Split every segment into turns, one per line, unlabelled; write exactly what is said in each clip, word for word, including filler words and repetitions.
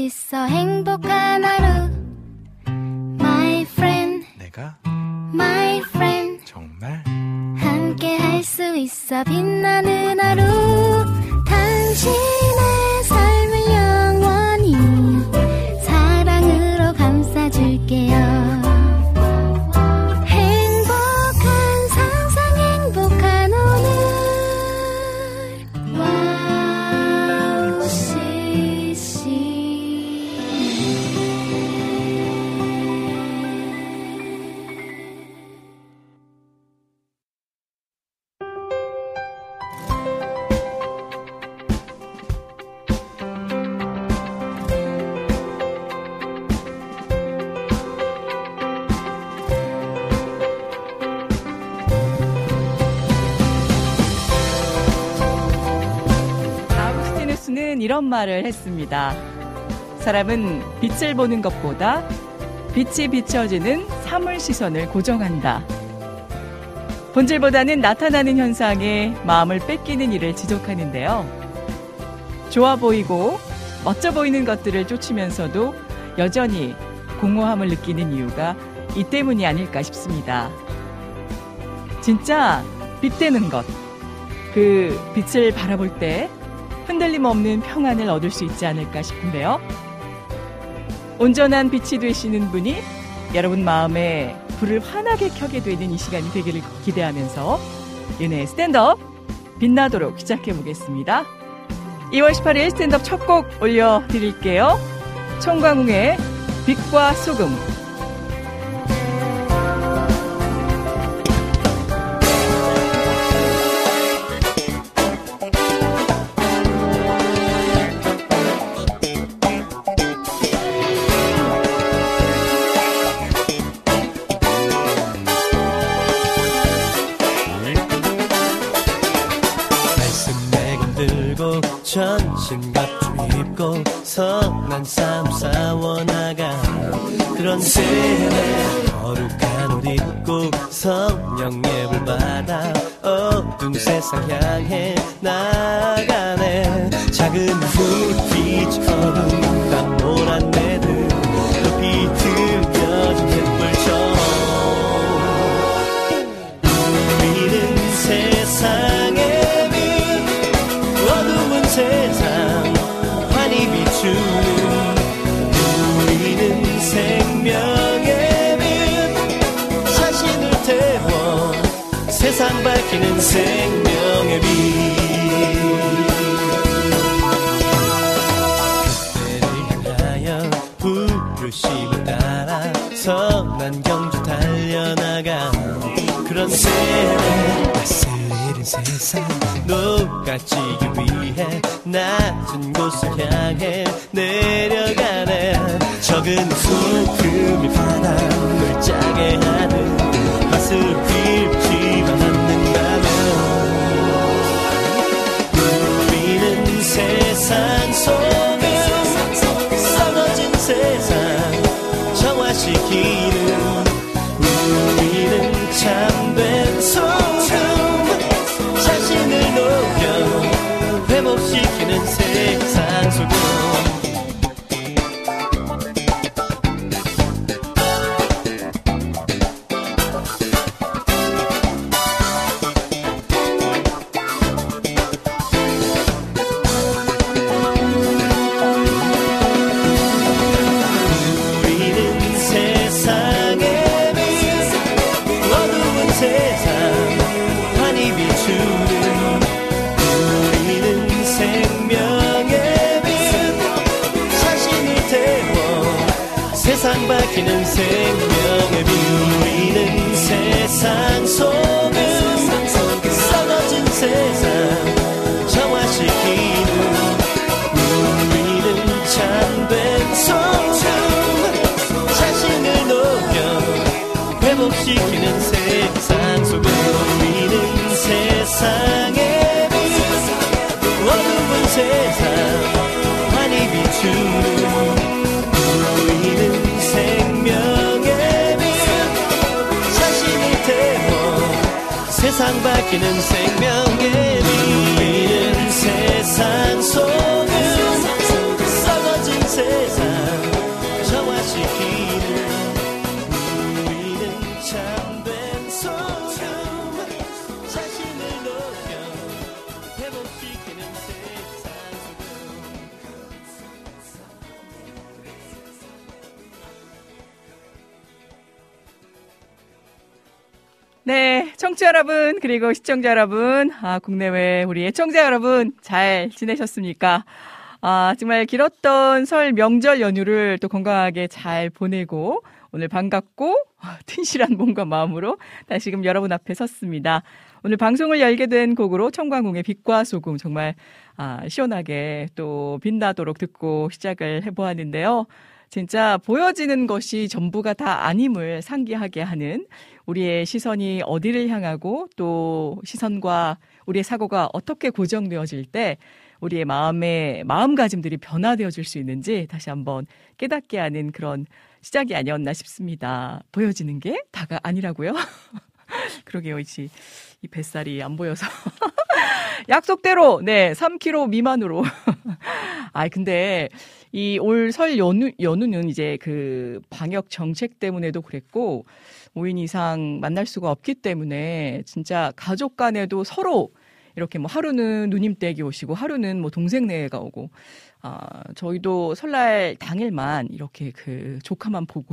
있어 행복한 하루 My friend
내가
My friend
정말
함께 할 수 있어 빛나는 하루 당신의 삶을 영원히 사랑으로 감싸줄게요
이런 말을 했습니다. 사람은 빛을 보는 것보다 빛이 비춰지는 사물 시선을 고정한다. 본질보다는 나타나는 현상에 마음을 뺏기는 일을 지적하는데요. 좋아 보이고 멋져 보이는 것들을 쫓으면서도 여전히 공허함을 느끼는 이유가 이 때문이 아닐까 싶습니다. 진짜 빛되는 것, 그 빛을 바라볼 때 흔들림 없는 평안을 얻을 수 있지 않을까 싶은데요. 온전한 빛이 되시는 분이 여러분 마음에 불을 환하게 켜게 되는 이 시간이 되기를 기대하면서 윤혜의 스탠드업 빛나도록 시작해보겠습니다. 이월 십팔일 스탠드업 첫 곡 올려드릴게요. 청광웅의 빛과 소금.
전신갑주 입고 선한 싸움 싸워나가 그런 셈에 거룩한 옷 입고 성령 예불 받아 어두운 세상 향해 나가네 작은 불빛 어두운 땀 몰아내듯 높이 들려진 햇불처럼 우리는 세상에 세상 환히 비추는 우리는 생명의 빛 자신을 태워 세상 밝히는 생명의 빛 그때를 향하여 부르심을 따라 선한 경주 달려나가 그런 셈에 낯설은 세상 녹아지기 위해 낮은 곳을 향해 내려가네 적은 소금이 바람을 짜게 하는 맛을 잃지만 않는다면 우리는 세상 소금 썩어진 세상 정화시키는 우리는 참된 소금 자신을 녹여 회복시키는 세상 소금 우리는 세상의 빛 어두운 세상 환히 비추는 우리는 생명의 빛 자신을 태워 세상 밝히는 생명의 빛 우리는 세상 소금 썩어진 세상 정화시키는 우리는 참된 소금 자신을 녹여 회복시키는 세상 소금 우리는 세상의 빛 어두운 세상 환히 비추는 우리는 생명의 빛 자신을 태워 세상 밝히는 생명의 빛 우리는 세상 소금 썩어진 세상
네, 청취자 여러분, 그리고 시청자 여러분, 아, 국내외 우리 애청자 여러분, 잘 지내셨습니까? 아, 정말 길었던 설 명절 연휴를 또 건강하게 잘 보내고, 오늘 반갑고, 튼실한 몸과 마음으로 다시금 여러분 앞에 섰습니다. 오늘 방송을 열게 된 곡으로 청광공의 빛과 소금, 정말, 아, 시원하게 또 빛나도록 듣고 시작을 해보았는데요. 진짜 보여지는 것이 전부가 다 아님을 상기하게 하는 우리의 시선이 어디를 향하고 또 시선과 우리의 사고가 어떻게 고정되어질 때 우리의 마음의 마음가짐들이 변화되어질 수 있는지 다시 한번 깨닫게 하는 그런 시작이 아니었나 싶습니다. 보여지는 게 다가 아니라고요? 그러게요. 이, 이 뱃살이 안 보여서. 약속대로, 네, 삼 킬로그램 미만으로. 아, 근데 이 올 설 연휴, 연휴는 이제 그 방역 정책 때문에도 그랬고, 오 인 이상 만날 수가 없기 때문에 진짜 가족 간에도 서로 이렇게 뭐 하루는 누님 댁이 오시고 하루는 뭐 동생네가 오고, 아, 저희도 설날 당일만 이렇게 그 조카만 보고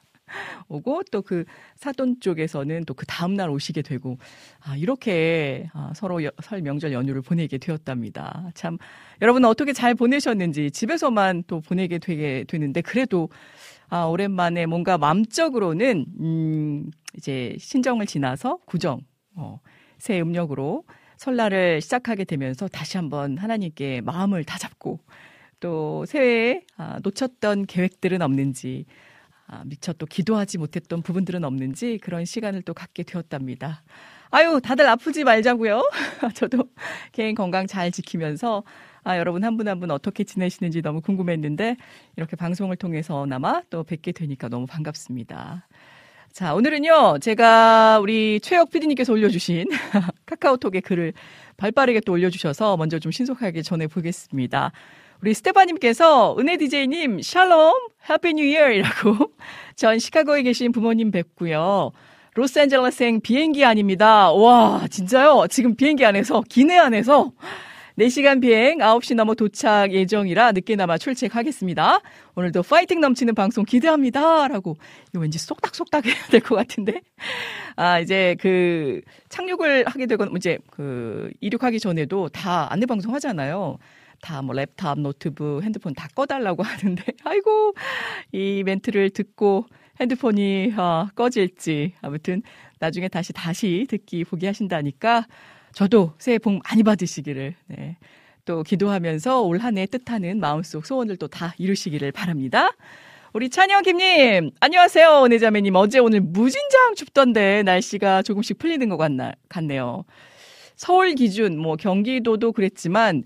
오고 또 그 사돈 쪽에서는 또 그 다음날 오시게 되고, 아, 이렇게 아, 서로 여, 설 명절 연휴를 보내게 되었답니다. 참 여러분은 어떻게 잘 보내셨는지 집에서만 또 보내게 되게 되는데 그래도 아, 오랜만에 뭔가 마음적으로는 음, 이제 신정을 지나서 구정, 어, 새 음력으로 설날을 시작하게 되면서 다시 한번 하나님께 마음을 다잡고 또 새해에 아, 놓쳤던 계획들은 없는지, 아, 미처 또 기도하지 못했던 부분들은 없는지 그런 시간을 또 갖게 되었답니다. 아유, 다들 아프지 말자고요. 저도 개인 건강 잘 지키면서 아, 여러분 한 분 한 분 어떻게 지내시는지 너무 궁금했는데 이렇게 방송을 통해서나마 또 뵙게 되니까 너무 반갑습니다. 자, 오늘은요, 제가 우리 최혁 피디님께서 올려주신 카카오톡에 글을 발빠르게 또 올려주셔서 먼저 좀 신속하게 전해보겠습니다. 우리 스테파님께서 은혜 디제이님 샬롬 해피 뉴 이어이라고 전 시카고에 계신 부모님 뵙고요. 로스앤젤레스행 비행기 안입니다. 와, 진짜요? 지금 비행기 안에서, 기내 안에서 네 시간 비행 아홉 시 넘어 도착 예정이라 늦게나마 출첵하겠습니다. 오늘도 파이팅 넘치는 방송 기대합니다. 라고, 이거 왠지 쏙닥쏙닥 해야 될 것 같은데. 아, 이제 그 착륙을 하게 되건, 이제 그 이륙하기 전에도 다 안내방송 하잖아요. 다 뭐 랩탑, 노트북, 핸드폰 다 꺼달라고 하는데, 아이고, 이 멘트를 듣고 핸드폰이 어, 꺼질지, 아무튼 나중에 다시 다시 듣기 보기 하신다니까 저도 새해 복 많이 받으시기를, 네, 또 기도하면서 올 한 해 뜻하는 마음속 소원을 또 다 이루시기를 바랍니다. 우리 찬영김님, 안녕하세요. 은혜자매님, 어제 오늘 무진장 춥던데 날씨가 조금씩 풀리는 것 같나, 같네요. 서울 기준, 뭐 경기도도 그랬지만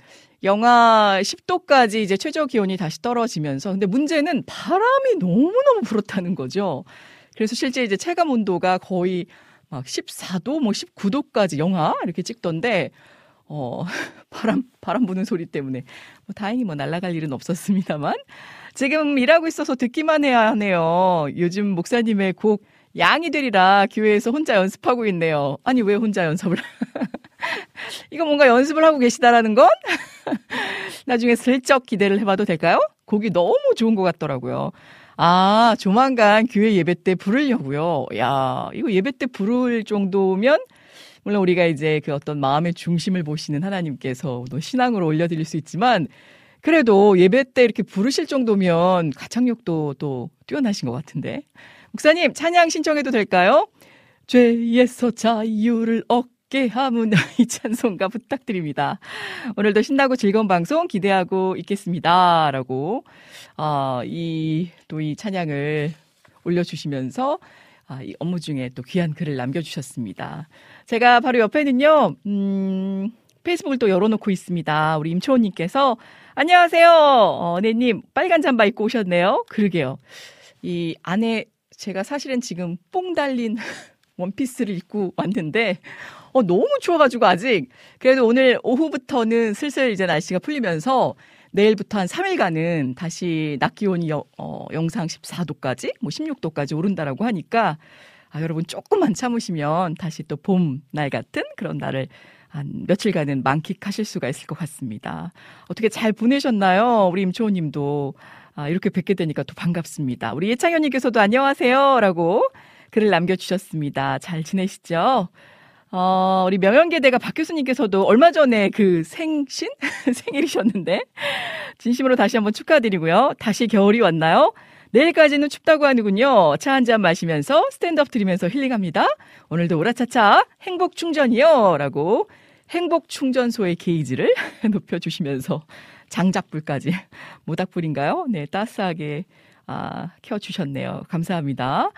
영하 십 도까지 이제 최저 기온이 다시 떨어지면서, 근데 문제는 바람이 너무너무 불었다는 거죠. 그래서 실제 이제 체감 온도가 거의 막 십사 도, 뭐 십구 도까지 영하 이렇게 찍던데, 어, 바람, 바람 부는 소리 때문에. 뭐 다행히 뭐 날아갈 일은 없었습니다만. 지금 일하고 있어서 듣기만 해야 하네요. 요즘 목사님의 곡 양이 되리라 교회에서 혼자 연습하고 있네요. 아니, 왜 혼자 연습을. 이거 뭔가 연습을 하고 계시다라는 건? 나중에 슬쩍 기대를 해봐도 될까요? 곡이 너무 좋은 것 같더라고요. 아, 조만간 교회 예배 때 부르려고요. 야, 이거 예배 때 부를 정도면, 물론 우리가 이제 그 어떤 마음의 중심을 보시는 하나님께서 또 신앙으로 올려드릴 수 있지만, 그래도 예배 때 이렇게 부르실 정도면 가창력도 또 뛰어나신 것 같은데. 목사님, 찬양 신청해도 될까요? 죄에서 자유를 얻게 하문 이 찬송가 부탁드립니다. 오늘도 신나고 즐거운 방송 기대하고 있겠습니다. 라고, 아, 이, 또 이 찬양을 올려주시면서, 아, 이 업무 중에 또 귀한 글을 남겨주셨습니다. 제가 바로 옆에는요, 음, 페이스북을 또 열어놓고 있습니다. 우리 임초원님께서, 안녕하세요. 어, 네님, 빨간 잠바 입고 오셨네요. 그러게요. 이 안에 제가 사실은 지금 뽕 달린 원피스를 입고 왔는데, 어, 너무 추워가지고 아직. 그래도 오늘 오후부터는 슬슬 이제 날씨가 풀리면서 내일부터 한 삼 일간은 다시 낮 기온이 여, 어, 영상 십사 도까지, 뭐 십육 도까지 오른다라고 하니까, 아, 여러분 조금만 참으시면 다시 또 봄 날 같은 그런 날을 한 며칠간은 만끽하실 수가 있을 것 같습니다. 어떻게 잘 보내셨나요? 우리 임초원 님도. 아, 이렇게 뵙게 되니까 또 반갑습니다. 우리 예창현님께서도 안녕하세요. 라고 글을 남겨주셨습니다. 잘 지내시죠? 어, 우리 명연계대가 박 교수님께서도 얼마 전에 그 생신? 생일이셨는데 진심으로 다시 한번 축하드리고요. 다시 겨울이 왔나요? 내일까지는 춥다고 하는군요. 차 한잔 마시면서 스탠드업 들으면서 힐링합니다. 오늘도 오라차차 행복 충전이요 라고 행복 충전소의 게이지를 높여주시면서 장작불까지 모닥불인가요? 네, 따스하게 아, 켜주셨네요. 감사합니다.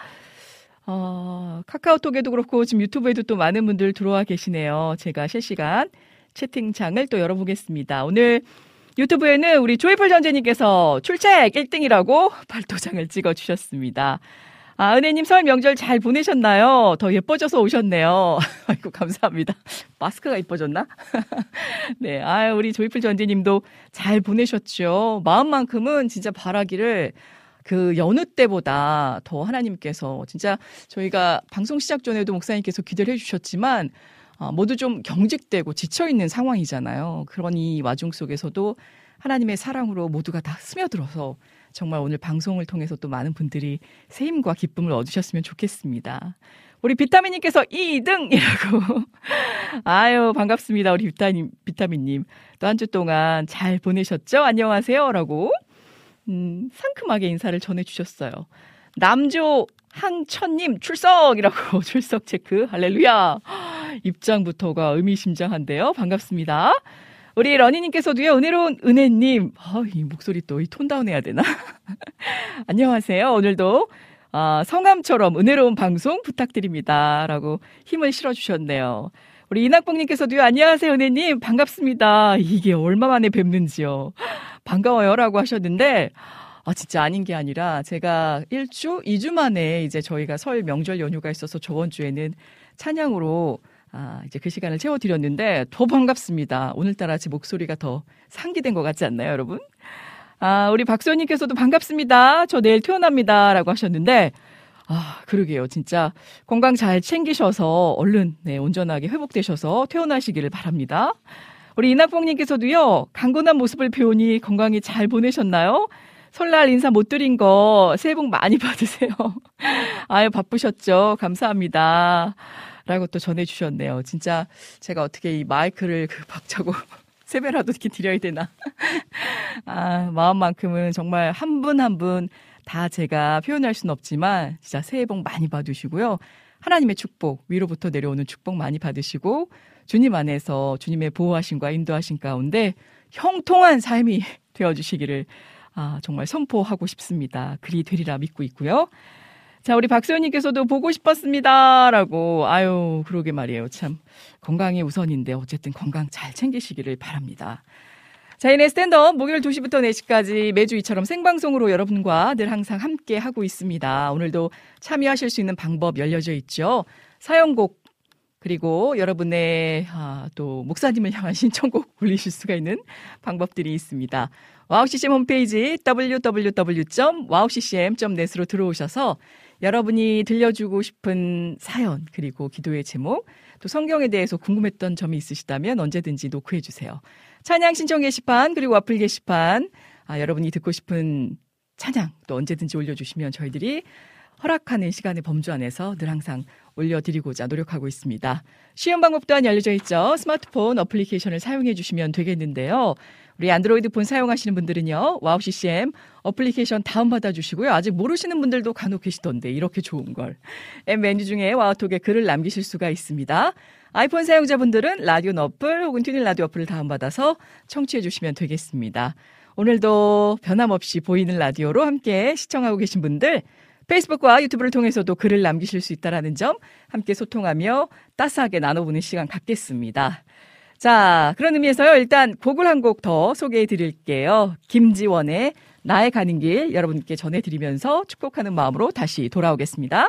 어, 카카오톡에도 그렇고 지금 유튜브에도 또 많은 분들 들어와 계시네요. 제가 실시간 채팅창을 또 열어보겠습니다. 오늘 유튜브에는 우리 조이풀 전재님께서 출첵 일 등이라고 발도장을 찍어주셨습니다. 아, 은혜님 설 명절 잘 보내셨나요? 더 예뻐져서 오셨네요. 아이고, 감사합니다. 마스크가 예뻐졌나? 네, 아, 우리 조이풀 전재님도 잘 보내셨죠. 마음만큼은 진짜 바라기를 그 여느 때보다 더 하나님께서 진짜 저희가 방송 시작 전에도 목사님께서 기도를 해주셨지만 어, 모두 좀 경직되고 지쳐있는 상황이잖아요. 그런 이 와중 속에서도 하나님의 사랑으로 모두가 다 스며들어서 정말 오늘 방송을 통해서 또 많은 분들이 새 힘과 기쁨을 얻으셨으면 좋겠습니다. 우리 비타민님께서 이 등이라고. 아유, 반갑습니다. 우리 비타민, 비타민님. 또 한 주 동안 잘 보내셨죠? 안녕하세요. 라고. 음, 상큼하게 인사를 전해주셨어요. 남조 항천님 출석이라고 출석 체크 할렐루야. 입장부터가 의미심장한데요. 반갑습니다. 우리 러니님께서도요. 은혜로운 은혜님. 아, 이 목소리 또 이 톤다운 해야 되나? 안녕하세요. 오늘도 아, 성함처럼 은혜로운 방송 부탁드립니다. 라고 힘을 실어주셨네요. 우리 이낙봉님께서도요. 안녕하세요. 은혜님. 반갑습니다. 이게 얼마 만에 뵙는지요. 반가워요. 라고 하셨는데 아, 진짜 아닌 게 아니라 제가 일 주, 이 주 만에 이제 저희가 설 명절 연휴가 있어서 저번 주에는 찬양으로 아, 이제 그 시간을 채워드렸는데 더 반갑습니다. 오늘따라 제 목소리가 더 상기된 것 같지 않나요, 여러분? 아, 우리 박수현님께서도 반갑습니다. 저 내일 퇴원합니다. 라고 하셨는데 아, 그러게요. 진짜 건강 잘 챙기셔서 얼른 네, 온전하게 회복되셔서 퇴원하시기를 바랍니다. 우리 이낙봉님께서도요. 강건한 모습을 배우니 건강히 잘 보내셨나요? 설날 인사 못 드린 거 새해 복 많이 받으세요. 아유, 바쁘셨죠? 감사합니다. 라고 또 전해주셨네요. 진짜 제가 어떻게 이 마이크를 그 박차고 세배라도 이렇게 드려야 되나. 아, 마음만큼은 정말 한 분 한 분 다 제가 표현할 수는 없지만 진짜 새해 복 많이 받으시고요. 하나님의 축복, 위로부터 내려오는 축복 많이 받으시고 주님 안에서 주님의 보호하심과 인도하심 가운데 형통한 삶이 되어주시기를 아, 정말 선포하고 싶습니다. 그리 되리라 믿고 있고요. 자, 우리 박소연님께서도 보고 싶었습니다. 라고. 아유, 그러게 말이에요. 참 건강이 우선인데 어쨌든 건강 잘 챙기시기를 바랍니다. 자, 이내 스탠드업 목요일 두 시부터 네 시까지 매주 이처럼 생방송으로 여러분과 늘 항상 함께 하고 있습니다. 오늘도 참여하실 수 있는 방법 열려져 있죠. 사연곡 그리고 여러분의 아, 또 목사님을 향한 신청곡 올리실 수가 있는 방법들이 있습니다. 와우씨씨엠 홈페이지 더블유 더블유 더블유 점 와우씨씨엠 점 넷으로 들어오셔서 여러분이 들려주고 싶은 사연 그리고 기도의 제목 또 성경에 대해서 궁금했던 점이 있으시다면 언제든지 노크해 주세요. 찬양 신청 게시판 그리고 와플 게시판 아, 여러분이 듣고 싶은 찬양 또 언제든지 올려주시면 저희들이 허락하는 시간의 범주 안에서 늘 항상 올려드리고자 노력하고 있습니다. 쉬운 방법 또한 알려져 있죠. 스마트폰 어플리케이션을 사용해 주시면 되겠는데요. 우리 안드로이드 폰 사용하시는 분들은요. 와우씨씨엠 어플리케이션 다운받아 주시고요. 아직 모르시는 분들도 간혹 계시던데 이렇게 좋은 걸. 앱 메뉴 중에 와우톡에 글을 남기실 수가 있습니다. 아이폰 사용자분들은 라디오 어플 혹은 튜닝 라디오 어플을 다운받아서 청취해 주시면 되겠습니다. 오늘도 변함없이 보이는 라디오로 함께 시청하고 계신 분들 페이스북과 유튜브를 통해서도 글을 남기실 수 있다는 점 함께 소통하며 따스하게 나눠보는 시간 갖겠습니다. 자, 그런 의미에서요. 일단 곡을 한 곡 더 소개해 드릴게요. 김지원의 나의 가는 길 여러분께 전해드리면서 축복하는 마음으로 다시 돌아오겠습니다.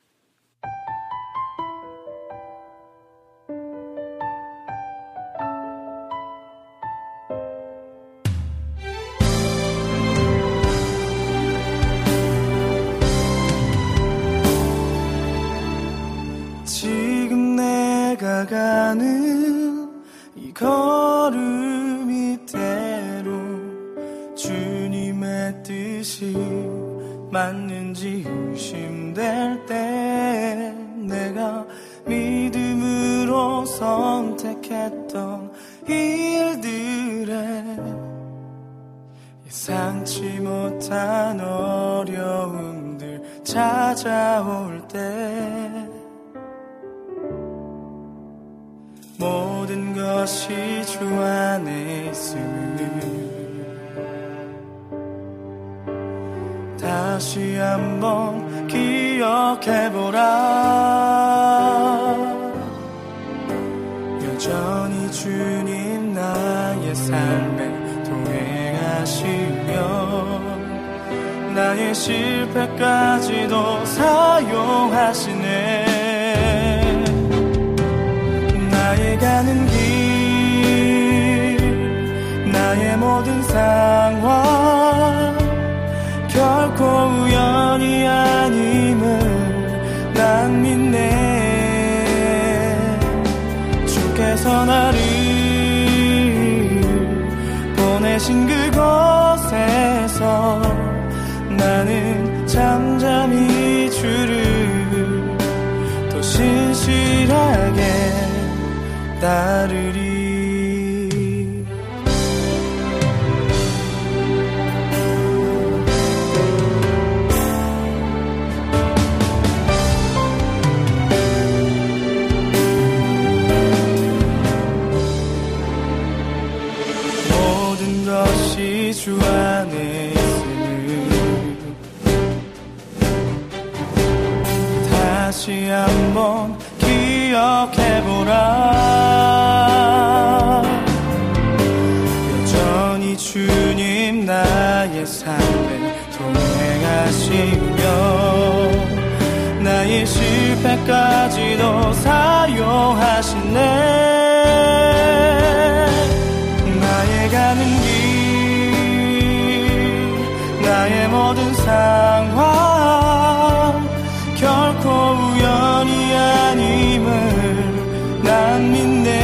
지금 내가 가는 이 걸음 이대로 주님의 뜻이 맞는지 의심될 때 내가 믿음으로 선택했던 일들에 예상치 못한 어려움들 찾아올 때 모든 것이 주 안에 있음을 다시 한번 기억해보라. 여전히 주님 나의 삶에 동행하시며 나의 실패까지도 사용하시네. 나의 가는 길 나의 모든 상황 결코 우연이 아님을 난 믿네. 주께서 나를 보내신 그곳에서 나는 잠잠히 주를 더 신실하게 따르리. 모든 것이 주 안에 있음을 다시 한번 기억해보라. 여전히 주님 나의 삶에 동행하시며 나의 실패까지도 사용하시네. 나의 가는 길 나의 모든 상황 결코 우연이 아님을 난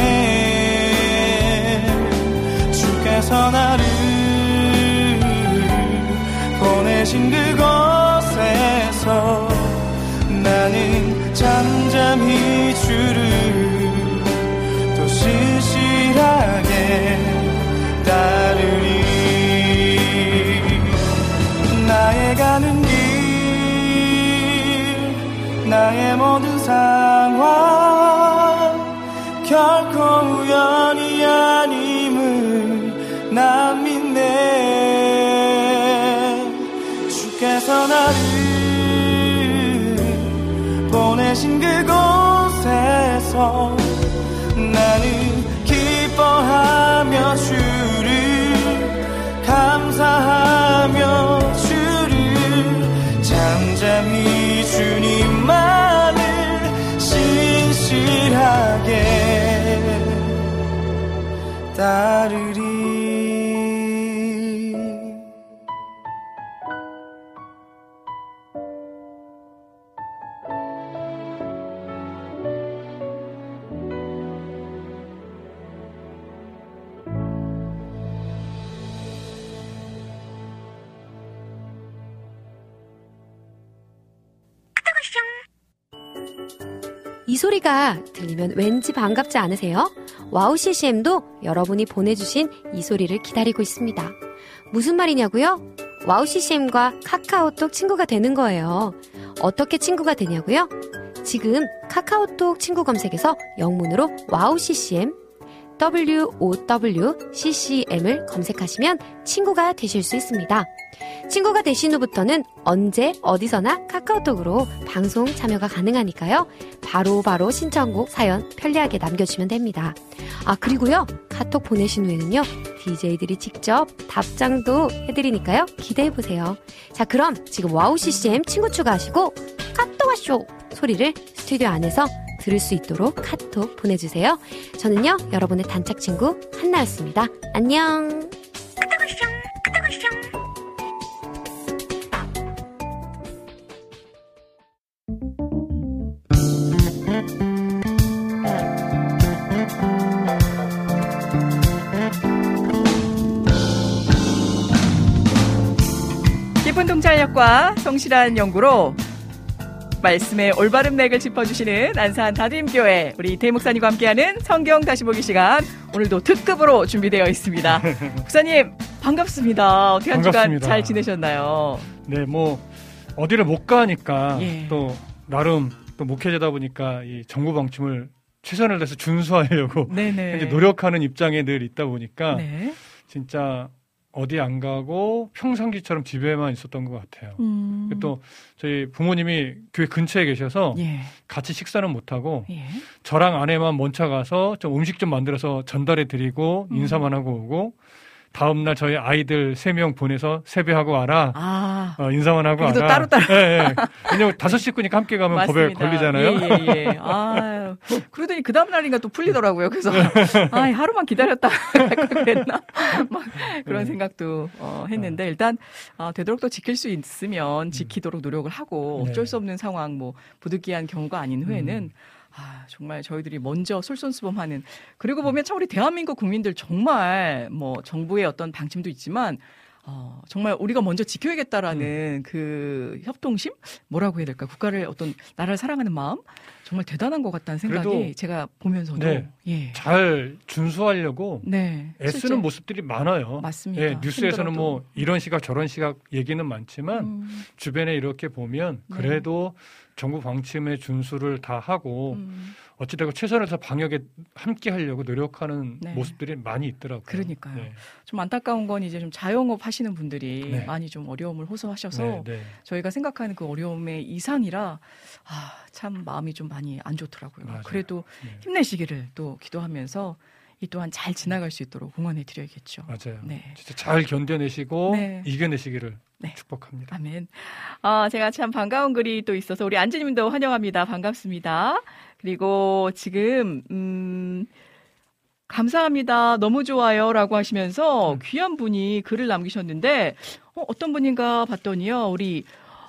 믿네. 주께서 나를 보내신 그곳에서 나는 잠잠히 주를 또 신실하게 따르리. 나의 가는 길 나의 모든 상황 결코 우연이 아님을 난 믿네. 주께서 나를 보내신 그곳에서 나는 기뻐하며 주를 감사하며 주를 잠잠히 주님만을 신실하게 따르리.
이 소리가 들리면 왠지 반갑지 않으세요? 와우 씨씨엠도 여러분이 보내주신 이 소리를 기다리고 있습니다. 무슨 말이냐고요? 와우 씨씨엠과 카카오톡 친구가 되는 거예요. 어떻게 친구가 되냐고요? 지금 카카오톡 친구 검색에서 영문으로 와우 씨씨엠 더블유 오 더블유 씨씨엠을 검색하시면 친구가 되실 수 있습니다. 친구가 되신 후부터는 언제 어디서나 카카오톡으로 방송 참여가 가능하니까요. 바로바로 바로 신청곡 사연 편리하게 남겨주시면 됩니다. 아 그리고요 카톡 보내신 후에는요 디제이들이 직접 답장도 해드리니까요 기대해보세요. 자 그럼 지금 와우 씨씨엠 친구 추가하시고 카톡 와쇼 소리를 스튜디오 안에서 들을 수 있도록 카톡 보내주세요. 저는요 여러분의 단짝 친구 한나였습니다. 안녕.
기쁜 동찰 집착과 성실한 연구로 말씀의 올바른 맥을 짚어주시는 안산 다림교회 우리 이태희 목사님과 함께하는 성경 다시 보기 시간, 오늘도 특급으로 준비되어 있습니다. 목사님 반갑습니다. 어떻게 한 주간 잘 지내셨나요?
네, 뭐 어디를 못 가니까
예.
또 나름 또 목회자다 보니까 이 정부 방침을 최선을 다해서 준수하려고 이제 노력하는 입장에 늘 있다 보니까 네. 진짜 어디 안 가고 평상시처럼 집에만 있었던 것 같아요. 음. 또 저희 부모님이 교회 근처에 계셔서 예. 같이 식사는 못하고 예. 저랑 아내만 먼저 가서 좀 음식 좀 만들어서 전달해 드리고 음. 인사만 하고 오고, 다음날 저희 아이들 세 명 보내서 세배하고 와라. 아. 어, 인사만 하고 와라.
따로따로.
네, 네. 왜냐면 다섯 식구니까 함께 가면 법에 걸리잖아요.
예, 예, 예. 아, 그러더니 그 다음날인가 또 풀리더라고요. 그래서 아, 하루만 기다렸다 그랬나? 막 그런 네. 생각도 어, 했는데 일단 어, 되도록 또 지킬 수 있으면 지키도록 노력을 하고 어쩔 수 없는 상황, 뭐 부득이한 경우가 아닌 후에는 음. 아, 정말 저희들이 먼저 솔선수범하는, 그리고 보면 참 우리 대한민국 국민들 정말 뭐 정부의 어떤 방침도 있지만 어, 정말 우리가 먼저 지켜야겠다라는 음. 그 협동심? 뭐라고 해야 될까? 국가를, 어떤 나라를 사랑하는 마음? 정말 대단한 것 같다는 생각이 제가 보면서도
네, 예. 잘 준수하려고 네, 애쓰는 실제. 모습들이 많아요.
맞습니다.
예, 뉴스에서는 힘들어도. 뭐 이런 시각 저런 시각 얘기는 많지만 음. 주변에 이렇게 보면 그래도 네. 정부 방침의 준수를 다 하고 음. 어찌되고 최선을 다해서 방역에 함께 하려고 노력하는 네. 모습들이 많이 있더라고요.
그러니까요.
네.
좀 안타까운 건 이제 좀 자영업 하시는 분들이
네.
많이 좀 어려움을 호소하셔서
네, 네.
저희가 생각하는 그 어려움의 이상이라 아, 참 마음이 좀 많이 안 좋더라고요. 맞아요. 그래도 네. 힘내시기를 또 기도하면서 이 또한 잘 지나갈 수 있도록 응원해 드려야겠죠.
맞아요.
네.
진짜 잘 견뎌내시고
네.
이겨내시기를
네.
축복합니다.
아멘. 아, 제가 참 반가운 글이 또 있어서 우리 안지님도 환영합니다. 반갑습니다. 그리고 지금 음, 감사합니다. 너무 좋아요라고 하시면서 음. 귀한 분이 글을 남기셨는데 어, 어떤 분인가 봤더니요. 우리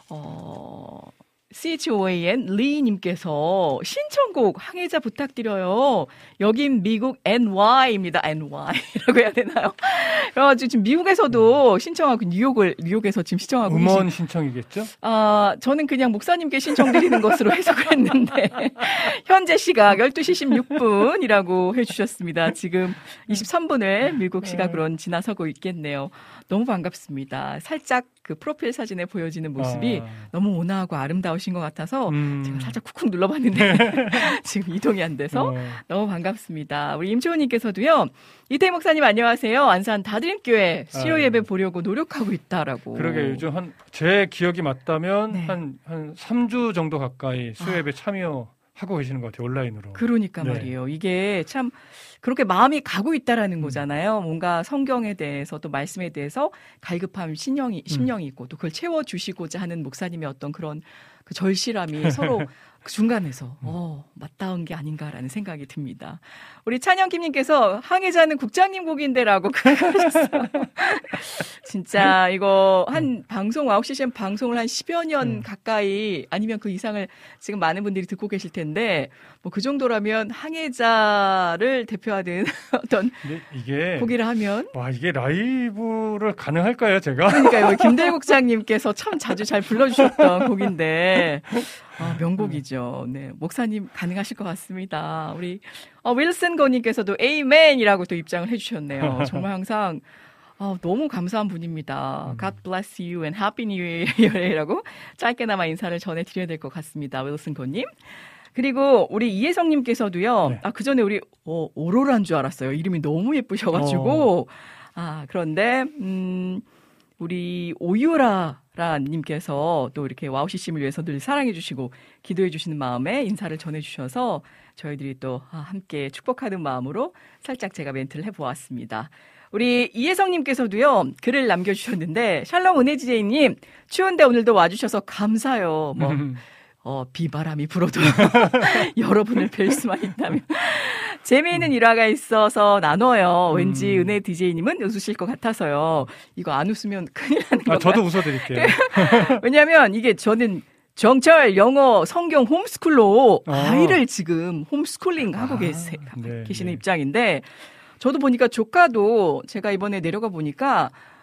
어, 씨에이치오에이엔 리님께서 신청곡 항해자 부탁드려요. 여긴 미국 엔와이입니다. 엔와이라고 해야 되나요? 그래가지고 지금 미국에서도 신청하고 뉴욕을 뉴욕에서 지금 신청하고
음원
계신...
신청이겠죠?
아, 저는 그냥 목사님께 신청드리는 것으로 해석을 했는데 현재 시각 열두 시 십육 분이라고 해주셨습니다. 지금 이십삼 분을 미국 시각으로는 지나서고 있겠네요. 너무 반갑습니다. 살짝 그 프로필 사진에 보여지는 모습이 아. 너무 온화하고 아름다우신 것 같아서 음. 제가 살짝 쿡쿡 눌러봤는데 지금 이동이 안 돼서 어. 너무 반갑습니다. 우리 임초원님께서도요. 이태희 목사님 안녕하세요. 안산 다드림교회 수요 예배 보려고 노력하고 있다라고.
그러게 요즘 한 제 기억이 맞다면 네. 한, 한 삼 주 정도 가까이 수요 예배 아. 참여 하고 계시는 것 같아요. 온라인으로.
그러니까 네. 말이에요. 이게 참 그렇게 마음이 가고 있다라는 음. 거잖아요. 뭔가 성경에 대해서 또 말씀에 대해서 갈급함, 신령이, 심령이 있고 또 그걸 채워주시고자 하는 목사님의 어떤 그런 그 절실함이 서로 그 중간에서 음. 어, 맞닿은 게 아닌가라는 생각이 듭니다. 우리 찬영김님께서 항해자는 국장님 곡인데라고 하셨어요. 진짜 이거 한 방송 아홉 시 씨엠 방송을 한 십여 년 음. 가까이 아니면 그 이상을 지금 많은 분들이 듣고 계실 텐데 뭐 그 정도라면 항해자를 대표하는 어떤
이게
곡이라 하면
와 이게 라이브를 가능할까요 제가?
그러니까요. 김대국장님께서 참 자주 잘 불러주셨던 곡인데 아, 명곡이죠. 네, 목사님 가능하실 것 같습니다. 우리 어, 윌슨 고님께서도 에이맨이라고 또 입장을 해주셨네요. 정말 항상 어, 너무 감사한 분입니다. God bless you and happy new year이라고 짧게나마 인사를 전해드려야 될 것 같습니다. 윌슨 고님. 그리고 우리 이혜성님께서도요. 네. 아, 그 전에 우리 어, 오로라인 줄 알았어요. 이름이 너무 예쁘셔가지고. 어. 아, 그런데 음, 우리 오유라 님께서 또 이렇게 와우씨씨엠을 위해서 늘 사랑해주시고 기도해주시는 마음에 인사를 전해주셔서 저희들이 또 함께 축복하는 마음으로 살짝 제가 멘트를 해보았습니다. 우리 이혜성님께서도요 글을 남겨주셨는데 샬롬 은혜지제이님 추운데 오늘도 와주셔서 감사해요. 뭐 어, 비바람이 불어도 여러분을 뵐 수만 있다면 재미있는 일화가 있어서 나눠요. 음. 왠지 은혜 디제이님은 웃으실 것 같아서요. 이거 안 웃으면 큰일 나는 건가요?
아, 저도 웃어드릴게요.
왜냐하면 이게 저는 정철 영어 성경 홈스쿨로 어. 아이를 지금 홈스쿨링 하고 아, 계세, 네, 계시는 네. 입장인데 저도 보니까 조카도 제가 이번에 내려가 보니까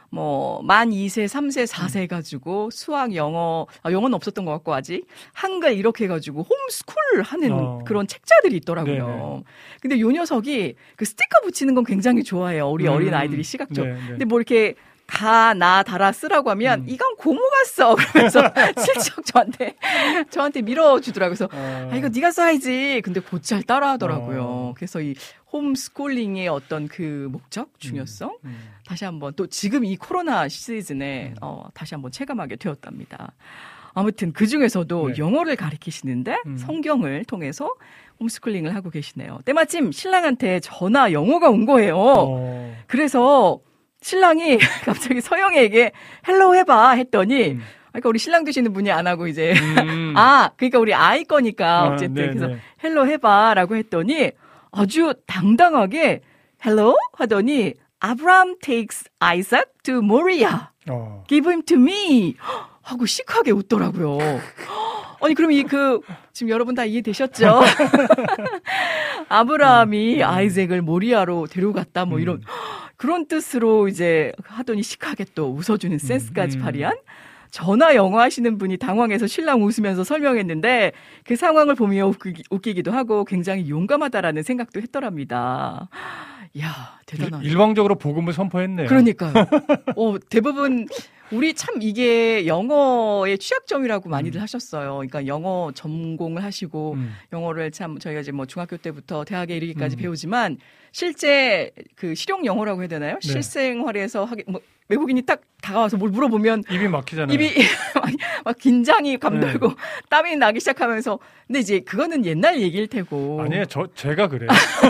뭐, 만 이 세, 삼 세, 사 세 해가지고 수학, 영어, 아, 영어는 없었던 것 같고 아직 한글 이렇게 해가지고 홈스쿨 하는 어. 그런 책자들이 있더라고요. 네네. 근데 요 녀석이 그 스티커 붙이는 건 굉장히 좋아해요. 우리 음. 어린 아이들이 시각적. 네네. 근데 뭐 이렇게 가, 나, 달아 쓰라고 하면 음. 이건 고모가 써. 그러면서 슬쩍 저한테 저한테 밀어주더라고요. 그래서 어. 아, 이거 네가 써야지. 근데 곧잘 따라하더라고요. 어. 그래서 이 홈스쿨링의 어떤 그 목적, 중요성 음. 음. 다시 한번 또 지금 이 코로나 시즌에 음. 어, 다시 한번 체감하게 되었답니다. 아무튼 그 중에서도 네. 영어를 가르치시는데 음. 성경을 통해서 홈스쿨링을 하고 계시네요. 때마침 신랑한테 전화 영어가 온 거예요. 어. 그래서 신랑이 갑자기 서영이에게 헬로우 해봐 했더니 음. 그러니까 우리 신랑 되시는 분이 안 하고 이제 음. 아 그러니까 우리 아이 거니까 어쨌든 아, 그래서 헬로우 해봐라고 했더니 아주 당당하게 헬로우 하더니 아브라함 takes Isaac to Moriah. 어. Give him to me. 하고 시크하게 웃더라고요. 아니 그럼 이 그 지금 여러분 다 이해되셨죠? 아브라함이 음. 아이색을 모리아로 데려갔다 뭐 이런 음. 그런 뜻으로 이제 하더니 시크하게 또 웃어주는 센스까지 음. 발휘한 전화 영어 하시는 분이 당황해서 신랑 웃으면서 설명했는데 그 상황을 보며 웃기, 웃기기도 하고 굉장히 용감하다라는 생각도 했더랍니다. 이야 대단하네.
일방적으로 복음을 선포했네요.
그러니까요. 어, 대부분 우리 참 이게 영어의 취약점이라고 많이들 음. 하셨어요. 그러니까 영어 전공을 하시고 음. 영어를 참 저희가 이제 뭐 중학교 때부터 대학에 이르기까지 음. 배우지만 실제 그 실용 영어라고 해야 되나요? 네. 실생활에서 하게 뭐 외국인이 딱 다가와서 뭘 물어보면
입이 막히잖아요.
입이 막 긴장이 감돌고 네. 땀이 나기 시작하면서 근데 이제 그거는 옛날 얘기일 테고
아니에요. 저 제가 그래요.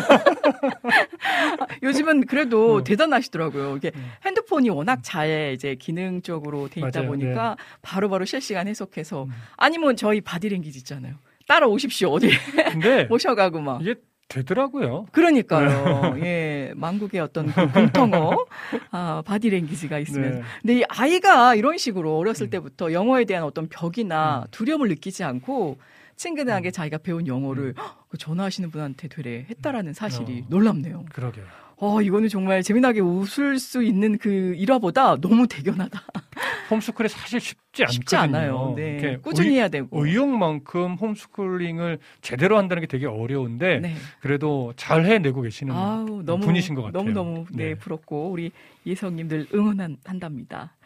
요즘은 그래도 어. 대단하시더라고요. 이게 음. 핸드폰이 워낙 잘 이제 기능적으로 돼 있다 맞아요. 보니까 네. 바로바로 실시간 해석해서 음. 아니면 저희 바디랭귀지 있잖아요. 따라오십시오 어디 모셔가고 막
이게 되더라고요.
그러니까요. 네. 예, 만국의 어떤 그 공통어, 아, 바디랭귀지가 있으면서. 네. 근데 이 아이가 이런 식으로 어렸을 음. 때부터 영어에 대한 어떤 벽이나 음. 두려움을 느끼지 않고 친근하게 음. 자기가 배운 영어를 음. 그 전화하시는 분한테 되레 했다라는 사실이 어. 놀랍네요.
그러게요.
어, 이거는 정말 재미나게 웃을 수 있는 그 일화보다 너무 대견하다.
홈스쿨이 사실 쉽지 않거든요.
쉽지 않아요. 네. 꾸준히 의, 해야 되고.
의욕만큼 홈스쿨링을 제대로 한다는 게 되게 어려운데 네. 그래도 잘 해내고 계시는 아우, 너무, 분이신 것 같아요.
너무너무 네, 네. 부럽고 우리 예성님들 응원한답니다.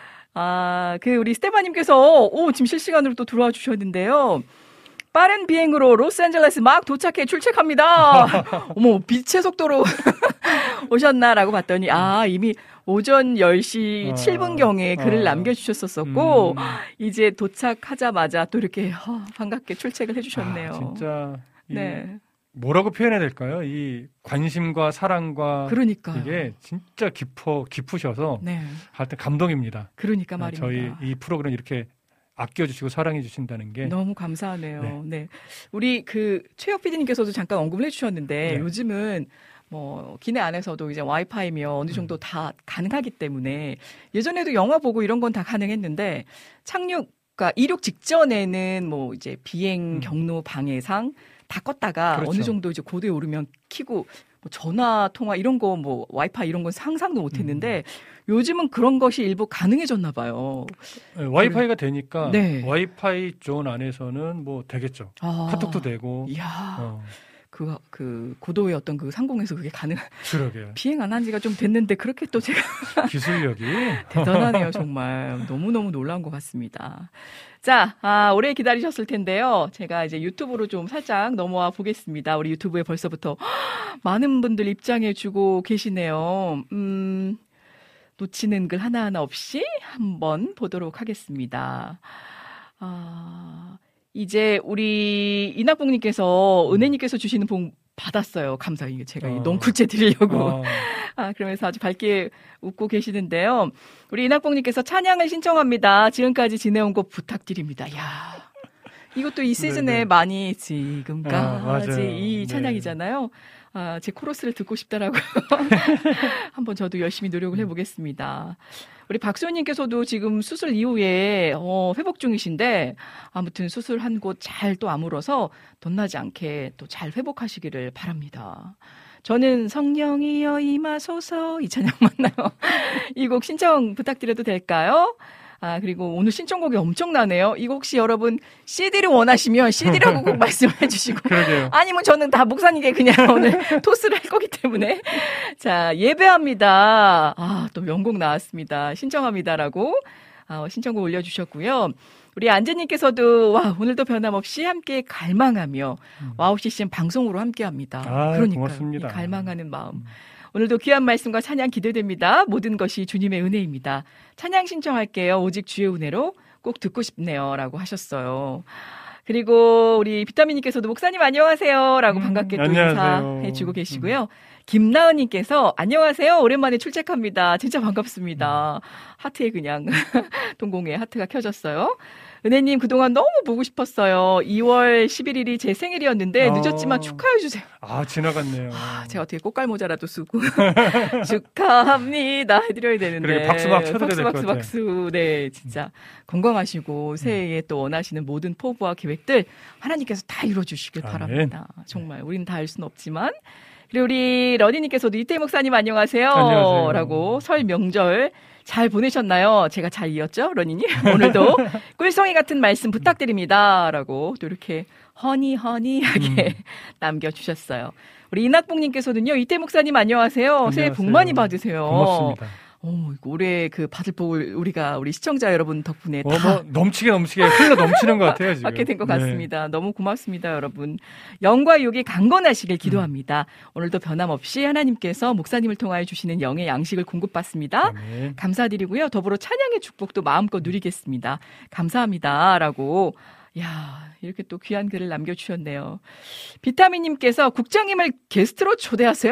아, 그 우리 스테파님께서 오, 지금 실시간으로 또 들어와 주셨는데요. 빠른 비행으로 로스앤젤레스 막 도착해 출첵합니다. 어머, 빛의 속도로 오셨나라고 봤더니 아 이미 오전 열 시 어, 칠 분경에 글을 어. 남겨주셨었고 음. 이제 도착하자마자 또 이렇게 어, 반갑게 출첵을 해주셨네요.
아, 진짜 네. 뭐라고 표현해야 될까요? 이 관심과 사랑과
그러니까요.
이게 진짜 깊어 깊으셔서 네. 하여튼 감동입니다.
그러니까 말입니다.
저희 이 프로그램 이렇게 아껴주시고 사랑해주신다는 게
너무 감사하네요. 네. 네. 우리 그 최혁 피디님께서도 잠깐 언급을 해주셨는데 네. 요즘은 뭐 기내 안에서도 이제 와이파이며 어느 정도 음. 다 가능하기 때문에 예전에도 영화 보고 이런 건 다 가능했는데 착륙, 그러니까 이륙 직전에는 뭐 이제 비행 경로 방해상 다 껐다가 그렇죠. 어느 정도 이제 고도에 오르면 켜고 뭐 전화 통화 이런 거 뭐 와이파이 이런 건 상상도 못했는데. 음. 요즘은 그런 것이 일부 가능해졌나 봐요.
네, 와이파이가 되니까 네. 와이파이 존 안에서는 뭐 되겠죠. 아, 카톡도 되고.
이야, 어. 그, 그 고도의 어떤 그 상공에서 그게 가능.
그러게요.
비행 안 한 지가 좀 됐는데 그렇게 또 제가
기술력이
대단하네요, 정말. 너무 너무 놀라운 것 같습니다. 자, 아, 오래 기다리셨을 텐데요. 제가 이제 유튜브로 좀 살짝 넘어와 보겠습니다. 우리 유튜브에 벌써부터 많은 분들 입장해주고 계시네요. 음. 놓치는 글 하나하나 없이 한번 보도록 하겠습니다. 아, 이제 우리 이낙봉님께서 은혜님께서 주시는 복 받았어요. 감사해요. 제가 어. 넝쿨째 드리려고. 어. 아, 그러면서 아주 밝게 웃고 계시는데요. 우리 이낙봉님께서 찬양을 신청합니다. 지금까지 지내온 거 부탁드립니다. 야 이것도 이 시즌에 네네. 많이 지금까지 아, 이 찬양이잖아요. 네. 아, 제 코러스를 듣고 싶다라고 한번 저도 열심히 노력을 해보겠습니다. 우리 박소연님께서도 지금 수술 이후에 어, 회복 중이신데 아무튼 수술한 곳 잘 또 아물어서 덧나지 않게 또 잘 회복하시기를 바랍니다. 저는 성령이여 임하소서 이 찬양 맞나요? 이 곡 신청 부탁드려도 될까요? 아, 그리고 오늘 신청곡이 엄청나네요. 이거 혹시 여러분 씨디를 원하시면 씨디라고 꼭 말씀을 해주시고.
그러게요.
아니면 저는 다 목사님께 그냥 오늘 토스를 할 거기 때문에. 자, 예배합니다. 아, 또 명곡 나왔습니다. 신청합니다라고 아, 신청곡 올려주셨고요. 우리 안재님께서도 와 오늘도 변함없이 함께 갈망하며 음. 와우 씨씨엠 방송으로 함께합니다.
아,
그러니까
고맙습니다.
갈망하는 마음. 음. 오늘도 귀한 말씀과 찬양 기대됩니다. 모든 것이 주님의 은혜입니다. 찬양 신청할게요. 오직 주의 은혜로 꼭 듣고 싶네요. 라고 하셨어요. 그리고 우리 비타민님께서도 목사님 안녕하세요. 라고 반갑게 음, 또 인사해주고 계시고요. 음. 김나은님께서 안녕하세요. 오랜만에 출첵합니다. 진짜 반갑습니다. 음. 하트에 그냥 동공에 하트가 켜졌어요. 은혜님 그동안 너무 보고 싶었어요. 이월 십일일이 제 생일이었는데 아, 늦었지만 축하해주세요.
아 지나갔네요.
아, 제가 어떻게 꽃갈모자라도 쓰고 축하합니다 해드려야 되는데.
그래 박수 막 쳐드려야 될 것
같아요. 박수 박수. 네 진짜 건강하시고 새해에 또 원하시는 모든 포부와 계획들 하나님께서 다 이루어주시길 아, 바랍니다. 네. 정말 우리는 다 알 수는 없지만. 그리고 우리 러니님께서도 이태 목사님 안녕하세요.
안녕하세요.
라고 설 명절 잘 보내셨나요? 제가 잘 이었죠? 러니님? 오늘도 꿀송이 같은 말씀 부탁드립니다. 라고 또 이렇게 허니 허니하게 음. 남겨주셨어요. 우리 이낙봉님께서는요. 이태 목사님 안녕하세요. 안녕하세요. 새해 복 많이 받으세요.
고맙습니다.
오, 올해 그 받을 복을 우리가 우리 시청자 여러분 덕분에
어,
다
뭐 넘치게 넘치게 흘러 넘치는 것 같아요. 지금.
받게 된 것 같습니다. 네. 너무 고맙습니다, 여러분. 영과 육이 강건하시길 기도합니다. 음. 오늘도 변함없이 하나님께서 목사님을 통하여 주시는 영의 양식을 공급받습니다. 네. 감사드리고요. 더불어 찬양의 축복도 마음껏 누리겠습니다. 감사합니다라고. 야, 이렇게 또 귀한 글을 남겨주셨네요. 비타민님께서 국장님을 게스트로 초대하세요.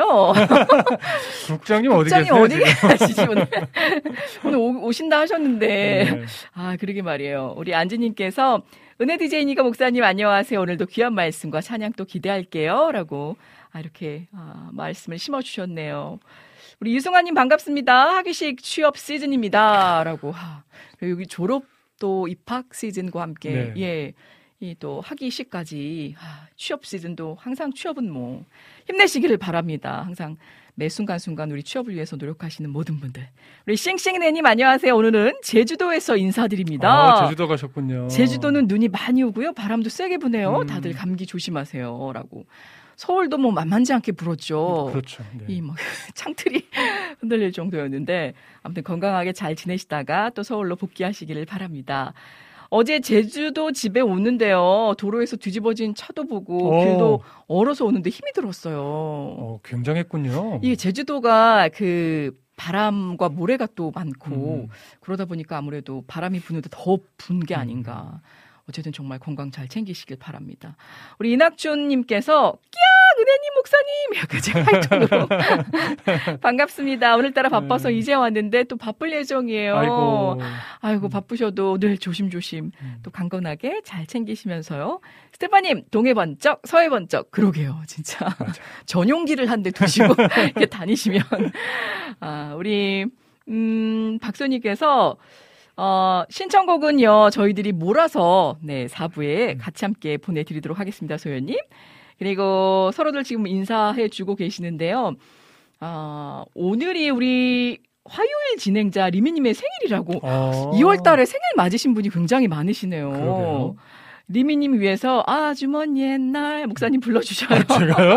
국장님 어디
국장님
계세요?
어디 계시지 오늘? 오늘 오, 오신다 하셨는데. 네. 아, 그러게 말이에요. 우리 안지님께서 은혜 디제이니까 목사님 안녕하세요. 오늘도 귀한 말씀과 찬양 또 기대할게요. 라고 아, 이렇게 아, 말씀을 심어주셨네요. 우리 유승아님 반갑습니다. 학위식 취업 시즌입니다. 라고. 아, 여기 졸업 또 입학 시즌과 함께 네. 예, 이 또 학위시까지 아, 취업 시즌도 항상 취업은 뭐 힘내시기를 바랍니다. 항상 매 순간순간 우리 취업을 위해서 노력하시는 모든 분들. 우리 싱싱네님 안녕하세요. 오늘은 제주도에서 인사드립니다.
아, 제주도 가셨군요.
제주도는 눈이 많이 오고요. 바람도 세게 부네요. 음. 다들 감기 조심하세요. 라고. 서울도 뭐 만만치 않게 불었죠.
그렇죠. 네.
이 뭐 창틀이 흔들릴 정도였는데 아무튼 건강하게 잘 지내시다가 또 서울로 복귀하시기를 바랍니다. 어제 제주도 집에 오는데요. 도로에서 뒤집어진 차도 보고 오. 길도 얼어서 오는데 힘이 들었어요.
어, 굉장했군요.
이게 제주도가 그 바람과 모래가 또 많고 음. 그러다 보니까 아무래도 바람이 부는데 더 분 게 아닌가. 음. 어쨌든 정말 건강 잘 챙기시길 바랍니다. 우리 이낙준님께서 끼야 은혜님 목사님 약간 제 하이톤으로 반갑습니다. 오늘따라 바빠서 네. 이제 왔는데 또 바쁠 예정이에요.
아이고,
아이고 바쁘셔도 늘 조심조심 음. 또 강건하게 잘 챙기시면서요. 스테파님 동해 번쩍 서해 번쩍 그러게요 진짜 전용기를 한 대 두시고 이렇게 다니시면 아, 우리 음, 박소님께서 어, 신청곡은요, 저희들이 몰아서, 네, 사 부에 같이 함께 보내드리도록 하겠습니다, 소연님. 그리고 서로들 지금 인사해주고 계시는데요. 어, 오늘이 우리 화요일 진행자 리미님의 생일이라고. 아~ 이월 달에 생일 맞으신 분이 굉장히 많으시네요.
그러게요.
리미님 위해서 아주 먼 옛날 목사님 불러주셔요.
아, 제가요?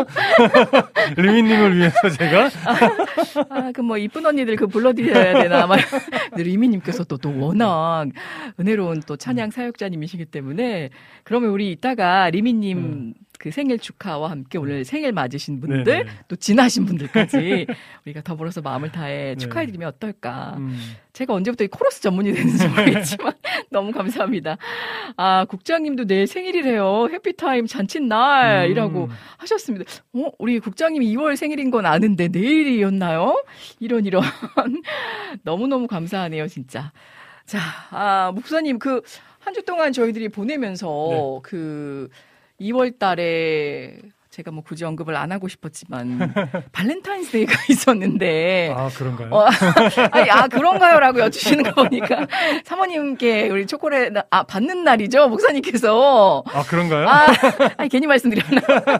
리미님을 위해서 제가?
아, 아, 그 뭐 이쁜 언니들 그 불러드려야 되나 아마. 리미님께서 또, 또 워낙 은혜로운 또 찬양 사역자님이시기 때문에 그러면 우리 이따가 리미님 음. 그 생일 축하와 함께 오늘 생일 맞으신 분들 네네. 또 지나신 분들까지 우리가 더불어서 마음을 다해 축하해드리면 어떨까. 음. 제가 언제부터 이 코러스 전문이 됐는지 모르겠지만 너무 감사합니다. 아 국장님도 내일 생일이래요. 해피타임 잔칫날이라고 음. 하셨습니다. 어 우리 국장님이 이월 생일인 건 아는데 내일이었나요? 이런 이런 너무너무 감사하네요 진짜. 자 아, 목사님 그 한 주 동안 저희들이 보내면서 네. 그 이월 달에 제가 뭐 굳이 언급을 안 하고 싶었지만 발렌타인스데이가 있었는데
아 그런가요?
어, 아니, 아 그런가요라고 여쭈시는 거 보니까 사모님께 우리 초콜릿 아 받는 날이죠 목사님께서.
아 그런가요?
아 아니, 괜히 말씀드렸나?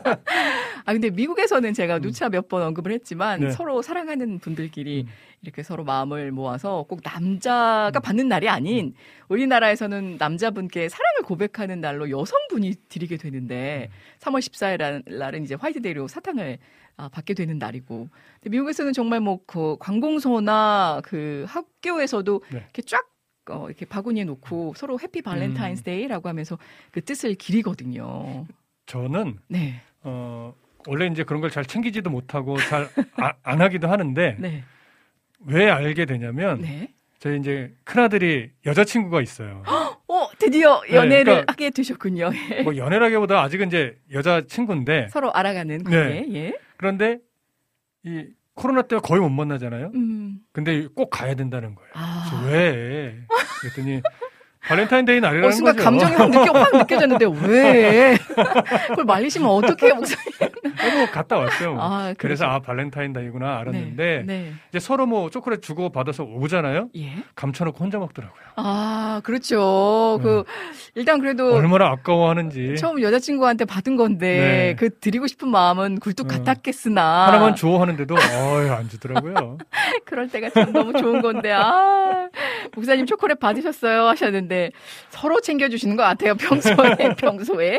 아 근데 미국에서는 제가 누차 몇 번 언급을 했지만 네. 서로 사랑하는 분들끼리 음. 이렇게 서로 마음을 모아서 꼭 남자가 받는 날이 아닌 우리나라에서는 남자분께 사랑을 고백하는 날로 여성분이 드리게 되는데 삼월 십사일 날은 이제 화이트데이로 사탕을 아, 받게 되는 날이고 근데 미국에서는 정말 뭐 그 관공서나 그 학교에서도 네. 이렇게 쫙 어, 이렇게 바구니에 놓고 서로 해피 발렌타인스데이라고 하면서 그 뜻을 기리거든요.
저는
네.
어, 원래 이제 그런 걸 잘 챙기지도 못하고 잘 안 하기도 하는데
네.
왜 알게 되냐면
네.
저희 이제 큰아들이 여자친구가 있어요.
어, 드디어 연애를
네, 그러니까
하게 되셨군요. 예.
뭐 연애라기보다 아직은 이제 여자친구인데
서로 알아가는 관계.
네.
예.
그런데 이 코로나 때가 거의 못 만나잖아요.
음.
근데 꼭 가야 된다는 거예요.
아.
왜? 그랬더니 발렌타인데이 날이라는
어, 순간
거죠.
감정이 확, 느껴, 확 느껴졌는데 왜? 그걸 말리시면 어떡해요, 목사님?
뭐 갔다 왔어요. 뭐.
아,
그래서 아 발렌타인데이구나 알았는데
네, 네.
이제 서로 뭐 초콜릿 주고 받아서 오잖아요.
예?
감춰놓고 혼자 먹더라고요.
아 그렇죠. 네. 그 일단 그래도
얼마나 아까워하는지.
처음 여자친구한테 받은 건데 네. 그 드리고 싶은 마음은 굴뚝 어. 같았겠으나
하나만 줘 하는데도 어이 안 주더라고요.
그럴 때가 참 너무 좋은 건데 아 목사님 초콜릿 받으셨어요 하셨는데 서로 챙겨주시는 것 같아요 평소에 평소에.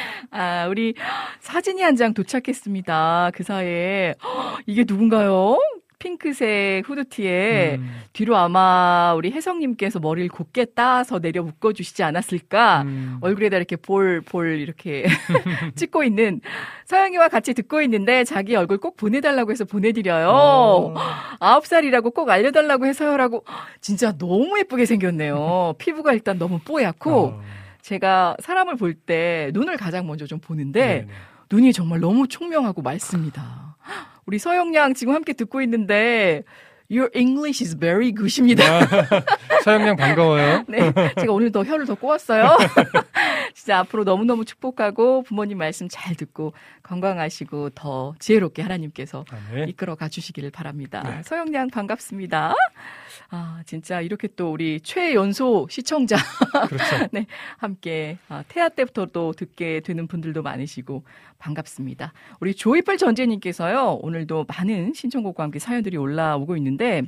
아 우리 사진이 한 장 도착했습니다. 그 사이에 이게 누군가요? 핑크색 후드티에 음. 뒤로 아마 우리 혜성님께서 머리를 곱게 따서 내려 묶어주시지 않았을까. 음. 얼굴에다 이렇게 볼, 볼 이렇게 찍고 있는 서영이와 같이 듣고 있는데 자기 얼굴 꼭 보내달라고 해서 보내드려요. 아홉 살이라고 꼭 알려달라고 해서요라고. 진짜 너무 예쁘게 생겼네요. 피부가 일단 너무 뽀얗고 어. 제가 사람을 볼 때 눈을 가장 먼저 좀 보는데 네네. 눈이 정말 너무 총명하고 맑습니다. 우리 서영 양 지금 함께 듣고 있는데 Your English is very good입니다.
서영 양 반가워요.
네, 제가 오늘 더 혀를 더 꼬았어요. 진짜 앞으로 너무너무 축복하고 부모님 말씀 잘 듣고 건강하시고 더 지혜롭게 하나님께서 아, 네. 이끌어가 주시기를 바랍니다. 네. 서영 양 반갑습니다. 아, 진짜 이렇게 또 우리 최연소 시청자
그렇죠.
네, 함께 아, 태아 때부터도 듣게 되는 분들도 많으시고 반갑습니다. 우리 조이펄 전재님께서요. 오늘도 많은 신청곡과 함께 사연들이 올라오고 있는데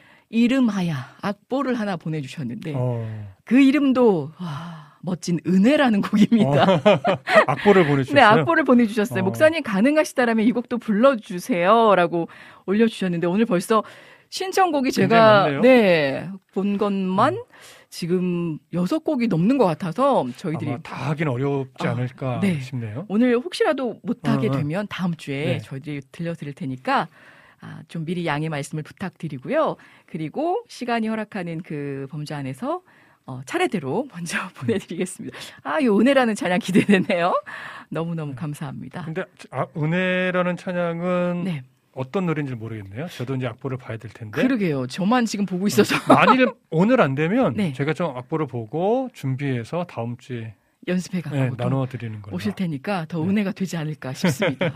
이름하야 악보를 하나 보내주셨는데 어. 그 이름도 와, 멋진 은혜라는 곡입니다.
어. 악보를 보내주셨어요?
네, 악보를 보내주셨어요. 어. 목사님 가능하시다라면 이 곡도 불러주세요 라고 올려주셨는데 오늘 벌써 신청곡이 제가 네, 본 것만 음. 지금 여섯 곡이 넘는 것 같아서 저희들이
아마 다 하긴 어렵지 않을까 아, 네. 싶네요.
오늘 혹시라도 못하게
어, 어.
되면 다음 주에 네. 저희들이 들려드릴 테니까 아, 좀 미리 양해 말씀을 부탁드리고요. 그리고 시간이 허락하는 그 범주 안에서 어, 차례대로 먼저 보내드리겠습니다. 아, 이 은혜라는 찬양 기대되네요. 너무너무 감사합니다.
근데 아, 은혜라는 찬양은
네.
어떤 노래인지 모르겠네요. 저도 이제 악보를 봐야 될 텐데.
그러게요. 저만 지금 보고 있어서.
만일 오늘 안 되면
네.
제가 좀 악보를 보고 준비해서 다음 주에
연습해가고
네, 나눠드리는 걸로
오실 테니까 더 은혜가 되지 않을까 싶습니다.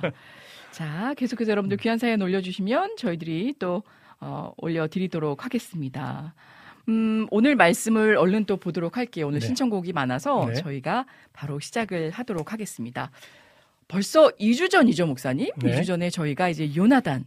자, 계속해서 여러분들 귀한 사연 올려주시면 저희들이 또 어, 올려드리도록 하겠습니다. 음, 오늘 말씀을 얼른 또 보도록 할게요. 오늘 네. 신청곡이 많아서 네. 저희가 바로 시작을 하도록 하겠습니다. 벌써 이 주 전이죠, 목사님? 네. 이 주 전에 저희가 이제 요나단,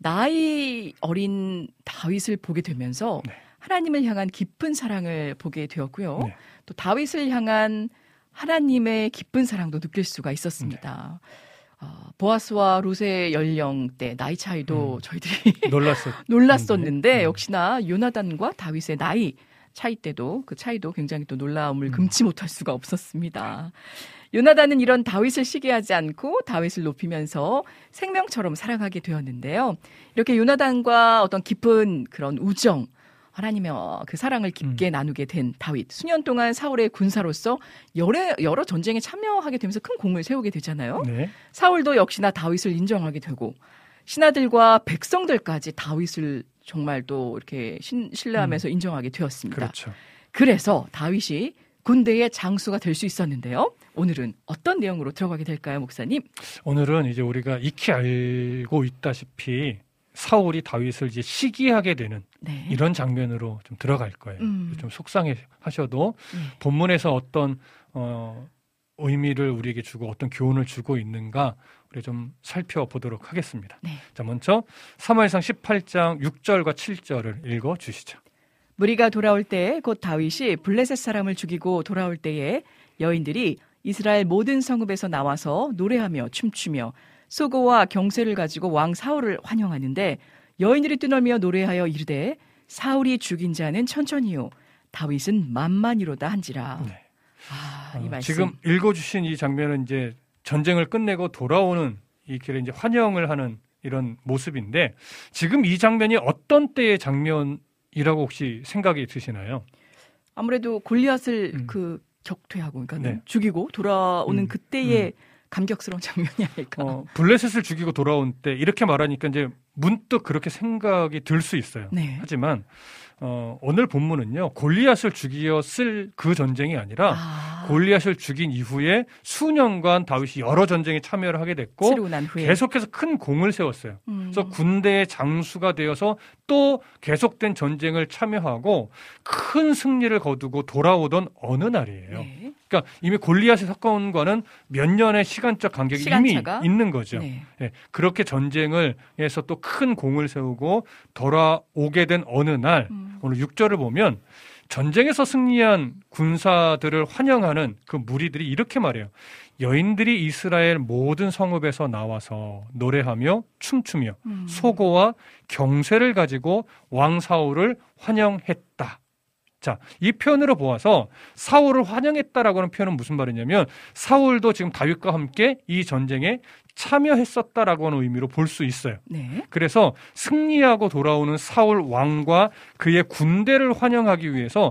나이 어린 다윗을 보게 되면서 네. 하나님을 향한 깊은 사랑을 보게 되었고요. 네. 또 다윗을 향한 하나님의 깊은 사랑도 느낄 수가 있었습니다. 네. 어, 보아스와 룻의 연령대, 나이 차이도 음. 저희들이
놀랐었,
놀랐었는데 음. 역시나 요나단과 다윗의 나이 차이 때도 그 차이도 굉장히 또 놀라움을 음. 금치 못할 수가 없었습니다. 요나단은 이런 다윗을 시기하지 않고 다윗을 높이면서 생명처럼 사랑하게 되었는데요. 이렇게 요나단과 어떤 깊은 그런 우정, 하나님의 그 사랑을 깊게 음. 나누게 된 다윗. 수년 동안 사울의 군사로서 여러, 여러 전쟁에 참여하게 되면서 큰 공을 세우게 되잖아요. 네. 사울도 역시나 다윗을 인정하게 되고 신하들과 백성들까지 다윗을 정말 또 이렇게 신, 신뢰하면서 음. 인정하게 되었습니다.
그렇죠.
그래서 다윗이 군대의 장수가 될 수 있었는데요. 오늘은 어떤 내용으로 들어가게 될까요, 목사님?
오늘은 이제 우리가 익히 알고 있다시피 사울이 다윗을 이제 시기하게 되는 네. 이런 장면으로 좀 들어갈 거예요. 음. 좀 속상해 하셔도 네. 본문에서 어떤 어, 의미를 우리에게 주고 어떤 교훈을 주고 있는가 우리 좀 살펴보도록 하겠습니다. 네. 자, 먼저 사무엘상 십팔 장 육 절과 칠 절을 읽어 주시죠.
무리가 돌아올 때 곧 다윗이 블레셋 사람을 죽이고 돌아올 때에 여인들이 이스라엘 모든 성읍에서 나와서 노래하며 춤추며 소고와 경쇠를 가지고 왕 사울을 환영하는데 여인들이 뜨놀며 노래하여 이르되 사울이 죽인 자는 천천히요 다윗은 만만이로다 한지라. 네. 아, 이 말씀.
지금 읽어주신 이 장면은 이제 전쟁을 끝내고 돌아오는 이 길에 이제 환영을 하는 이런 모습인데 지금 이 장면이 어떤 때의 장면이라고 혹시 생각이 드시나요?
아무래도 골리앗을 음. 그 격퇴하고 그러니까 네. 죽이고 돌아오는 음. 그때의 음. 감격스러운 장면이 아닐까.
어, 블레셋을 죽이고 돌아온 때 이렇게 말하니까 이제 문득 그렇게 생각이 들 수 있어요. 네. 하지만 어, 오늘 본문은요 골리앗을 죽이었을 그 전쟁이 아니라 아. 골리앗을 죽인 이후에 수년간 다윗이 여러 전쟁에 참여를 하게 됐고 계속해서 큰 공을 세웠어요. 음. 그래서 군대의 장수가 되어서 또 계속된 전쟁을 참여하고 큰 승리를 거두고 돌아오던 어느 날이에요. 네. 그러니까 이미 골리앗의 사건과는 몇 년의 시간적 간격이 시간차가? 이미 있는 거죠. 네. 네. 그렇게 전쟁을 해서 또 큰 공을 세우고 돌아오게 된 어느 날 음. 오늘 육 절을 보면 전쟁에서 승리한 군사들을 환영하는 그 무리들이 이렇게 말해요. 여인들이 이스라엘 모든 성읍에서 나와서 노래하며 춤추며 음. 소고와 경쇠를 가지고 왕 사울을 환영했다. 자, 이 표현으로 보아서 사울을 환영했다라고 하는 표현은 무슨 말이냐면 사울도 지금 다윗과 함께 이 전쟁에 참여했었다라고 하는 의미로 볼 수 있어요. 네. 그래서 승리하고 돌아오는 사울 왕과 그의 군대를 환영하기 위해서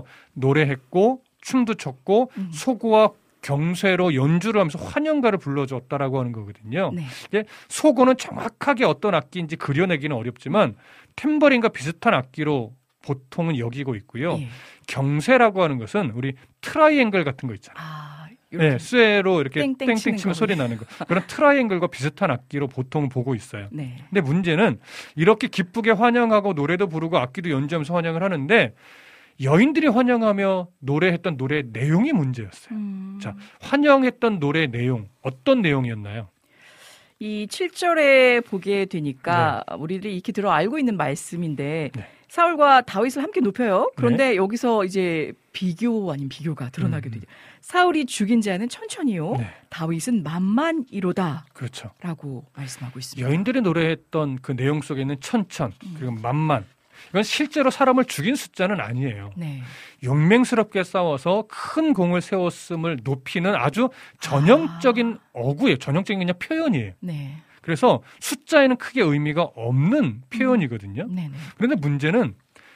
노래했고 춤도 췄고 음. 소고와 경쇠로 연주를 하면서 환영가를 불러줬다라고 하는 거거든요. 네. 이제 소고는 정확하게 어떤 악기인지 그려내기는 어렵지만 탬버린과 비슷한 악기로 보통은 여기고 있고요. 네. 경쇠라고 하는 것은 우리 트라이앵글 같은 거 있잖아요. 아. 네, 쇠로 이렇게 땡땡, 땡땡 치면 소리 나는 거. 그런 트라이앵글과 비슷한 악기로 보통 보고 있어요. 네. 근데 문제는 이렇게 기쁘게 환영하고 노래도 부르고 악기도 연주하면서 환영을 하는데 여인들이 환영하며 노래했던 노래의 내용이 문제였어요. 음. 자, 환영했던 노래의 내용, 어떤 내용이었나요?
이 칠 절에 보게 되니까 네. 우리들이 익히 들어 알고 있는 말씀인데 네. 사울과 다윗을 함께 높여요. 그런데 네. 여기서 이제 비교 아닌 비교가 드러나게 되죠. 음. 사울이 죽인 자는 천천히요. 네. 다윗은 만만이로다.
그렇죠.
라고 말씀하고 있습니다.
여인들이 노래했던 그 내용 속에는 천천 그리고 만만. 이건 실제로 사람을 죽인 숫자는 아니에요. 네. 용맹스럽게 싸워서 큰 공을 세웠음을 높이는 아주 전형적인 아. 어구예요. 전형적인 그냥 표현이에요. 네. 그래서 숫자에는 크게 의미가 없는 표현이거든요. 음. 그런데 문제는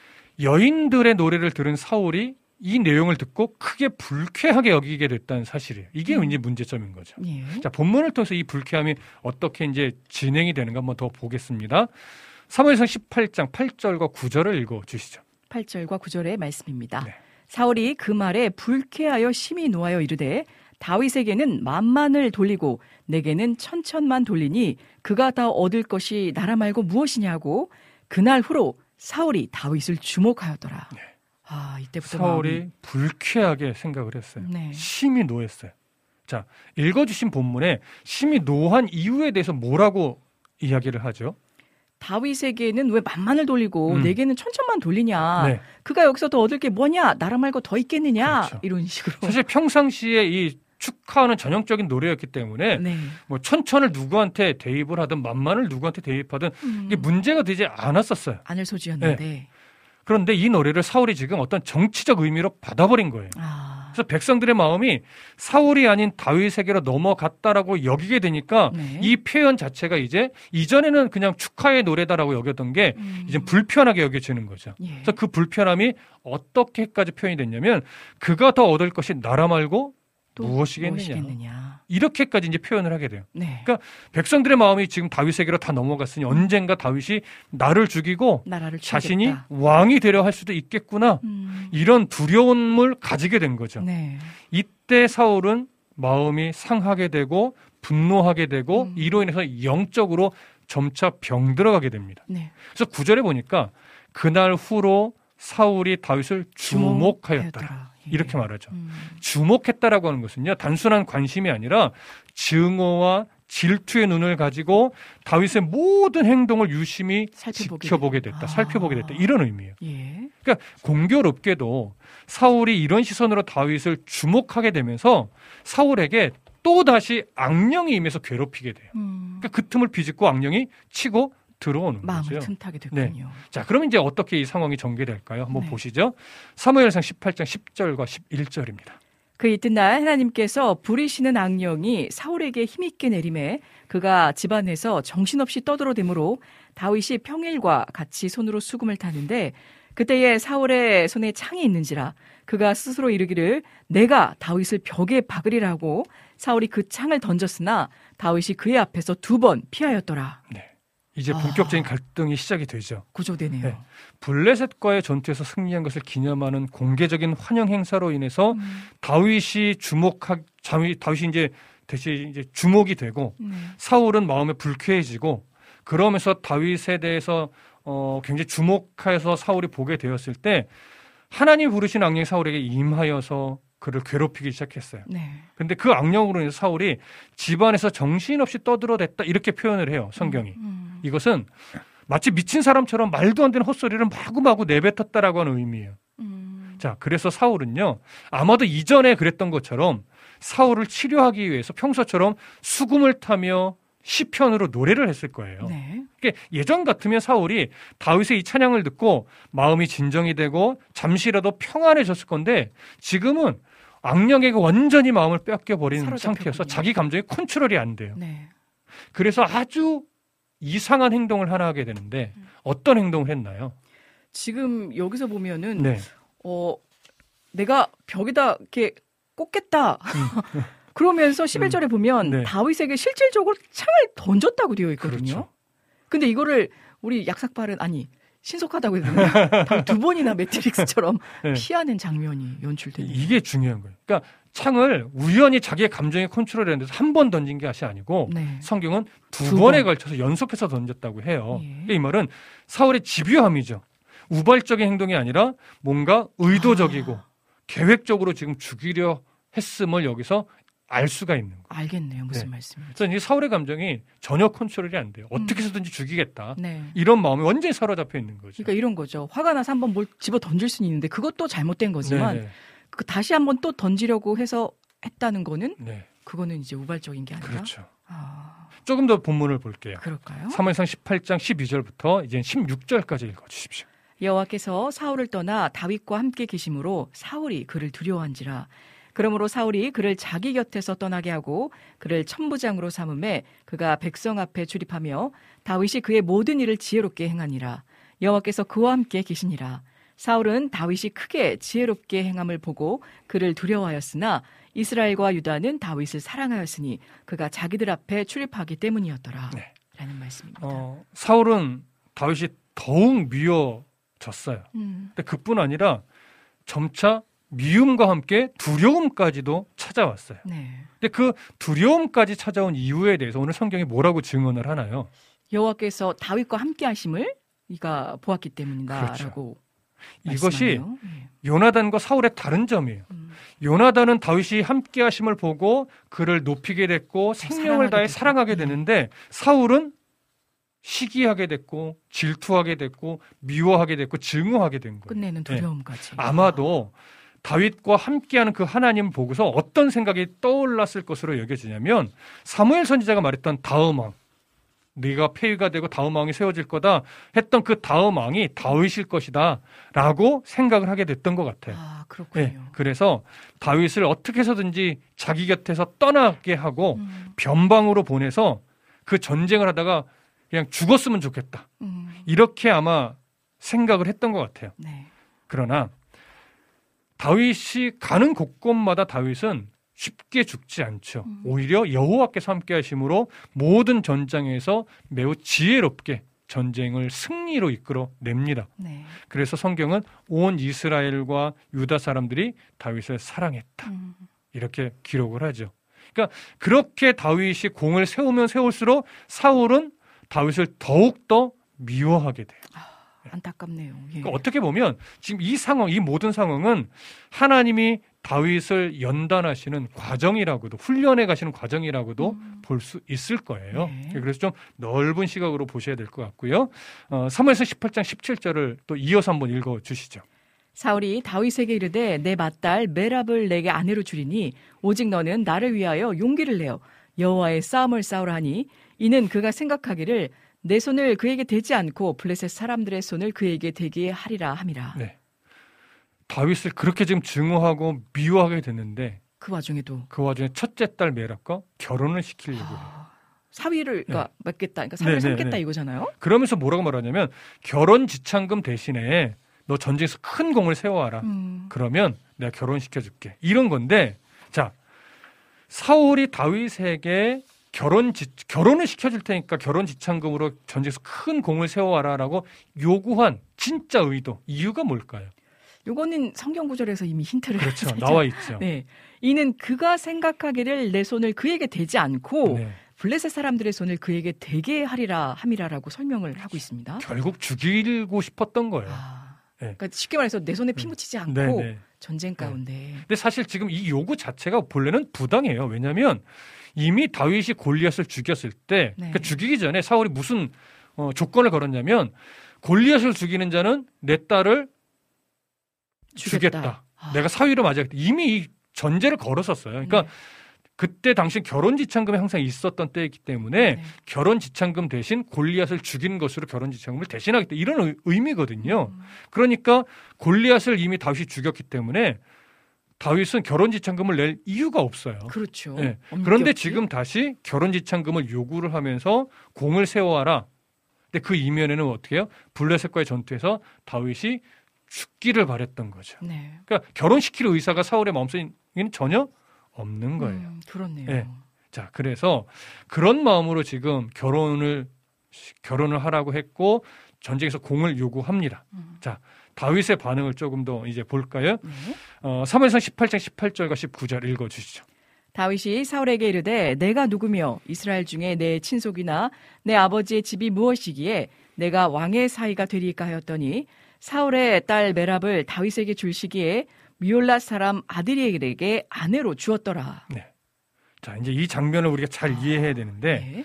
여인들의 노래를 들은 사울이 이 내용을 듣고 크게 불쾌하게 여기게 됐다는 사실이에요. 이게 음. 이제 문제점인 거죠. 예. 자, 본문을 통해서 이 불쾌함이 어떻게 이제 진행이 되는가 한번 더 보겠습니다. 사무엘상 십팔 장 팔 절과 구 절을 읽어 주시죠.
팔 절과 구 절의 말씀입니다. 네. 사울이 그 말에 불쾌하여 심히 노하여 이르되 다윗에게는 만만을 돌리고 내게는 천천만 돌리니 그가 다 얻을 것이 나라 말고 무엇이냐고 그날 후로 사울이 다윗을 주목하였더라. 네. 아, 이때부터
사울이 마음이... 불쾌하게 생각을 했어요. 네. 심히 노했어요. 자, 읽어주신 본문에 심히 노한 이유에 대해서 뭐라고 이야기를 하죠?
다윗에게는 왜 만만을 돌리고 음. 내게는 천천만 돌리냐. 네. 그가 여기서 더 얻을 게 뭐냐. 나라 말고 더 있겠느냐. 그렇죠. 이런 식으로.
사실 평상시에 이 축하하는 전형적인 노래였기 때문에 네. 뭐 천천을 누구한테 대입을 하든 만만을 누구한테 대입하든 음. 이게 문제가 되지 않았었어요.
않을 소지였는데.
네. 그런데 이 노래를 사울이 지금 어떤 정치적 의미로 받아버린 거예요. 아. 그래서 백성들의 마음이 사울이 아닌 다윗에게로 넘어갔다라고 여기게 되니까 네. 이 표현 자체가 이제 이전에는 그냥 축하의 노래다라고 여겼던 게 음. 이제 불편하게 여겨지는 거죠. 예. 그래서 그 불편함이 어떻게까지 표현이 됐냐면 그가 더 얻을 것이 나라 말고 무엇이겠느냐.
무엇이겠느냐.
이렇게까지 이제 표현을 하게 돼요.
네.
그러니까 백성들의 마음이 지금 다윗에게로 다 넘어갔으니 언젠가 다윗이 나를 죽이고
나라를
자신이 왕이 되려 할 수도 있겠구나. 음. 이런 두려움을 가지게 된 거죠.
네.
이때 사울은 마음이 상하게 되고 분노하게 되고 음. 이로 인해서 영적으로 점차 병들어가게 됩니다. 네. 그래서 구절에 보니까 그날 후로 사울이 다윗을 주목하였더라. 예. 이렇게 말하죠. 음. 주목했다라고 하는 것은요. 단순한 관심이 아니라 증오와 질투의 눈을 가지고 다윗의 모든 행동을 유심히 살펴보게 지켜보게 됐다. 아. 살펴보게 됐다. 이런 의미예요. 예. 그러니까 공교롭게도 사울이 이런 시선으로 다윗을 주목하게 되면서 사울에게 또다시 악령이 임해서 괴롭히게 돼요. 음. 그러니까 그 틈을 비집고 악령이 치고 들어오는
마음을
거죠.
틈타게 됐군요. 네.
자, 그럼 이제 어떻게 이 상황이 전개될까요? 한번 네. 보시죠. 사무엘상 십팔 장 십 절과 십일 절입니다.
그 이튿날 하나님께서 부리시는 악령이 사울에게 힘있게 내림에 그가 집안에서 정신없이 떠들어대므로 다윗이 평일과 같이 손으로 수금을 타는데 그때에 사울의 손에 창이 있는지라 그가 스스로 이르기를 내가 다윗을 벽에 박으리라고 사울이 그 창을 던졌으나 다윗이 그의 앞에서 두 번 피하였더라.
네. 이제 본격적인 아, 갈등이 시작이 되죠.
구조되네요. 네.
블레셋과의 전투에서 승리한 것을 기념하는 공개적인 환영 행사로 인해서 음. 다윗이 주목하 다윗이 이제 대신 이제 주목이 되고 음. 사울은 마음에 불쾌해지고 그러면서 다윗에 대해서 어, 굉장히 주목해서 사울이 보게 되었을 때 하나님이 부르신 악령이 사울에게 임하여서 그를 괴롭히기 시작했어요. 그런데 네. 그 악령으로 인해서 사울이 집안에서 정신없이 떠들어댔다 이렇게 표현을 해요. 성경이. 음, 음. 이것은 마치 미친 사람처럼 말도 안 되는 헛소리를 마구마구 내뱉었다라고 하는 의미예요. 음. 자, 그래서 사울은요. 아마도 이전에 그랬던 것처럼 사울을 치료하기 위해서 평소처럼 수금을 타며 시편으로 노래를 했을 거예요. 네. 그러니까 예전 같으면 사울이 다윗의 이 찬양을 듣고 마음이 진정이 되고 잠시라도 평안해졌을 건데 지금은 악령에게 완전히 마음을 뺏겨버린 상태여서 자기 감정이 컨트롤이 안 돼요. 네. 그래서 아주 이상한 행동을 하나 하게 되는데 어떤 행동을 했나요?
지금 여기서 보면은 네. 어, 내가 벽에다 이렇게 꽂겠다. 음. 그러면서 십일 절에 보면 네. 다윗에게 실질적으로 창을 던졌다고 되어 있거든요. 그렇죠. 근데 이거를 우리 약삭발은 아니 신속하다고 해야 되나? 두 번이나 매트릭스처럼 네. 피하는 장면이 연출되는
이게 중요한 거예요. 그러니까 창을 우연히 자기의 감정에 컨트롤했는데 한 번 던진 것이 아니고 네. 성경은 두, 두 번에 번. 걸쳐서 연속해서 던졌다고 해요. 예. 이 말은 사울의 집요함이죠. 우발적인 행동이 아니라 뭔가 의도적이고 아. 계획적으로 지금 죽이려 했음을 여기서 알 수가 있는 거예요.
알겠네요. 무슨
네.
말씀인지.
그래서 이 사울의 감정이 전혀 컨트롤이 안 돼요. 어떻게 해서든지 죽이겠다. 네. 이런 마음이 완전히 사로잡혀 있는 거죠.
그러니까 이런 거죠. 화가 나서 한번 뭘 집어 던질 수는 있는데 그것도 잘못된 거지만 그 다시 한번 또 던지려고 해서 했다는 거는 네. 그거는 이제 우발적인 게 아니라.
그렇죠. 아... 조금 더 본문을 볼게요.
그럴까요?
사무엘상 십팔 장 십이 절부터 이제 십육 절까지 읽어주십시오.
여호와께서 사울을 떠나 다윗과 함께 계심으로 사울이 그를 두려워한지라. 그러므로 사울이 그를 자기 곁에서 떠나게 하고 그를 천부장으로 삼음에 그가 백성 앞에 출입하며 다윗이 그의 모든 일을 지혜롭게 행하니라. 여호와께서 그와 함께 계시니라. 사울은 다윗이 크게 지혜롭게 행함을 보고 그를 두려워하였으나 이스라엘과 유다는 다윗을 사랑하였으니 그가 자기들 앞에 출입하기 때문이었더라. 네. 라는 말씀입니다.
어, 사울은 다윗이 더욱 미워졌어요. 음. 근데 그뿐 아니라 점차 미움과 함께 두려움까지도 찾아왔어요. 네. 근데 그 두려움까지 찾아온 이유에 대해서 오늘 성경이 뭐라고 증언을 하나요?
여호와께서 다윗과 함께 하심을 이가 보았기 때문이다라고
그렇죠. 이것이 네. 요나단과 사울의 다른 점이에요. 음. 요나단은 다윗이 함께 하심을 보고 그를 높이게 됐고 생명을 다해 됐고. 사랑하게 되는데 사울은 시기하게 됐고 질투하게 됐고 미워하게 됐고 증오하게 된 거예요.
끝내는 두려움까지.
네. 아마도 다윗과 함께하는 그 하나님 보고서 어떤 생각이 떠올랐을 것으로 여겨지냐면 사무엘 선지자가 말했던 다음 왕, 네가 폐위가 되고 다음 왕이 세워질 거다 했던 그 다음 왕이 다윗일 것이다 라고 생각을 하게 됐던 것 같아요.
아, 그렇군요. 네,
그래서 다윗을 어떻게 해서든지 자기 곁에서 떠나게 하고 음. 변방으로 보내서 그 전쟁을 하다가 그냥 죽었으면 좋겠다. 음. 이렇게 아마 생각을 했던 것 같아요. 네. 그러나 다윗이 가는 곳곳마다 다윗은 쉽게 죽지 않죠. 음. 오히려 여호와께서 함께 하심으로 모든 전장에서 매우 지혜롭게 전쟁을 승리로 이끌어냅니다. 네. 그래서 성경은 온 이스라엘과 유다 사람들이 다윗을 사랑했다. 음. 이렇게 기록을 하죠. 그러니까 그렇게 다윗이 공을 세우면 세울수록 사울은 다윗을 더욱더 미워하게 돼요.
아, 안타깝네요. 예.
그러니까 어떻게 보면 지금 이 상황, 이 모든 상황은 하나님이 다윗을 연단하시는 과정이라고도, 훈련해 가시는 과정이라고도 음. 볼 수 있을 거예요. 네. 그래서 좀 넓은 시각으로 보셔야 될 것 같고요. 어, 사무엘서 십팔 장 십칠 절을 또 이어서 한번 읽어주시죠.
사울이 다윗에게 이르되 내 맏딸 메랍을 내게 아내로 주리니 오직 너는 나를 위하여 용기를 내어 여호와의 싸움을 싸우라 하니 이는 그가 생각하기를 내 손을 그에게 대지 않고 블레셋 사람들의 손을 그에게 대게 하리라 함이라. 네.
다윗을 그렇게 지금 증오하고 미워하게 됐는데
그 와중에도
그 와중에 첫째 딸 메랍과 결혼을 시키려고 해요.
아, 사위를 그러니까 네. 맡겠다, 그러니까 사위를
네,
삼겠다
네, 네.
이거잖아요.
그러면서 뭐라고 말하냐면 결혼 지참금 대신에 너 전쟁에서 큰 공을 세워와라. 음. 그러면 내가 결혼시켜줄게. 이런 건데, 자, 사울이 다윗에게 결혼 지, 결혼을 시켜줄 테니까 결혼 지참금으로 전쟁에서 큰 공을 세워와라라고 요구한 진짜 의도, 이유가 뭘까요?
요거는 성경 구절에서 이미 힌트를
그렇죠.
살짝,
나와 있죠.
네, 이는 그가 생각하기를 내 손을 그에게 대지 않고 네. 블레셋 사람들의 손을 그에게 대게 하리라 함이라라고 설명을 하고 있습니다.
결국 죽이고 싶었던 거예요.
아, 네. 그러니까 쉽게 말해서 내 손에 피 묻히지 않고 네, 네. 전쟁 가운데. 네.
근데 사실 지금 이 요구 자체가 본래는 부당해요. 왜냐하면 이미 다윗이 골리앗을 죽였을 때, 네. 그러니까 죽이기 전에 사울이 무슨 어, 조건을 걸었냐면 골리앗을 죽이는 자는 내 딸을 주겠다. 주겠다. 아. 내가 사위로 맞이하겠다. 이미 이 전제를 걸었었어요. 그러니까 네. 그때 당시 결혼 지참금이 항상 있었던 때이기 때문에 네. 결혼 지참금 대신 골리앗을 죽인 것으로 결혼 지참금을 대신하겠다. 이런 의, 의미거든요. 음. 그러니까 골리앗을 이미 다윗이 죽였기 때문에 다윗은 결혼 지참금을 낼 이유가 없어요.
그렇죠.
네. 그런데 지금 다시 결혼 지참금을 요구를 하면서 공을 세워와라. 근데 그 이면에는 어떻게 해요? 블레셋과의 전투에서 다윗이 죽기를 바랬던 거죠. 네. 그러니까 결혼시킬 의사가 사울의 마음속에는 전혀 없는 거예요.
음, 그렇네요.
네. 자, 그래서 그런 마음으로 지금 결혼을 결혼을 하라고 했고 전쟁에서 공을 요구합니다. 음. 자, 다윗의 반응을 조금 더 이제 볼까요? 네. 어, 사무엘상 십팔 장 십팔 절과 십구 절 읽어주시죠.
다윗이 사울에게 이르되 내가 누구며 이스라엘 중에 내 친속이나 내 아버지의 집이 무엇이기에 내가 왕의 사위가 되리까 하였더니 사울의 딸 메랍을 다윗에게 줄 시기에 미올라 사람 아드리엘에게 아내로 주었더라.
네. 자, 이제 이 장면을 우리가 잘 아, 이해해야 되는데 네.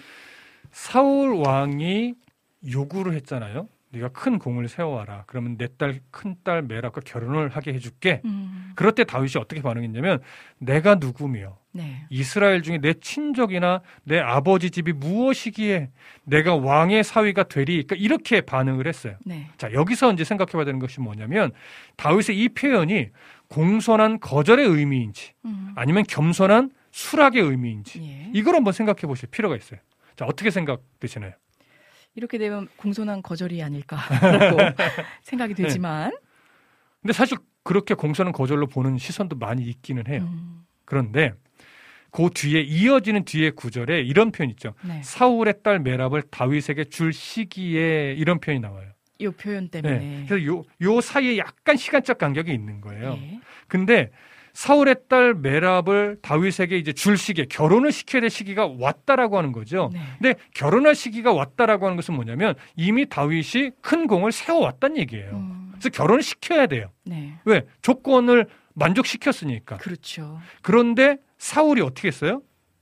사울 왕이 요구를 했잖아요. 네가 큰 공을 세워와라. 그러면 내 딸 큰 딸 메랍과 결혼을 하게 해줄게. 음. 그럴 때 다윗이 어떻게 반응했냐면 내가 누구며 네. 이스라엘 중에 내 친족이나 내 아버지 집이 무엇이기에 내가 왕의 사위가 되리. 그러니까 이렇게 반응을 했어요. 네. 자, 여기서 이제 생각해봐야 되는 것이 뭐냐면 다윗의 이 표현이 공손한 거절의 의미인지 음. 아니면 겸손한 수락의 의미인지 예. 이걸 한번 생각해 보실 필요가 있어요. 자, 어떻게 생각되시나요?
이렇게 되면 공손한 거절이 아닐까라고 생각이 되지만 네.
근데 사실 그렇게 공손한 거절로 보는 시선도 많이 있기는 해요. 음. 그런데 그 뒤에 이어지는 뒤에 구절에 이런 표현 있죠. 네. 사울의 딸 메랍을 다윗에게 줄 시기에 이런 표현이 나와요.
이 표현 때문에.
네. 그래서 요, 요 사이에 약간 시간적 간격이 있는 거예요. 네. 근데 사울의 딸 메랍을 다윗에게 이제 줄 시기에 결혼을 시켜야 될 시기가 왔다라고 하는 거죠. 네. 근데 결혼할 시기가 왔다라고 하는 것은 뭐냐면 이미 다윗이 큰 공을 세워왔다는 얘기예요. 음. 그래서 결혼을 시켜야 돼요. 네. 왜? 조건을 만족시켰으니까.
그렇죠.
그런데 사울이 어떻게 했어요?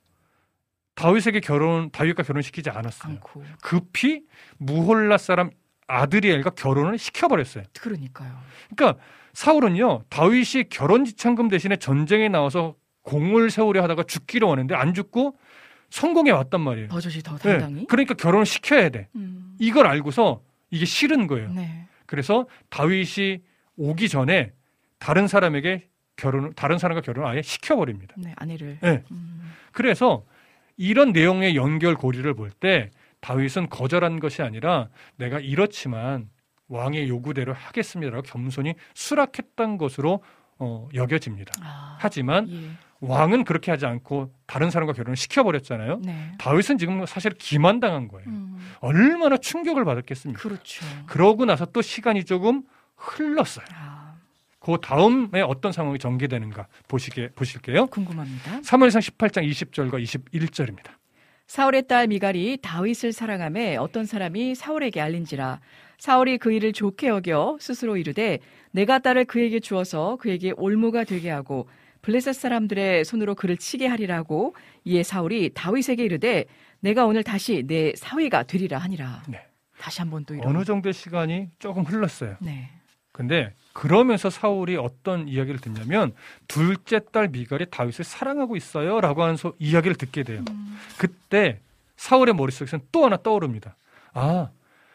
다윗에게 결혼, 다윗과 결혼시키지 않았어요.
않고.
급히 무홀라 사람 아드리엘과 결혼을 시켜버렸어요.
그러니까요.
그러니까 사울은요, 다윗이 결혼 지참금 대신에 전쟁에 나와서 공을 세우려 하다가 죽기로 하는데 안 죽고 성공해 왔단 말이에요.
버젓이 더 당당히.
네. 그러니까 결혼을 시켜야 돼. 음. 이걸 알고서 이게 싫은 거예요.
네.
그래서 다윗이 오기 전에 다른 사람에게 결혼, 다른 사람과 결혼을 아예 시켜버립니다.
네, 아내를.
네. 음. 그래서 이런 내용의 연결고리를 볼 때 다윗은 거절한 것이 아니라 내가 이렇지만 왕의 요구대로 하겠습니다라고 겸손히 수락했던 것으로 어, 여겨집니다. 아, 하지만
예.
왕은 그렇게 하지 않고 다른 사람과 결혼을 시켜버렸잖아요.
네.
다윗은 지금 사실 기만당한 거예요.
음.
얼마나 충격을 받았겠습니까?
그렇죠.
그러고 나서 또 시간이 조금 흘렀어요.
아.
그 다음에 어떤 상황이 전개되는가 보시게, 보실게요.
궁금합니다.
사무엘상 십팔 장 이십 절과 이십일 절입니다.
사울의 딸 미갈이 다윗을 사랑하며 어떤 사람이 사울에게 알린지라. 사울이 그 일을 좋게 여겨 스스로 이르되 내가 딸을 그에게 주어서 그에게 올무가 되게 하고 블레셋 사람들의 손으로 그를 치게 하리라고. 이에 사울이 다윗에게 이르되 내가 오늘 다시 내 사위가 되리라 하니라.
네.
다시 한번 또 이런.
어느 정도의 시간이 조금 흘렀어요.
네.
근데 그러면서 사울이 어떤 이야기를 듣냐면 둘째 딸 미갈이 다윗을 사랑하고 있어요 라고 하는 소, 이야기를 듣게 돼요. 음. 그때 사울의 머릿속에서는 또 하나 떠오릅니다. 아,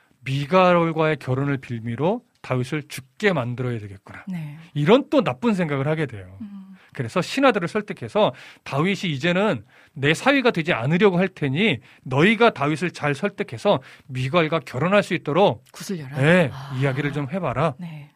미갈과의 결혼을 빌미로 다윗을 죽게 만들어야 되겠구나. 네. 이런 또 나쁜 생각을 하게 돼요. 음. 그래서 신하들을 설득해서 다윗이 이제는 내 사위가 되지 않으려고 할 테니 너희가 다윗을 잘 설득해서 미갈과 결혼할 수 있도록
구슬려라.
네,
아.
이야기를 좀 해봐라.
네.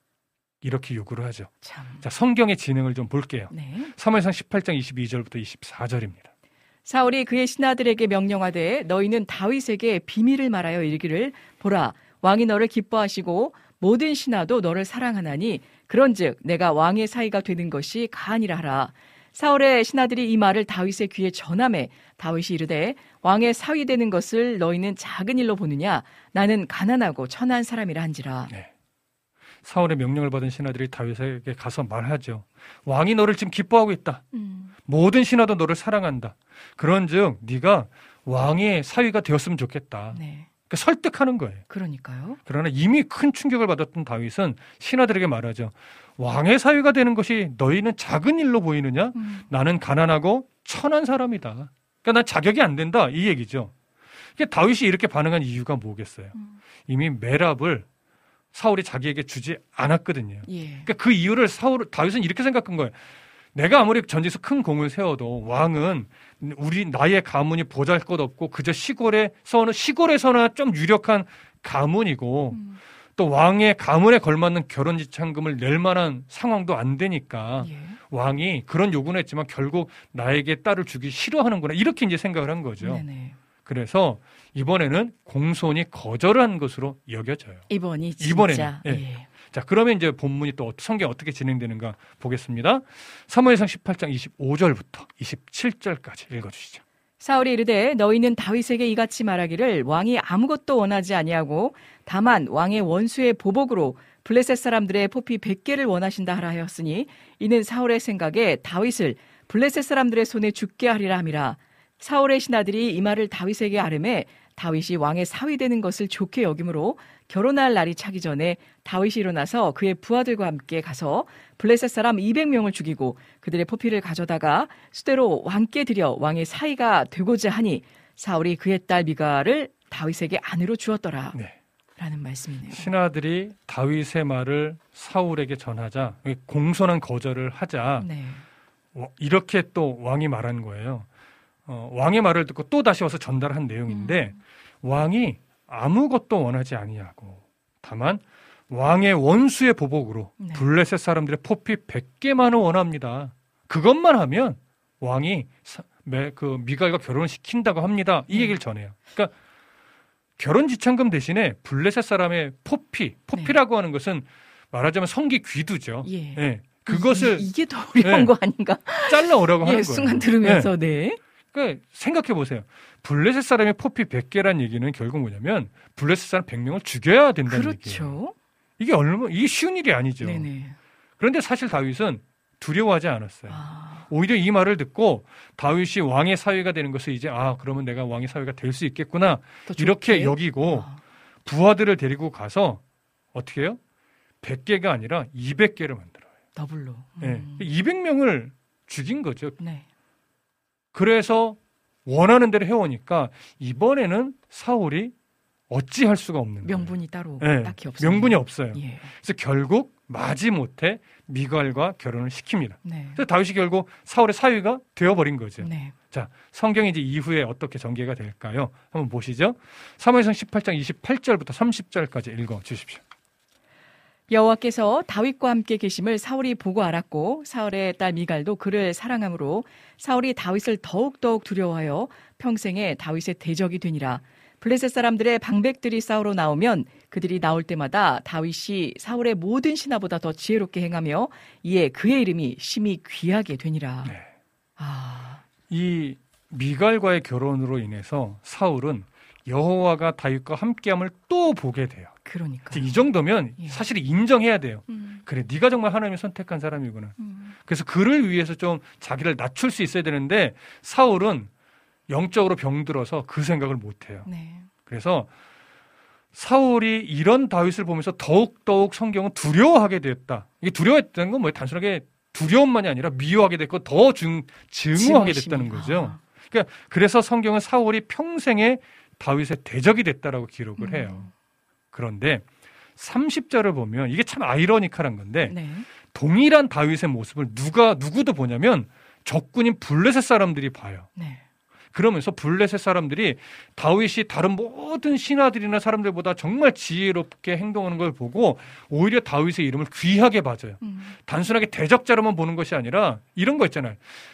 이렇게 요구를 하죠.
참.
자, 성경의 진행을 좀 볼게요.
네.
사무엘상 십팔 장 이십이 절부터 이십사 절입니다.
사울이 그의 신하들에게 명령하되 너희는 다윗에게 비밀을 말하여 이르기를 보라 왕이 너를 기뻐하시고 모든 신하도 너를 사랑하나니 그런즉 내가 왕의 사위가 되는 것이 가하니라 하라. 사울의 신하들이 이 말을 다윗의 귀에 전하매 다윗이 이르되 왕의 사위 되는 것을 너희는 작은 일로 보느냐 나는 가난하고 천한 사람이라 한지라.
네. 사울의 명령을 받은 신하들이 다윗에게 가서 말하죠. 왕이 너를 지금 기뻐하고 있다. 음. 모든 신하도 너를 사랑한다. 그런즉 네가 왕의 사위가 되었으면 좋겠다.
네.
그러니까 설득하는 거예요.
그러니까요.
그러나 이미 큰 충격을 받았던 다윗은 신하들에게 말하죠. 왕의 사위가 되는 것이 너희는 작은 일로 보이느냐? 음. 나는 가난하고 천한 사람이다. 그러니까 난 자격이 안 된다. 이 얘기죠. 그러니까 다윗이 이렇게 반응한 이유가 뭐겠어요? 음. 이미 메랍을 사울이 자기에게 주지 않았거든요.
예.
그러니까 그 이유를 사울, 다윗은 이렇게 생각한 거예요. 내가 아무리 전쟁에서 큰 공을 세워도 왕은 우리 나의 가문이 보잘것없고 그저 시골에서는 시골에서나 좀 유력한 가문이고 음. 또 왕의 가문에 걸맞는 결혼지참금을 낼 만한 상황도 안 되니까
예.
왕이 그런 요구는 했지만 결국 나에게 딸을 주기 싫어하는구나 이렇게 이제 생각을 한 거죠.
네네.
그래서 이번에는 공손히 거절을 한 것으로 여겨져요.
이번이 진짜.
이번에는. 예.
예.
자, 그러면 이제 본문이 또 성경 어떻게 진행되는가 보겠습니다. 사무엘상 십팔 장 이십오 절부터 이십칠 절까지 읽어주시죠.
사울이 이르되 너희는 다윗에게 이같이 말하기를 왕이 아무것도 원하지 아니하고 다만 왕의 원수의 보복으로 블레셋 사람들의 포피 백 개를 원하신다 하라 하였으니 이는 사울의 생각에 다윗을 블레셋 사람들의 손에 죽게 하리라 함이라. 사울의 신하들이 이 말을 다윗에게 아뢰매 다윗이 왕의 사위 되는 것을 좋게 여김으로 결혼할 날이 차기 전에 다윗이 일어나서 그의 부하들과 함께 가서 블레셋 사람 이백 명을 죽이고 그들의 포피를 가져다가 수대로 왕께 드려 왕의 사위가 되고자 하니 사울이 그의 딸 미갈을 다윗에게 아내로 주었더라.
네.
라는 말씀이네요.
신하들이 다윗의 말을 사울에게 전하자 공손한 거절을 하자
네.
이렇게 또 왕이 말한 거예요. 어, 왕의 말을 듣고 또 다시 와서 전달한 내용인데 음. 왕이 아무것도 원하지 아니하고 다만 왕의 원수의 보복으로 네. 블레셋 사람들의 포피 백 개만을 원합니다. 그것만 하면 왕이 사, 매, 그 미갈과 결혼을 시킨다고 합니다. 이 네. 얘기를 전해요. 그러니까 결혼 지참금 대신에 블레셋 사람의 포피, 포피라고 네. 하는 것은 말하자면 성기 귀두죠.
예.
네. 그것을
이, 이게 더 어려운 네. 거 아닌가?
잘라오라고
예,
하는 거예요.
순간 들으면서 네.
네. 그러니까 생각해 보세요. 블레셋 사람의 포피 백 개란 얘기는 결국 뭐냐면 블레셋 사람 백 명을 죽여야 된다는
그렇죠.
얘기예요. 이게 얼마 이게 쉬운 일이 아니죠.
네네.
그런데 사실 다윗은 두려워하지 않았어요.
아.
오히려 이 말을 듣고 다윗이 왕의 사위가 되는 것을 이제 아 그러면 내가 왕의 사위가 될 수 있겠구나 이렇게 여기고 아. 부하들을 데리고 가서 어떻게 해요? 백 개가 아니라 이백 개를 만들어요.
더블로. 음.
네. 이백 명을 죽인 거죠.
네.
그래서 원하는 대로 해오니까 이번에는 사울이 어찌할 수가 없는 거예요.
명분이 따로 네, 딱히 없어요.
명분이 없어요.
예.
그래서 결국 마지못해 미갈과 결혼을 시킵니다.
네.
그래서 다윗이 결국 사울의 사위가 되어버린 거죠.
네.
자, 성경이 이제 이후에 어떻게 전개가 될까요? 한번 보시죠. 사무엘상 십팔 장 이십팔 절부터 삼십 절까지 읽어주십시오.
여호와께서 다윗과 함께 계심을 사울이 보고 알았고 사울의 딸 미갈도 그를 사랑함으로 사울이 다윗을 더욱더욱 두려워하여 평생에 다윗의 대적이 되니라. 블레셋 사람들의 방백들이 싸우러 나오면 그들이 나올 때마다 다윗이 사울의 모든 신하보다 더 지혜롭게 행하며 이에 그의 이름이 심히 귀하게 되니라.
네.
아.
이 미갈과의 결혼으로 인해서 사울은 여호와가 다윗과 함께함을 또 보게 돼요.
그러니까
이 정도면
예.
사실 인정해야 돼요.
음.
그래, 네가 정말 하나님이 선택한 사람이구나.
음.
그래서 그를 위해서 좀 자기를 낮출 수 있어야 되는데 사울은 영적으로 병들어서 그 생각을 못해요.
네.
그래서 사울이 이런 다윗을 보면서 더욱더욱 성경은 두려워하게 됐다. 이게 두려워했다는 건 뭐 단순하게 두려움만이 아니라 미워하게 됐고 더 증, 증오하게 됐다는 거죠. 그러니까 그래서 성경은 사울이 평생에 다윗의 대적이 됐다라고 기록을
음.
해요. 그런데 삼십 절을 보면 이게 참 아이러니컬한 건데
네.
동일한 다윗의 모습을 누가 누구도 보냐면 적군인 블레셋 사람들이 봐요.
네.
그러면서 블레셋 사람들이 다윗이 다른 모든 신하들이나 사람들보다 정말 지혜롭게 행동하는 걸 보고 오히려 다윗의 이름을 귀하게 봐줘요.
음.
단순하게 대적자로만 보는 것이 아니라 이런 거 있잖아요.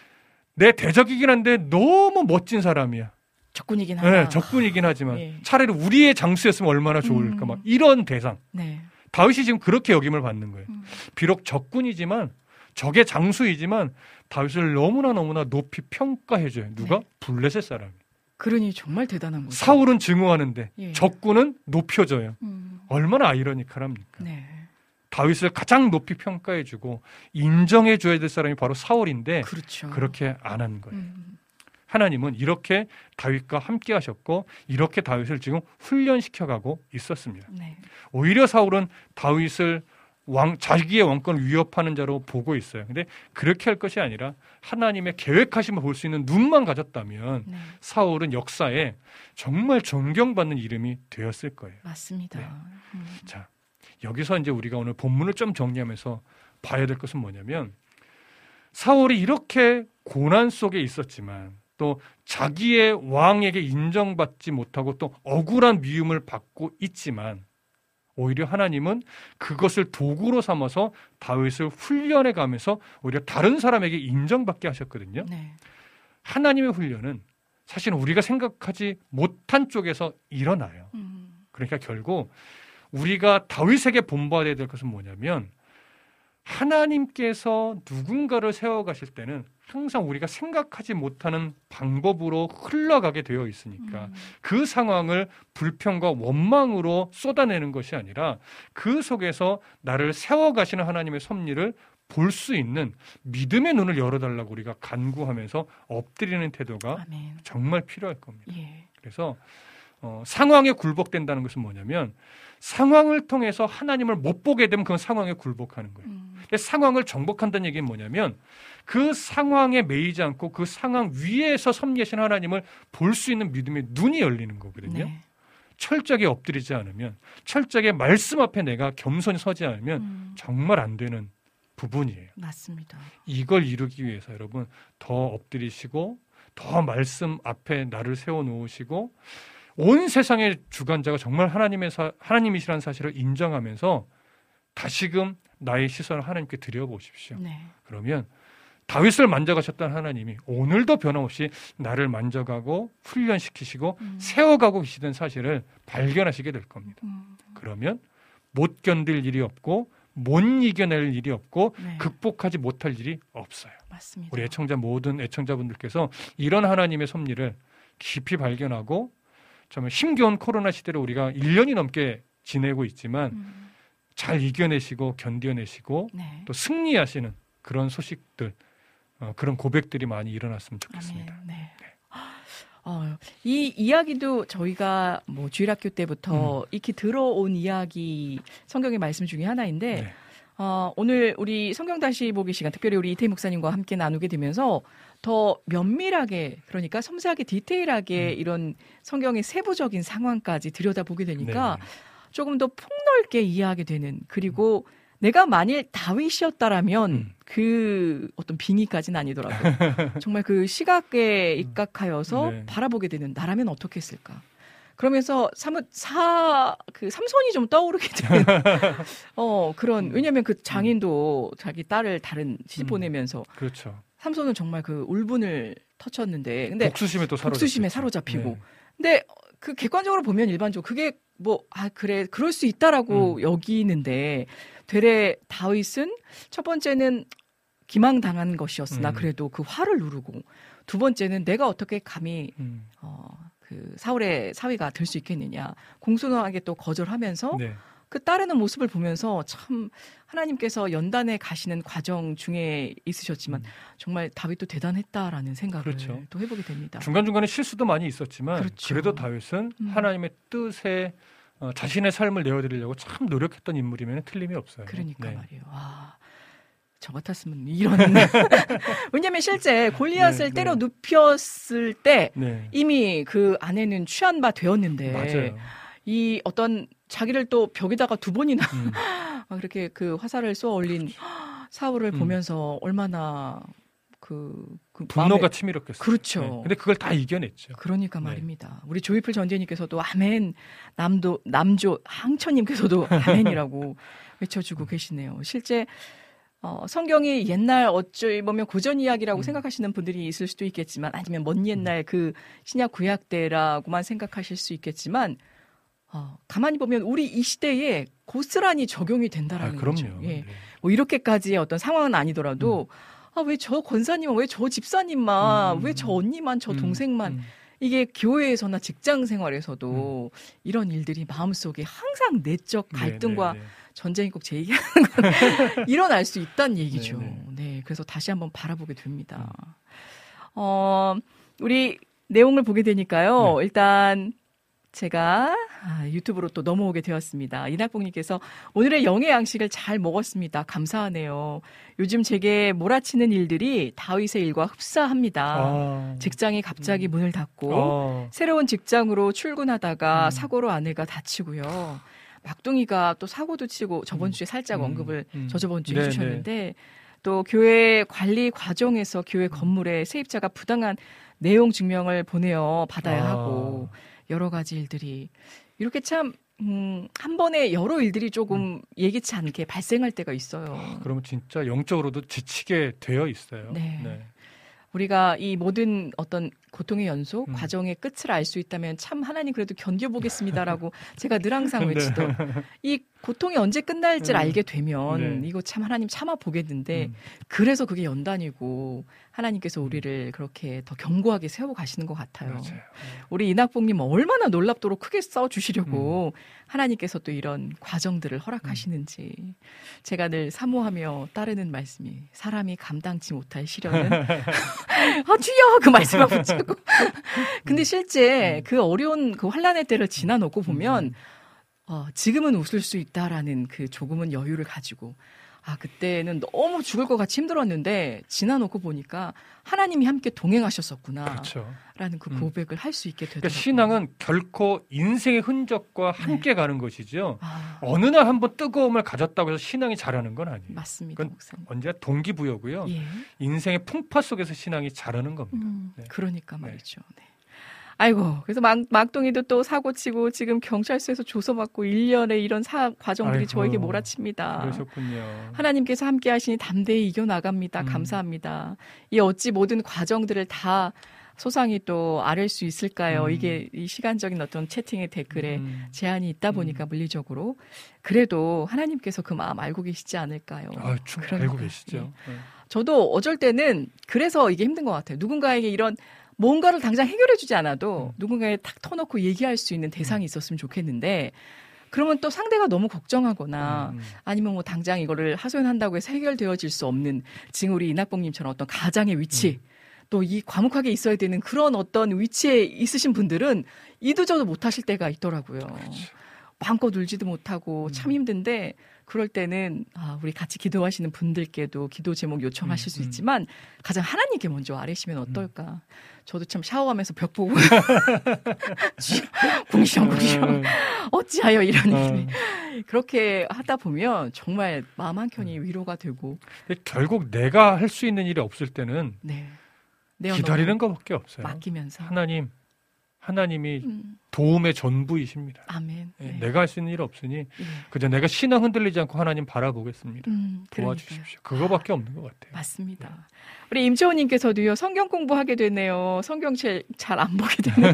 내 대적이긴 한데 너무 멋진 사람이야.
적군이긴 하다.
네, 적군이긴 하지만
예.
차라리 우리의 장수였으면 얼마나 좋을까.
음.
막 이런 대상.
네.
다윗이 지금 그렇게 여김을 받는 거예요.
음.
비록 적군이지만 적의 장수이지만 다윗을 너무나 너무나 높이 평가해줘요. 누가?
네.
블레셋 사람이.
그러니 정말 대단한 거죠.
사울은 증오하는데
예.
적군은 높여줘요.
음.
얼마나 아이러니컬합니까?
네.
다윗을 가장 높이 평가해주고 인정해줘야 될 사람이 바로 사울인데
그렇죠.
그렇게 안 한 거예요.
음.
하나님은 이렇게 다윗과 함께 하셨고 이렇게 다윗을 지금 훈련시켜가고 있었습니다.
네.
오히려 사울은 다윗을 왕, 자기의 왕권을 위협하는 자로 보고 있어요. 근데 그렇게 할 것이 아니라 하나님의 계획하심을 볼 수 있는 눈만 가졌다면
네.
사울은 역사에 정말 존경받는 이름이 되었을 거예요.
맞습니다.
네.
음.
자, 여기서 이제 우리가 오늘 본문을 좀 정리하면서 봐야 될 것은 뭐냐면 사울이 이렇게 고난 속에 있었지만 또 자기의 왕에게 인정받지 못하고 또 억울한 미움을 받고 있지만 오히려 하나님은 그것을 도구로 삼아서 다윗을 훈련해 가면서 오히려 다른 사람에게 인정받게 하셨거든요.
네.
하나님의 훈련은 사실 우리가 생각하지 못한 쪽에서 일어나요.
음.
그러니까 결국 우리가 다윗에게 본받아야 될 것은 뭐냐면 하나님께서 누군가를 세워가실 때는 항상 우리가 생각하지 못하는 방법으로 흘러가게 되어 있으니까
음.
그 상황을 불평과 원망으로 쏟아내는 것이 아니라 그 속에서 나를 세워가시는 하나님의 섭리를 볼 수 있는 믿음의 눈을 열어달라고 우리가 간구하면서 엎드리는 태도가
아멘.
정말 필요할 겁니다.
예.
그래서 어, 상황에 굴복된다는 것은 뭐냐면 상황을 통해서 하나님을 못 보게 되면 그건 상황에 굴복하는 거예요.
음.
근데 상황을 정복한다는 얘기는 뭐냐면 그 상황에 매이지 않고 그 상황 위에서 섭리하신 하나님을 볼 수 있는 믿음의 눈이 열리는 거거든요.
네.
철저하게 엎드리지 않으면 철저하게 말씀 앞에 내가 겸손히 서지 않으면
음.
정말 안 되는 부분이에요.
맞습니다.
이걸 이루기 위해서 여러분 더 엎드리시고 더 말씀 앞에 나를 세워놓으시고 온 세상의 주관자가 정말 하나님의 사, 하나님이시라는 사실을 인정하면서 다시금 나의 시선을 하나님께 드려보십시오.
네.
그러면 다윗을 만져가셨던 하나님이 오늘도 변함없이 나를 만져가고 훈련시키시고
음.
세워가고 계시던 사실을 발견하시게 될 겁니다.
음.
그러면 못 견딜 일이 없고 못 이겨낼 일이 없고
네.
극복하지 못할 일이 없어요.
맞습니다.
우리 애청자 모든 애청자분들께서 이런 하나님의 섭리를 깊이 발견하고 정말 힘겨운 코로나 시대를 우리가 일 년이 넘게 지내고 있지만
음.
잘 이겨내시고 견뎌내시고
네.
또 승리하시는 그런 소식들 어, 그런 고백들이 많이 일어났으면 좋겠습니다.
아멘. 네. 어, 이 이야기도 저희가 뭐 주일학교 때부터
음.
익히 들어온 이야기 성경의 말씀 중에 하나인데
네.
어, 오늘 우리 성경 다시 보기 시간 특별히 우리 이태희 목사님과 함께 나누게 되면서 더 면밀하게 그러니까 섬세하게 디테일하게
음.
이런 성경의 세부적인 상황까지 들여다보게 되니까
네.
조금 더 폭넓게 이해하게 되는 그리고 음. 내가 만일 다윗이었다라면
음.
그 어떤 빙의까지는 아니더라도 정말 그 시각에 입각하여서
네.
바라보게 되는 나라면 어떻게 했을까. 그러면서 사뭇 사, 그 삼손이 좀 떠오르게 되는, 어, 그런, 왜냐면 그 장인도 자기 딸을 다른 시집 보내면서.
음. 그렇죠.
삼손은 정말 그 울분을 터쳤는데. 근데
복수심에 또 사로잡히고.
복수심에 사로잡히고. 네. 근데 그 객관적으로 보면 일반적으로 그게 뭐, 아, 그래, 그럴 수 있다라고 음. 여기는데, 되레 다윗은 첫 번째는 기망당한 것이었으나 음. 그래도 그 화를 누르고, 두 번째는 내가 어떻게 감히, 음. 어, 그 사울의 사위가 될 수 있겠느냐. 공손하게 또 거절하면서 네. 그 따르는 모습을 보면서 참 하나님께서 연단에 가시는 과정 중에 있으셨지만 음. 정말 다윗도 대단했다라는 생각을 그렇죠. 또 해보게 됩니다.
중간중간에 실수도 많이 있었지만 그렇죠. 그래도 다윗은 음. 하나님의 뜻에 어, 자신의 삶을 내어드리려고 참 노력했던 인물이면 틀림이 없어요.
그러니까
네.
말이에요. 와. 저 같았으면 이런 왜냐하면 실제 골리앗을 네, 때려 네. 눕혔을 때 네. 이미 그 아내는 취한 바 되었는데
맞아요.
이 어떤 자기를 또 벽에다가 두 번이나 음. 그렇게 그 화살을 쏘아 올린 사울을 음. 보면서 얼마나 그, 그
분노가
마음에...
치밀었겠어요.
그렇죠.
네. 근데 그걸 다 이겨냈죠.
그러니까 말입니다. 네. 우리 조이풀 전재님께서도 아멘, 남도 남조 항처님께서도 아멘이라고 외쳐주고 음. 계시네요. 실제 어, 성경이 옛날 어찌 보면 고전 이야기라고 음. 생각하시는 분들이 있을 수도 있겠지만 아니면 먼 옛날 그 신약 구약 때라고만 생각하실 수 있겠지만 어, 가만히 보면 우리 이 시대에 고스란히 적용이 된다라는
아, 그럼요.
거죠. 예.
네.
뭐 이렇게까지의 어떤 상황은 아니더라도 음. 아, 왜 저 권사님만, 왜 저 집사님만, 음. 왜 저 언니만, 저 동생만 음. 음. 이게 교회에서나 직장 생활에서도 음. 이런 일들이 마음속에 항상 내적 갈등과 네, 네, 네. 전쟁이 꼭 제 얘기하는 건 일어날 수 있다는 얘기죠. 네네. 네, 그래서 다시 한번 바라보게 됩니다. 음. 어, 우리 내용을 보게 되니까요. 네. 일단 제가 아, 유튜브로 또 넘어오게 되었습니다. 이낙봉님께서 오늘의 영의 양식을 잘 먹었습니다. 감사하네요. 요즘 제게 몰아치는 일들이 다윗의 일과 흡사합니다. 아. 직장이 갑자기 음. 문을 닫고 아. 새로운 직장으로 출근하다가 음. 사고로 아내가 다치고요. 막둥이가 또 사고도 치고 저번 주에 살짝 음, 언급을 음, 저저번 주에 네네. 해주셨는데 또 교회 관리 과정에서 교회 건물에 세입자가 부당한 내용 증명을 보내어 받아야 아. 하고 여러 가지 일들이 이렇게 참 음, 한 번에 여러 일들이 조금 음. 예기치 않게 발생할 때가 있어요.
아, 그러면 진짜 영적으로도 지치게 되어 있어요.
네. 네. 우리가 이 모든 어떤 고통의 연속, 음. 과정의 끝을 알 수 있다면 참 하나님 그래도 견뎌보겠습니다라고 제가 늘 항상 외치던 네. 이 고통이 언제 끝날지를 음. 알게 되면 네. 이거 참 하나님 참아보겠는데 음. 그래서 그게 연단이고 하나님께서 우리를 그렇게 더 견고하게 세워 가시는 것 같아요.
맞아요.
우리 이낙봉님 얼마나 놀랍도록 크게 써주시려고 음. 하나님께서 또 이런 과정들을 허락하시는지 음. 제가 늘 사모하며 따르는 말씀이 사람이 감당치 못할 시련은 아 주여 그 말씀만 붙이고 근데 실제 그 어려운 그 환난의 때를 지나놓고 보면 어, 지금은 웃을 수 있다라는 그 조금은 여유를 가지고 아 그때는 너무 죽을 것 같이 힘들었는데 지나놓고 보니까 하나님이 함께 동행하셨었구나
그렇죠.
라는 그 고백을 음. 할 수 있게 되더라고요.
그러니까 신앙은 결코 인생의 흔적과 함께 네. 가는 것이죠. 아. 어느 날 한번 뜨거움을 가졌다고 해서 신앙이 자라는 건 아니에요.
맞습니다.
그건 언제 동기부여고요. 예. 인생의 풍파 속에서 신앙이 자라는 겁니다.
음, 네. 그러니까 말이죠. 네. 아이고, 그래서 막, 막둥이도 또 사고치고 지금 경찰서에서 조서받고 일 년의 이런 사, 과정들이 아이고, 저에게 몰아칩니다.
그러셨군요.
하나님께서 함께 하시니 담대히 이겨나갑니다. 음. 감사합니다. 이 어찌 모든 과정들을 다 소상히 또 아랠 수 있을까요? 음. 이게 이 시간적인 어떤 채팅의 댓글에 음. 제한이 있다 보니까 음. 물리적으로. 그래도 하나님께서 그 마음 알고 계시지 않을까요?
아, 충분히 알고 계시죠. 예.
네. 저도 어쩔 때는 그래서 이게 힘든 것 같아요. 누군가에게 이런 뭔가를 당장 해결해주지 않아도 음. 누군가에 탁 터놓고 얘기할 수 있는 대상이 있었으면 좋겠는데 그러면 또 상대가 너무 걱정하거나 음. 아니면 뭐 당장 이거를 하소연한다고 해서 해결되어질 수 없는 지금 우리 이낙봉님처럼 어떤 가장의 위치 음. 또 이 과묵하게 있어야 되는 그런 어떤 위치에 있으신 분들은 이도저도 못하실 때가 있더라고요.
그렇죠.
마음껏 울지도 못하고
음.
참 힘든데 그럴 때는 아, 우리 같이 기도하시는 분들께도 기도 제목 요청하실 음, 수 있지만 음. 가장 하나님께 먼저 아뢰시면 어떨까. 음. 저도 참 샤워하면서 벽 보고 궁시렁궁시렁 어찌하여 이런 일이 그렇게 하다 보면 정말 마음 한켠이 위로가 되고
결국 내가 할 수 있는 일이 없을 때는
네.
기다리는 것밖에 없어요.
맡기면서
하나님 하나님이 음. 도움의 전부이십니다.
아멘.
네. 네. 내가 할 수 있는 일 없으니 네. 그저 내가 신앙 흔들리지 않고 하나님 바라보겠습니다. 음, 도와주십시오. 그거밖에 없는 것 같아요.
맞습니다. 네. 우리 임채호님께서도요. 성경 공부하게 되네요. 성경책 잘 안 보게 되네요.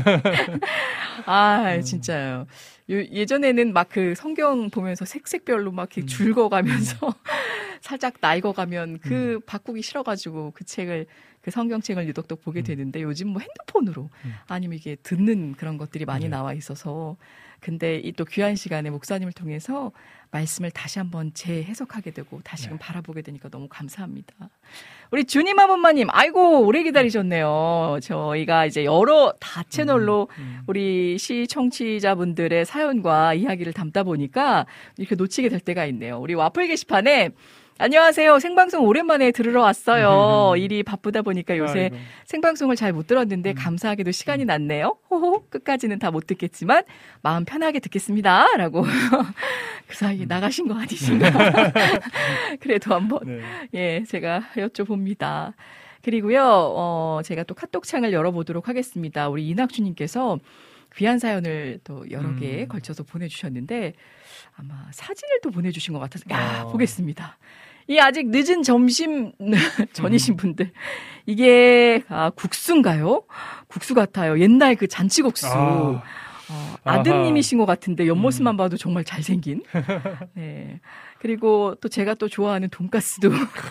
아 음. 진짜요. 예전에는 막 그 성경 보면서 색색별로 막 이렇게 음. 줄거가면서 음. 살짝 나 익어가면 그 음. 바꾸기 싫어가지고 그 책을 그 성경책을 유독 보게 음. 되는데 요즘 뭐 핸드폰으로 음. 아니면 이게 듣는 그런 것들이 많이 네. 나와 있어서 근데 이 또 귀한 시간에 목사님을 통해서 말씀을 다시 한번 재해석하게 되고 다시금 네. 바라보게 되니까 너무 감사합니다. 우리 주님 아범마님, 아이고 오래 기다리셨네요. 저희가 이제 여러 다 채널로 음, 음. 우리 시청취자분들의 사연과 이야기를 담다 보니까 이렇게 놓치게 될 때가 있네요. 우리 와플 게시판에 안녕하세요. 생방송 오랜만에 들으러 왔어요. 일이 바쁘다 보니까 요새 아이고. 생방송을 잘 못 들었는데 음. 감사하게도 시간이 났네요. 호호. 끝까지는 다 못 듣겠지만 마음 편하게 듣겠습니다. 라고 그 사이에 음. 나가신 거 아니신가. 그래도 한번 네. 예 제가 여쭤봅니다. 그리고요. 어, 제가 또 카톡창을 열어보도록 하겠습니다. 우리 이낙주님께서 귀한 사연을 또 여러 개에 음. 걸쳐서 보내주셨는데 아마 사진을 또 보내주신 것 같아서 야, 어. 보겠습니다. 이 아직 늦은 점심 전이신 분들 이게 아, 국수인가요? 국수 같아요. 옛날 그 잔치국수. 아. 어, 아드님이신 것 같은데 옆모습만 음. 봐도 정말 잘생긴. 네. 그리고 또 제가 또 좋아하는 돈가스도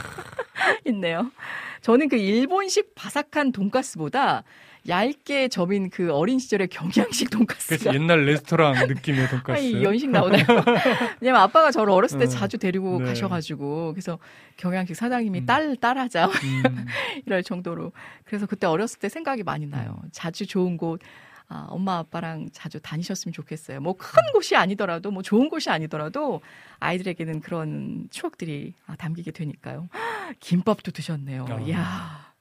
있네요. 저는 그 일본식 바삭한 돈가스보다 얇게 점인 그 어린 시절의 경양식 돈가스가.
그치, 옛날 레스토랑 느낌의 돈가스.
아니, 연식 나오나요? 왜냐면 아빠가 저를 어렸을 때 어, 자주 데리고 네. 가셔가지고 그래서 경양식 사장님이 음. 딸, 딸하자 음. 이럴 정도로. 그래서 그때 어렸을 때 생각이 많이 나요. 자주 좋은 곳. 아, 엄마 아빠랑 자주 다니셨으면 좋겠어요. 뭐 큰 곳이 아니더라도 뭐 좋은 곳이 아니더라도 아이들에게는 그런 추억들이 담기게 되니까요. 김밥도 드셨네요. 어. 이야.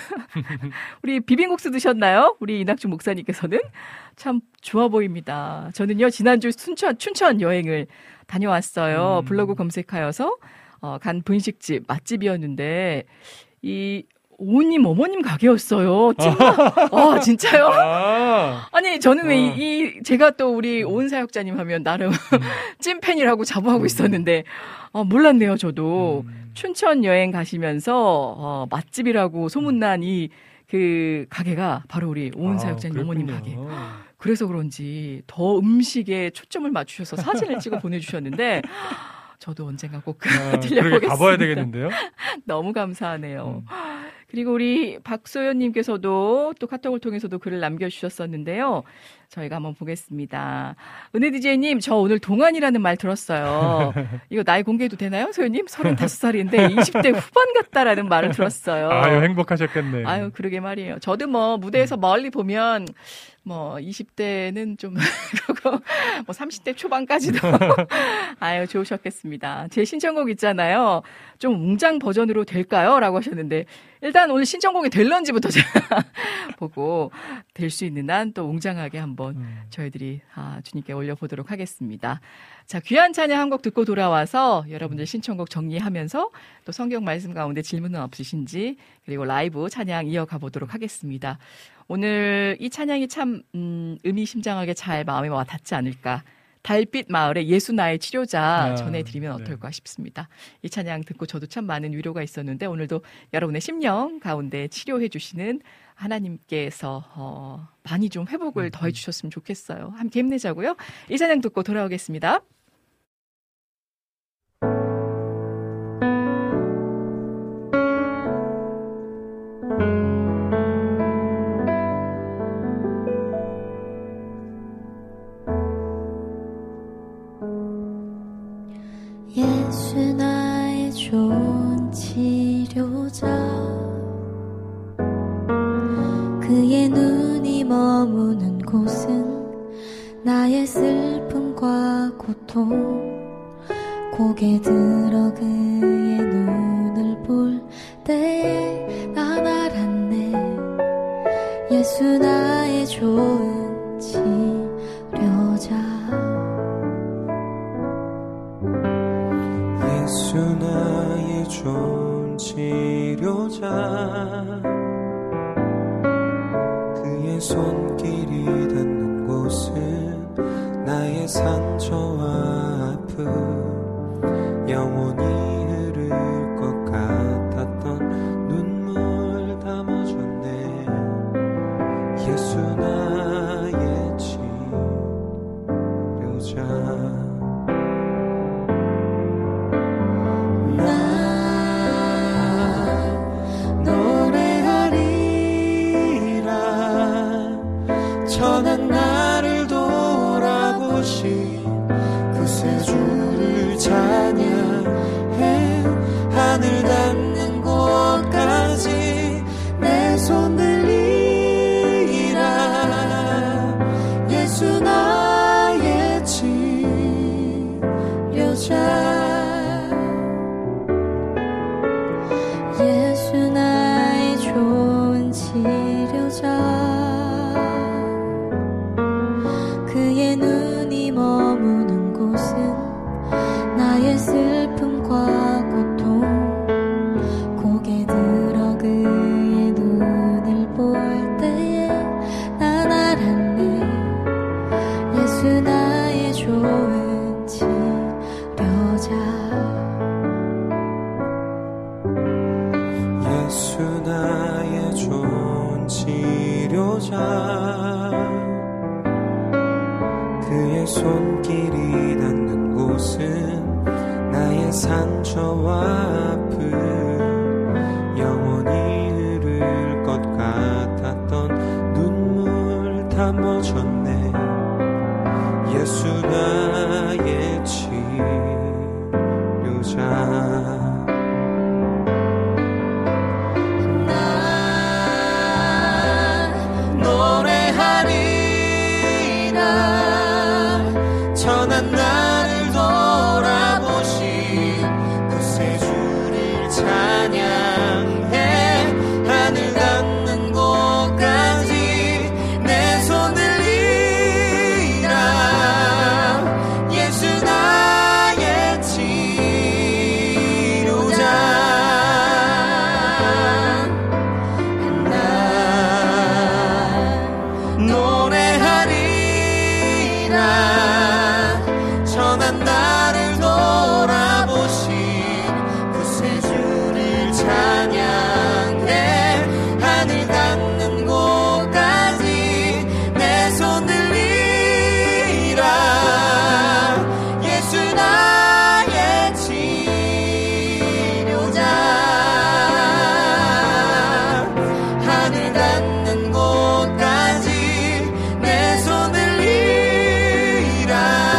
우리 비빔국수 드셨나요? 우리 이낙준 목사님께서는 참 좋아 보입니다. 저는요 지난주 춘천, 춘천 여행을 다녀왔어요. 음. 블로그 검색하여서 어, 간 분식집 맛집이었는데 이 오님 어머님 가게였어요. 찐맛. 아, 진짜요? 아. 아니, 저는 왜 이, 이, 제가 또 우리 온 사역자님 하면 나름 음. 찐팬이라고 자부하고 음. 있었는데, 어, 몰랐네요, 저도. 음. 춘천 여행 가시면서, 어, 맛집이라고 소문난 이, 그, 가게가 바로 우리 온 사역자님 아, 어머님 가게. 그래서 그런지 더 음식에 초점을 맞추셔서 사진을 찍어 보내주셨는데, 저도 언젠가 꼭 아, 들려보겠습니다.
가봐야 되겠는데요?
너무 감사하네요. 음. 그리고 우리 박소연님께서도 또 카톡을 통해서도 글을 남겨주셨었는데요. 저희가 한번 보겠습니다. 은혜 디제이님, 저 오늘 동안이라는 말 들었어요. 이거 나이 공개해도 되나요, 소연님? 서른다섯 살인데 이십 대 후반 같다라는 말을 들었어요.
아유, 행복하셨겠네.
아유, 그러게 말이에요. 저도 뭐 무대에서 멀리 보면 뭐 이십 대는 좀 그리고 뭐 삼십 대 초반까지도 아유 좋으셨겠습니다. 제 신청곡 있잖아요. 좀 웅장 버전으로 될까요? 라고 하셨는데 일단 오늘 신청곡이 될런지부터 제가 보고 될 수 있는 한 또 웅장하게 한번 음. 저희들이 아, 주님께 올려보도록 하겠습니다. 자, 귀한 찬양 한 곡 듣고 돌아와서 여러분들 신청곡 정리하면서 또 성경 말씀 가운데 질문은 없으신지 그리고 라이브 찬양 이어가 보도록 하겠습니다. 오늘 이 찬양이 참 음, 의미심장하게 잘 마음에 와 닿지 않을까. 달빛 마을의 예수 나의 치료자 아, 전해드리면 어떨까 네. 싶습니다. 이 찬양 듣고 저도 참 많은 위로가 있었는데 오늘도 여러분의 심령 가운데 치료해 주시는 하나님께서 어, 많이 좀 회복을 음. 더해 주셨으면 좋겠어요. 함께 힘내자고요. 이 찬양 듣고 돌아오겠습니다.
예수 나의 좋은 치료자 그의 눈이 머무는 곳은 나의 슬픔과 고통 고개 들어 그의 눈을 볼 때에 난 알았네 예수 나의 좋은 치료자
예수 나의 좋은 치료자 그의 손길 손길이 닿는 곳은 나의 상처와 아픔 영원히 흐를 것 같았던 눈물 담아줬네. 예수 나의 치료자. 천한 나를 돌아보신 구세주를 찬양해. 하늘 닿는 곳까지 내 손 들리라. 예수 나의 치료자.
예수 나의 좋은 치료자. 그의 눈이 머무는 곳은 나의 슬픔과 고통. 고개 들어 그의 눈을 볼 때에 난 알았네. 예수 나의 좋은 치료자.
예수 나의 좋은 치료자. 그의 손길이 닿는 곳은 나의 상처와 아픔 영원히 흐를 것 같았던 눈물 담아줬네. 예수 나의 치료자. 천한 나를 돌아보신 구세주를 찬양해. 하늘 닿는 곳까지 내 손 들리라. 예수 나의 치료자. 나 노래하리라. 천한 나를 돌아보신 구세주를 찬양해. 하늘 닿는 곳까지 내 손 들리라. 예수 나의 치료자. 하늘 닿는 곳까지 내 손 들리라.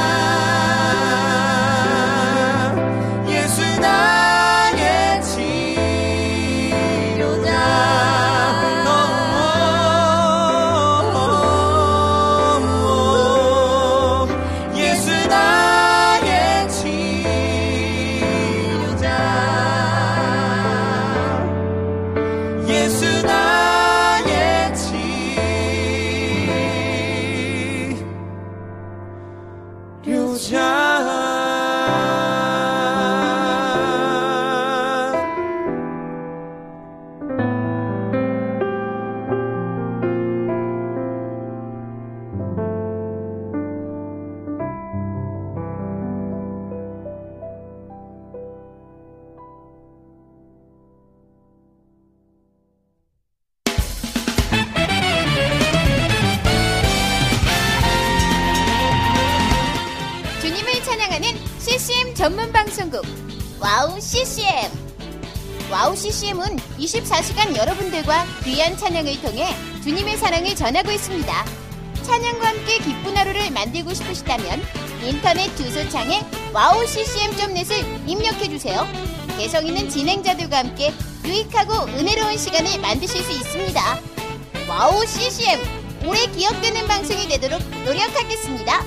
씨씨엠 전문 방송국 와우 씨씨엠. 와우 씨씨엠은 이십사 시간 여러분들과 귀한 찬양을 통해 주님의 사랑을 전하고 있습니다. 찬양과 함께 기쁜 하루를 만들고 싶으시다면 인터넷 주소창에 와우 씨씨엠 닷 넷을 입력해주세요. 개성 있는 진행자들과 함께 유익하고 은혜로운 시간을 만드실 수 있습니다. 와우 씨씨엠, 오래 기억되는 방송이 되도록 노력하겠습니다.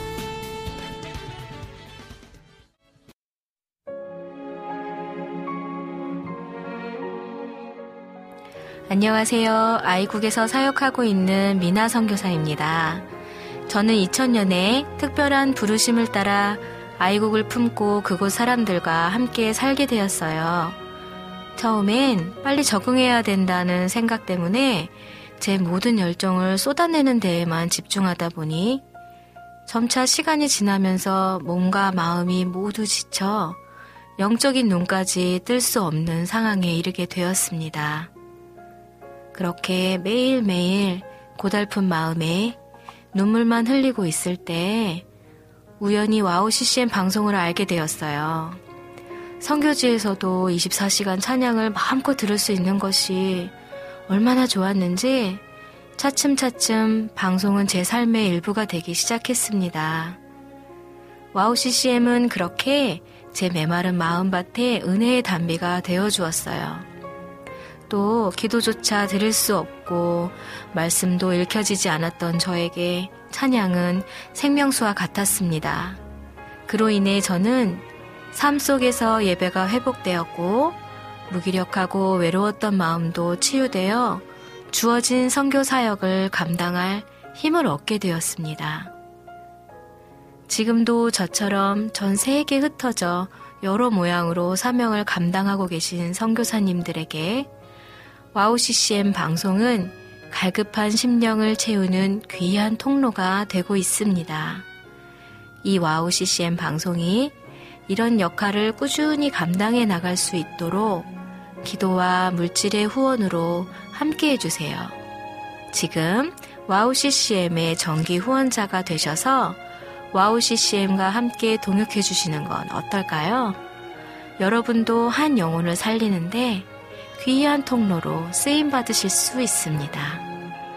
안녕하세요. 아이국에서 사역하고 있는 미나 선교사입니다. 저는 이천 년에 특별한 부르심을 따라 아이국을 품고 그곳 사람들과 함께 살게 되었어요. 처음엔 빨리 적응해야 된다는 생각 때문에 제 모든 열정을 쏟아내는 데에만 집중하다 보니 점차 시간이 지나면서 몸과 마음이 모두 지쳐 영적인 눈까지 뜰 수 없는 상황에 이르게 되었습니다. 그렇게 매일매일 고달픈 마음에 눈물만 흘리고 있을 때 우연히 와우 씨씨엠 방송을 알게 되었어요. 선교지에서도 이십사 시간 찬양을 마음껏 들을 수 있는 것이 얼마나 좋았는지 차츰차츰 방송은 제 삶의 일부가 되기 시작했습니다. 와우 씨씨엠은 그렇게 제 메마른 마음밭에 은혜의 담비가 되어주었어요. 또 기도조차 드릴 수 없고 말씀도 읽혀지지 않았던 저에게 찬양은 생명수와 같았습니다. 그로 인해 저는 삶 속에서 예배가 회복되었고 무기력하고 외로웠던 마음도 치유되어 주어진 선교 사역을 감당할 힘을 얻게 되었습니다. 지금도 저처럼 전 세계에 흩어져 여러 모양으로 사명을 감당하고 계신 선교사님들에게 와우 씨씨엠 방송은 갈급한 심령을 채우는 귀한 통로가 되고 있습니다. 이 와우 씨씨엠 방송이 이런 역할을 꾸준히 감당해 나갈 수 있도록 기도와 물질의 후원으로 함께 해주세요. 지금 와우 씨씨엠의 정기 후원자가 되셔서 와우 씨씨엠과 함께 동역해 주시는 건 어떨까요? 여러분도 한 영혼을 살리는데 귀한 통로로 쓰임 받으실 수 있습니다.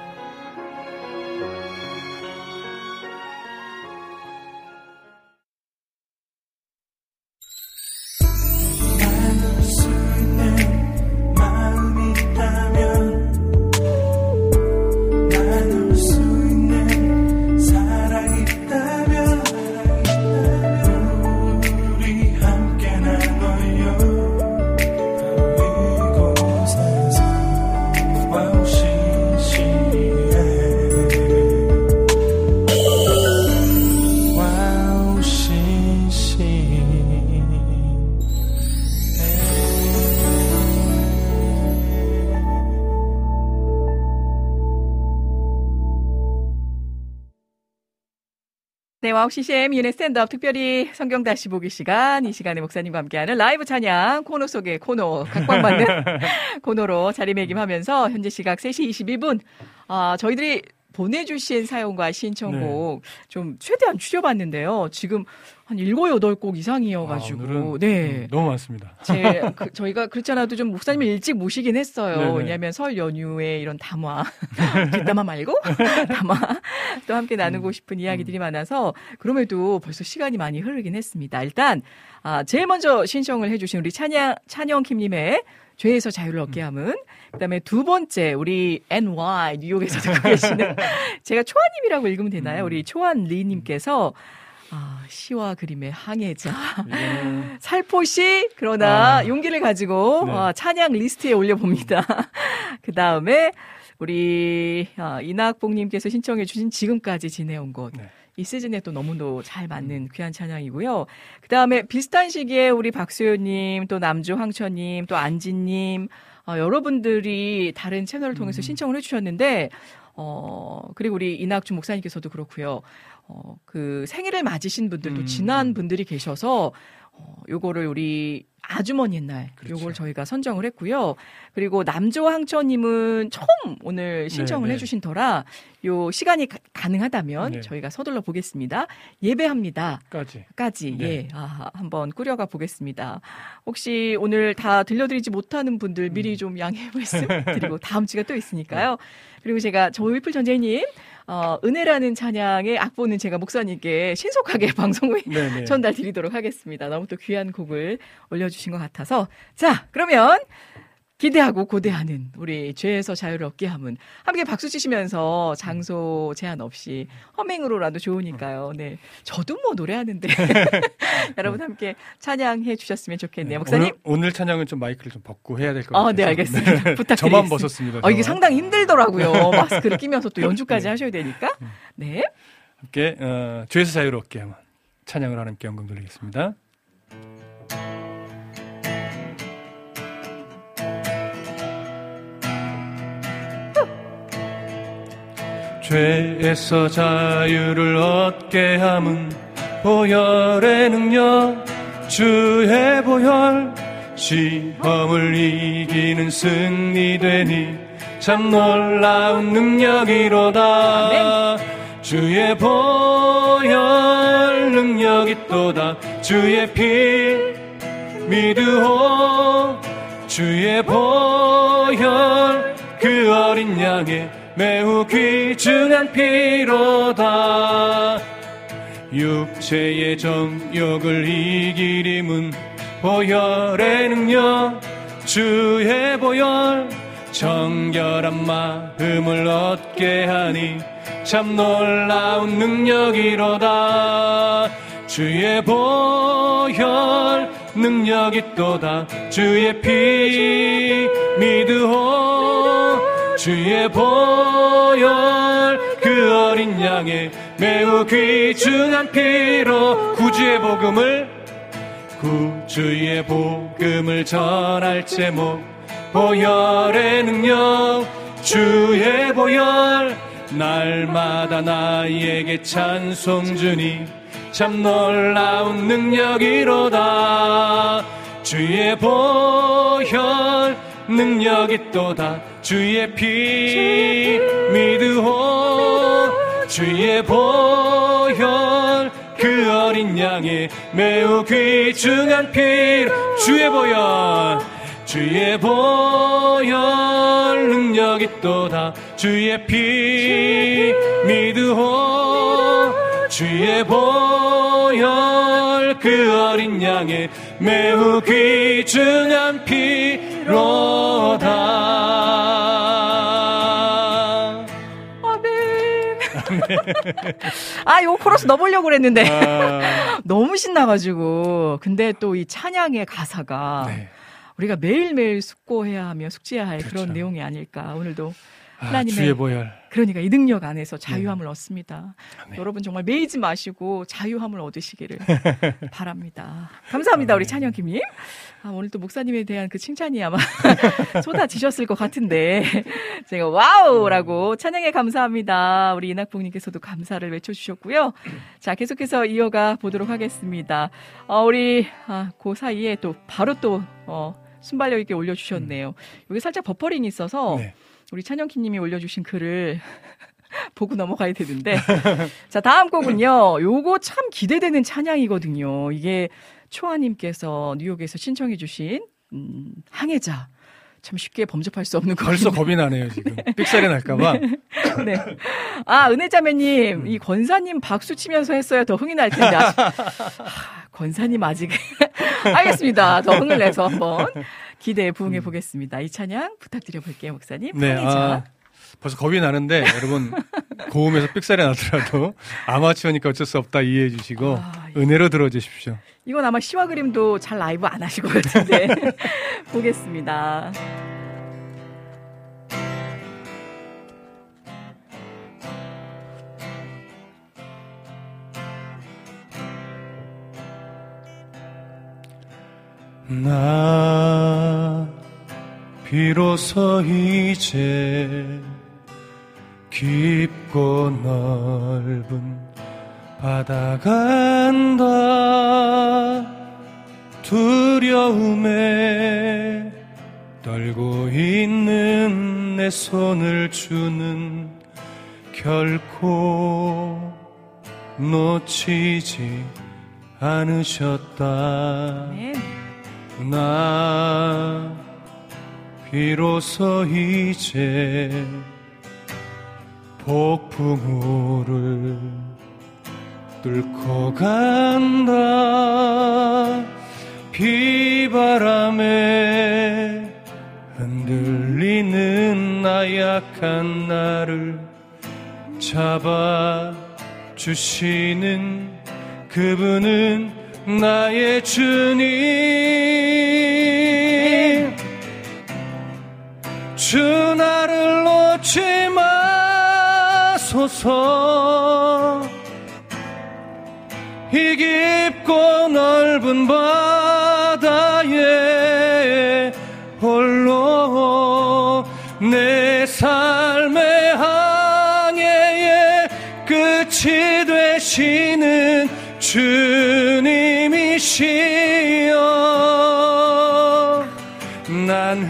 네, 와우 씨씨엠 유네 스탠드업 특별히 성경 다시 보기 시간, 이 시간에 목사님과 함께하는 라이브 찬양 코너 속의 코너, 각광받는 코너로 자리매김하면서 현재 시각 세 시 이십일 분, 아, 저희들이 보내주신 사연과 신청곡 네. 좀 최대한 추려봤는데요. 지금 한 일곱, 여덟 곡 이상이어가지고.
아,
네.
음, 너무 많습니다.
제, 그, 저희가 그렇지 않아도 좀 목사님을 일찍 모시긴 했어요. 네네. 왜냐하면 설 연휴에 이런 담화, 뒷담화 말고 담화 또 함께 나누고 싶은 이야기들이 많아서 그럼에도 벌써 시간이 많이 흐르긴 했습니다. 일단, 아, 제일 먼저 신청을 해주신 우리 찬양, 찬영킴님의 죄에서 자유를 얻게 함은, 그다음에 두 번째 우리 엔와이 뉴욕에서 듣고 계시는 제가 초아님이라고 읽으면 되나요? 우리 초안리님께서 아, 시와 그림의 항해자 예. 살포시 그러나 아. 용기를 가지고 네. 아, 찬양 리스트에 올려봅니다. 그 다음에 우리 아, 이낙봉님께서 신청해 주신 지금까지 지내온 곳. 네. 이 시즌에 또 너무도 잘 맞는 귀한 찬양이고요. 그 다음에 비슷한 시기에 우리 박수현님, 또 남주 황천님, 또 안진님, 어, 여러분들이 다른 채널을 통해서 음. 신청을 해주셨는데, 어, 그리고 우리 이낙주 목사님께서도 그렇고요. 어, 그 생일을 맞으신 분들도 음. 지난 분들이 계셔서, 어, 요거를 우리 아주 먼 옛날, 그렇죠. 요걸 저희가 선정을 했고요. 그리고 남조 황천님은 처음 오늘 신청을 네네. 해주신 터라, 요 시간이 가, 가능하다면 네. 저희가 서둘러 보겠습니다. 예배합니다. 까지. 까지, 네. 예. 아, 한번 꾸려가 보겠습니다. 혹시 오늘 다 들려드리지 못하는 분들 미리 음. 좀 양해 말씀 드리고 다음 주가 또 있으니까요. 네. 그리고 제가 조일풀 전재님, 어, 은혜라는 찬양의 악보는 제가 목사님께 신속하게 방송 후에 네네. 전달 드리도록 하겠습니다. 너무 또 귀한 곡을 올려주신 것 같아서. 자, 그러면 기대하고 고대하는 우리 죄에서 자유를 얻게 함은 함께 박수 치시면서 장소 제한 없이 허밍으로라도 좋으니까요. 네, 저도 뭐 노래하는데 여러분 함께 찬양해 주셨으면 좋겠네요. 목사님.
오늘, 오늘 찬양은 좀 마이크를 좀 벗고 해야 될 것 같아요.
아, 네, 알겠습니다. 부탁드리겠습니다.
저만 벗었습니다.
어, 이게 상당히 힘들더라고요. 마스크를 끼면서 또 연주까지 네. 하셔야 되니까. 네.
함께 어, 죄에서 자유를 얻게 함은 찬양을 하나님께 영광 돌리겠습니다. 죄에서 자유를 얻게 함은 보혈의 능력 주의 보혈 시험을 이기는 승리되니 참 놀라운 능력이로다. 아멘. 주의 보혈 능력이 또다. 주의 피 믿으오. 주의 보혈 그 어린 양의 매우 귀중한 피로다. 육체의 정욕을 이기림은 보혈의 능력 주의 보혈 정결한 마음을 얻게 하니 참 놀라운 능력이로다. 주의 보혈 능력이 또다. 주의 피 믿으오. 주의 보혈 그 어린 양의 매우 귀중한 피로 구주의 복음을 구주의 복음을 전할 제목 보혈의 능력 주의 보혈 날마다 나에게 찬송 주니 참 놀라운 능력이로다. 주의 보혈 능력이 또다. 주의 피 믿으오. 주의 보혈 그 어린 양의 매우 귀중한 피 주의 보혈 주의 보혈 능력이 또다. 주의 피 믿으오. 주의 보혈 그 어린 양의 매우 귀중한 피로다.
아, 요 코러스 넣어보려고 그랬는데. 아... 너무 신나가지고. 근데 또 이 찬양의 가사가 네. 우리가 매일매일 숙고해야 하며 숙지해야 할 그렇죠. 그런 내용이 아닐까. 오늘도 하나님의
아, 주의 보혈.
그러니까 이 능력 안에서 자유함을 네. 얻습니다. 아멘. 여러분 정말 매이지 마시고 자유함을 얻으시기를 바랍니다. 감사합니다. 우리 찬영김님. 아, 오늘 또 목사님에 대한 그 칭찬이 아마 쏟아지셨을 것 같은데 제가 와우라고 찬양에 감사합니다. 우리 이낙봉님께서도 감사를 외쳐주셨고요. 자, 계속해서 이어가 보도록 하겠습니다. 어, 우리 아, 그 사이에 또 바로 또 어, 순발력 있게 올려주셨네요. 음. 여기 살짝 버퍼링이 있어서 네. 우리 찬영키님이 올려주신 글을 보고 넘어가야 되는데 자, 다음 곡은요. 요거 참 기대되는 찬양이거든요. 이게 초아님께서 뉴욕에서 신청해 주신 음, 항해자. 참 쉽게 범접할 수 없는 거.
벌써 겁이 나네요, 지금. 삑사리 날까봐.
네. 네. 아, 은혜자매님, 음. 이 권사님 박수 치면서 했어야 더 흥이 날 텐데. 아직... 하, 권사님 아직. 알겠습니다. 더 흥을 내서 한번 기대에 부응해 보겠습니다. 이 찬양 부탁드려 볼게요, 목사님.
네. 아, 벌써 겁이 나는데, 여러분, 고음에서 삑사리 나더라도 아마추어니까 어쩔 수 없다 이해해 주시고, 아, 은혜로 들어주십시오.
이건 아마 시와 그림도 잘 라이브 안 하실 것 같은데. 보겠습니다.
나 비로소 이제 깊고 넓은 바다가 안다. 두려움에 떨고 있는 내 손을 주는 결코 놓치지 않으셨다. 네. 나 비로소 이제 폭풍우를 뚫고 간다. 비바람에 흔들리는 나약한 나를 잡아주시는 그분은 나의 주님. 주 나를 놓지 마소서. 이 깊고 넓은 바다에 홀로 내 삶의 항해에 주님이시여 난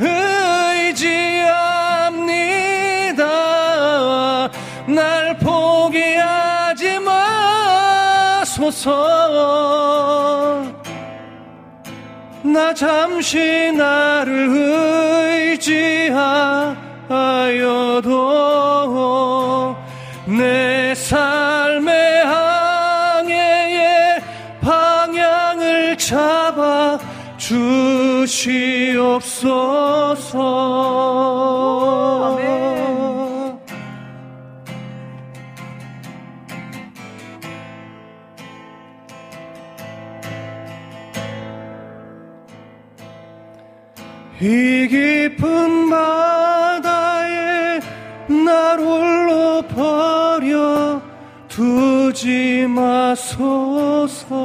의지합니다. 날 포기하지 마소서. 나 잠시 나를 의지하여도 내 삶의 항해의 방향을 잡아 주시옵소서.
아멘.
이 깊은 바다에 날 홀로 버려 두지 마소서.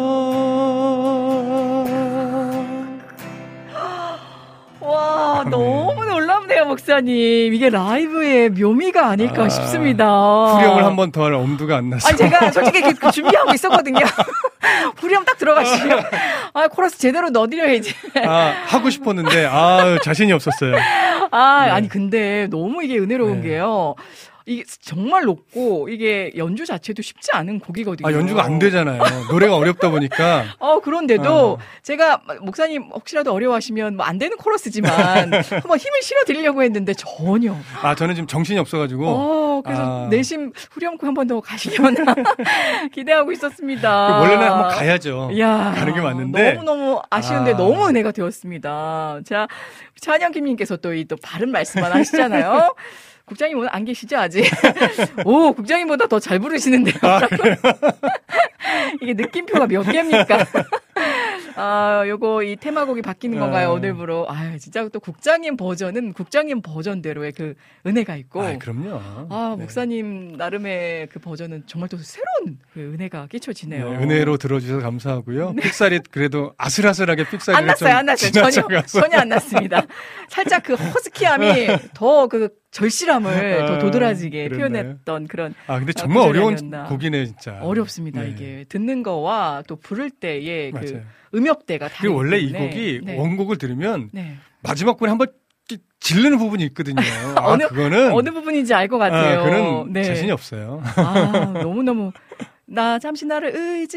와, 너무 놀랍네요, 목사님. 이게 라이브의 묘미가 아닐까 아, 싶습니다.
후렴을 한 번 더 할 엄두가 안 나서.
아니, 제가 솔직히 준비하고 있었거든요. 후렴 딱 들어가시면, 아, 코러스 제대로 넣어드려야지.
아, 하고 싶었는데, 아, 자신이 없었어요.
아, 네. 아니, 근데 너무 이게 은혜로운 네. 게요. 이게 정말 높고 이게 연주 자체도 쉽지 않은 곡이거든요.
아, 연주가 안 되잖아요. 노래가 어렵다 보니까.
어, 그런데도 어. 제가 목사님 혹시라도 어려워하시면 뭐 안 되는 코러스지만 한번 힘을 실어 드리려고 했는데 전혀.
아, 저는 지금 정신이 없어가지고.
어, 그래서 아. 내심 후렴구 한 번 더 가시면 기대하고 있었습니다.
원래는 한번 가야죠.
야,
가는 게 맞는데.
너무너무 아쉬운데 아. 너무 은혜가 되었습니다. 자, 찬영김님께서 또 이 또 바른 말씀만 하시잖아요. 국장님 오늘 안 계시죠, 아직? 오, 국장님보다 더 잘 부르시는데요. 아, 이게 느낌표가 몇 개입니까? 아, 요거 이 테마곡이 바뀌는 건가요, 오늘부로? 아, 진짜 또 국장님 버전은 국장님 버전대로의 그 은혜가 있고.
아, 그럼요.
아, 목사님 네. 나름의 그 버전은 정말 또 새로운 그 은혜가 끼쳐지네요.
네, 은혜로 들어주셔서 감사하고요.
네.
픽살이 그래도 아슬아슬하게 픽살이
안 났어요, 안 났어요. 전혀, 전혀 안 났습니다. 살짝 그 허스키함이 더 그 절실함을 아, 더 도드라지게 그랬나요? 표현했던 그런.
아, 근데 정말 어려운 곡이네, 진짜.
어렵습니다,
네.
이게. 듣는 거와 또 부를 때의 맞아요. 그 음역대가 다르기
그리고 원래
때문에.
이 곡이
네.
원곡을 들으면
네.
마지막 부분에 한번 질르는 부분이 있거든요. 아,
어느,
그거는.
어느 부분인지 알 것 같아요.
아, 그는
네.
자신이 없어요.
아, 너무너무. 나 잠시 나를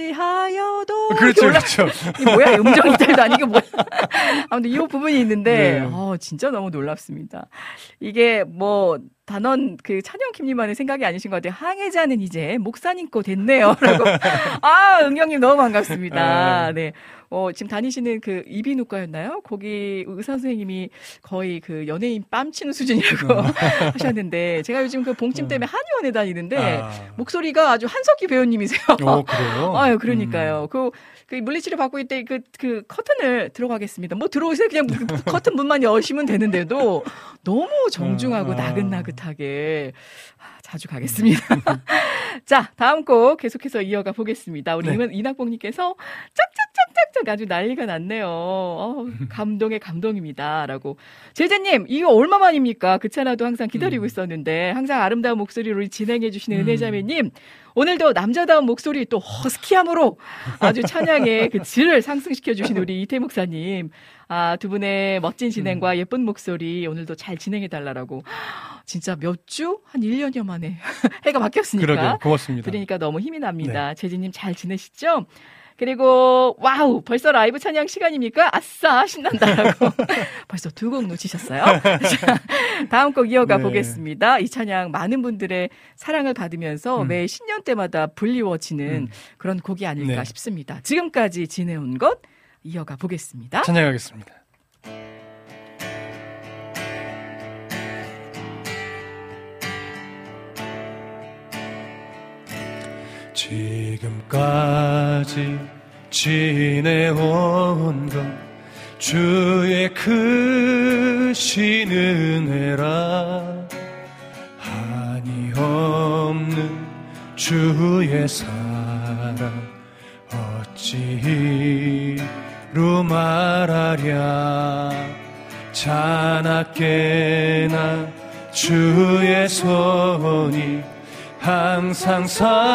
의지하여도.
그렇죠, 그렇죠.
이 뭐야, 음정 이탈도 아니고 뭐야. 아무튼 이 부분이 있는데, 네. 어, 진짜 너무 놀랍습니다. 이게 뭐, 단원 그 찬영킴님만의 생각이 아니신 것 같아요. 항해자는 이제 목사님 거 됐네요. 라고. 아, 은경님 너무 반갑습니다. 네. 어, 지금 다니시는 그 이비인후과였나요? 거기 의사 선생님이 거의 그 연예인 뺨치는 수준이라고 하셨는데, 제가 요즘 그 봉침 때문에 한의원에 다니는데, 아. 목소리가 아주 한석기 배우님이세요.
어, 그래요?
아유, 그러니까요. 음. 그, 그 물리치료 받고 있을 때 그, 그 커튼을 들어가겠습니다. 뭐 들어오세요. 그냥 그 커튼 문만 여시면 되는데도 너무 정중하고 아. 나긋나긋하게. 자주 가겠습니다. 자, 다음 곡 계속해서 이어가 보겠습니다. 우리 네. 이낙봉님께서 짝짝짝짝짝 아주 난리가 났네요. 어, 감동의 감동입니다. 라고. 제자님, 이거 얼마만입니까? 그찮아도 항상 기다리고 음. 있었는데, 항상 아름다운 목소리로 진행해주시는 음. 은혜자매님, 오늘도 남자다운 목소리 또 허스키함으로 아주 찬양의 그 질을 상승시켜주신 우리 이태 목사님. 아, 두 분의 멋진 진행과 예쁜 목소리 오늘도 잘 진행해달라고. 진짜 몇 주? 한 일 년여 만에 해가 바뀌었으니까.
그러게요. 고맙습니다.
그러니까 너무 힘이 납니다. 네. 재진님 잘 지내시죠? 그리고 와우 벌써 라이브 찬양 시간입니까? 아싸 신난다라고 벌써 두 곡 놓치셨어요. 자, 다음 곡 이어가 네. 보겠습니다. 이 찬양 많은 분들의 사랑을 받으면서 음. 매 신년 때마다 불리워지는 음. 그런 곡이 아닐까 네. 싶습니다. 지금까지 지내온 것 이어가 보겠습니다.
찬양하겠습니다. 지금까지 지내온 것 주의 크신 은혜라 한이 없는 주의 사랑 어찌로 말하랴 자나깨나 주의 손이 항상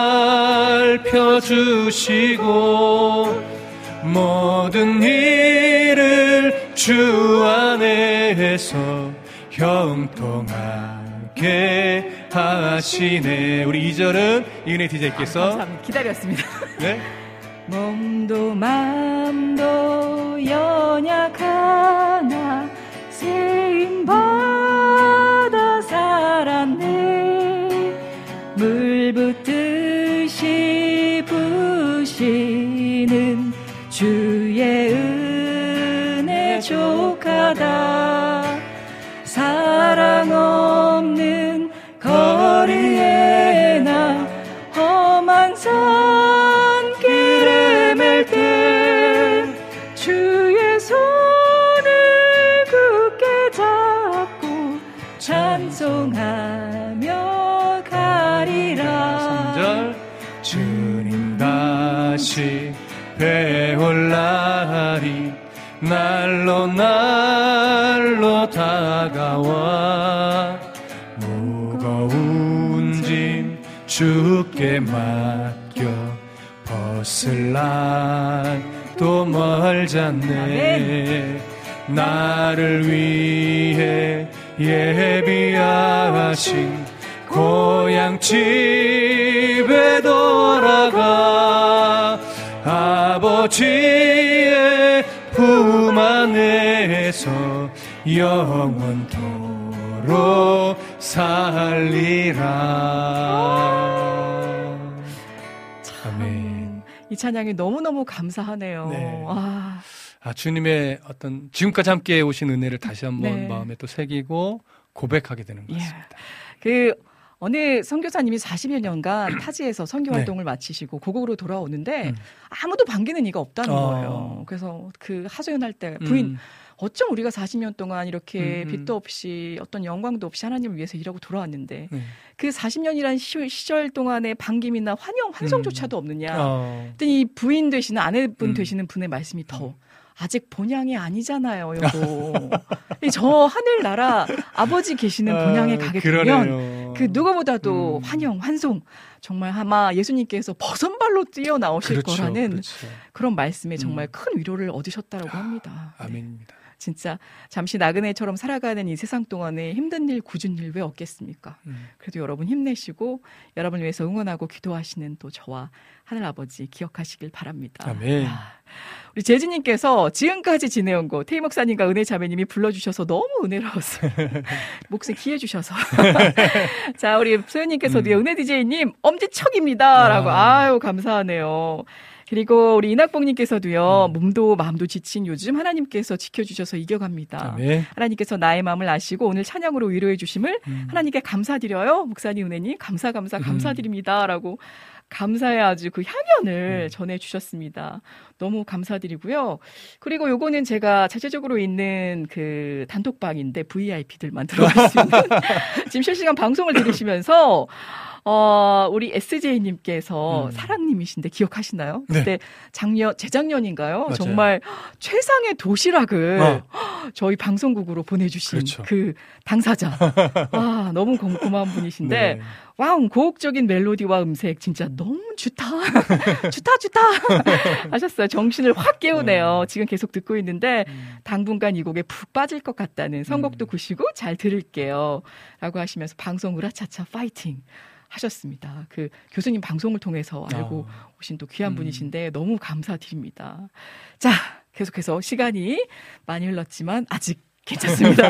살펴주시고 모든 일을 주 안에서 형통하게 하시네. 우리 이 절은 이은혜 디제이께서
아, 감사합니다. 기다렸습니다.
네?
몸도 마음도 연약하나 쓰임받아 살았네. 물 붓듯이 부시는 주의 은혜 족하다. 사랑 없는 거리에 나 험한 산길에 맬 때 주의 손을 굳게 잡고 찬송하며 가리라.
삼 절 주님 다시 배울 날이 날로 날로 다가와 무거운 짐 주께 맡겨 벗을 날도 멀잖네. 나를 위해 예비하신 고향 집에 돌아가 아버지의 품 안에서 영원토록 살리라.
참, 이 찬양이 너무너무 감사하네요.
네.
아.
아, 주님의 어떤 지금까지 함께 오신 은혜를 다시 한번
네.
마음에 또 새기고 고백하게 되는 것 같습니다.
예. 그 어느 선교사님이 사십여 년간 타지에서 선교 활동을 네. 마치시고 고국으로 돌아오는데 음. 아무도 반기는 이가 없다는 어. 거예요. 그래서 그 하소연할 때 부인 음. 어쩜 우리가 사십 년 동안 이렇게 음. 빚도 없이 어떤 영광도 없이 하나님을 위해서 일하고 돌아왔는데 음. 그 사십 년이란 시, 시절 동안의 반김이나 환영, 환송조차도 음. 없느냐. 어. 이 부인 되시는 아내분 음. 되시는 분의 말씀이 더 아직 본향이 아니잖아요, 여보. 저 하늘나라 아버지 계시는 본향에 아, 가게 그러네요. 되면 그 누구보다도 음. 환영, 환송 정말 아마 예수님께서 버선발로 뛰어나오실 그렇죠, 거라는 그렇죠. 그런 말씀에 정말 음. 큰 위로를 얻으셨다라고 합니다.
아, 아멘입니다.
네. 진짜 잠시 나그네처럼 살아가는 이 세상 동안에 힘든 일, 굳은 일 왜 없겠습니까? 음. 그래도 여러분 힘내시고 여러분을 위해서 응원하고 기도하시는 또 저와 하늘아버지 기억하시길 바랍니다.
아멘.
야, 우리 재진님께서 지금까지 지내온 곳 태희 목사님과 은혜 자매님이 불러주셔서 너무 은혜로웠어요. 목소리 기해주셔서. 자, 우리 소연님께서도 음. 은혜 디제이님 엄지척입니다. 라고 아. 아유 감사하네요. 그리고 우리 이낙봉님께서도요. 음. 몸도 마음도 지친 요즘 하나님께서 지켜주셔서 이겨갑니다.
아멘.
하나님께서 나의 마음을 아시고 오늘 찬양으로 위로해 주심을 음. 하나님께 감사드려요. 목사님 은혜님 감사 감사 감사드립니다. 음. 라고 감사의 아주 그 향연을 음. 전해주셨습니다. 너무 감사드리고요. 그리고 요거는 제가 자체적으로 있는 그 단톡방인데 브이아이피들만 들어갈 수 있는 지금 실시간 방송을 들으시면서 어, 우리 에스제이님께서 음. 사랑님이신데 기억하시나요?
네.
그때 작년, 재작년인가요?
맞아요.
정말 최상의 도시락을
어.
저희 방송국으로 보내주신
그렇죠.
그 당사자. 아, 너무 고마운 분이신데,
네.
와우, 고혹적인 멜로디와 음색, 진짜 너무 좋다. 좋다, 좋다. 하셨어요. 정신을 확 깨우네요. 지금 계속 듣고 있는데, 음. 당분간 이 곡에 푹 빠질 것 같다는 선곡도 음. 구시고 잘 들을게요. 라고 하시면서 방송 으라차차 파이팅. 하셨습니다. 그 교수님 방송을 통해서 알고 어. 오신 또 귀한 음. 분이신데 너무 감사드립니다. 자, 계속해서 시간이 많이 흘렀지만 아직 괜찮습니다.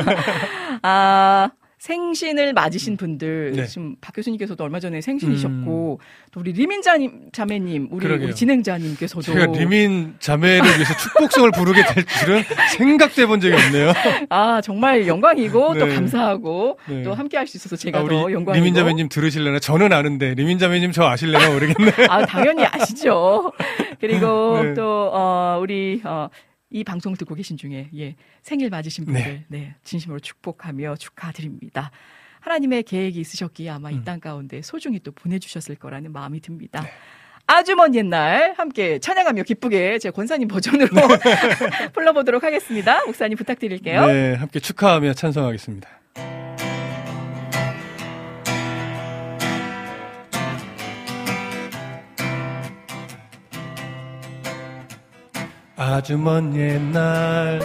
아, 생신을 맞으신 분들
네.
지금 박 교수님께서도 얼마 전에 생신이셨고 음. 또 우리 리민 자매님 우리, 우리 진행자님께서도
제가 리민 자매를 위해서 축복성을 부르게 될 줄은 생각도 해본 적이 없네요.
아 정말 영광이고
네.
또 감사하고 네. 또 함께할 수 있어서 제가 아, 더 영광이고.
리민 자매님 들으실래나? 저는 아는데 리민 자매님 저 아실래나 모르겠네.
아 당연히 아시죠. 그리고 네. 또 어, 우리 어, 이 방송을 듣고 계신 중에 예, 생일 맞으신 분들 네. 네, 진심으로 축복하며 축하드립니다. 하나님의 계획이 있으셨기에 아마 음. 이 땅 가운데 소중히 또 보내주셨을 거라는 마음이 듭니다. 네. 아주 먼 옛날 함께 찬양하며 기쁘게 제 권사님 버전으로 불러보도록 하겠습니다. 목사님 부탁드릴게요.
네, 함께 축하하며 찬송하겠습니다. 아주 먼 옛날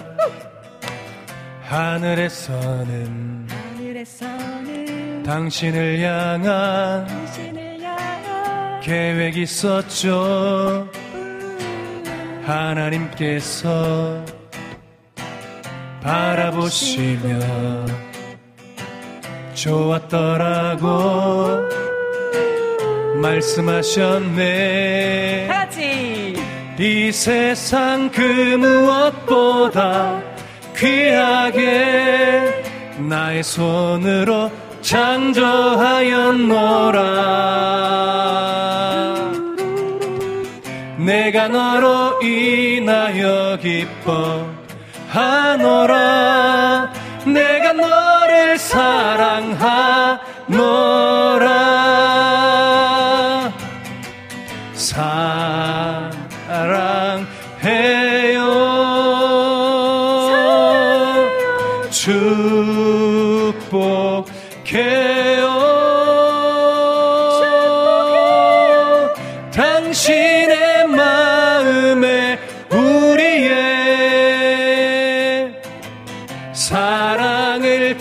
하늘에서는, 하늘에서는 당신을 향한, 당신을 향한 계획이 있었죠. 하나님께서 바라보시며 좋았더라고 말씀하셨네.
같이
이 세상 그 무엇보다 귀하게 나의 손으로 창조하였노라. 내가 너로 인하여 기뻐하노라. 내가 너를 사랑하노라. 사랑해요. 축복해요. 축복해요. 당신의 마음에 우리의 사랑을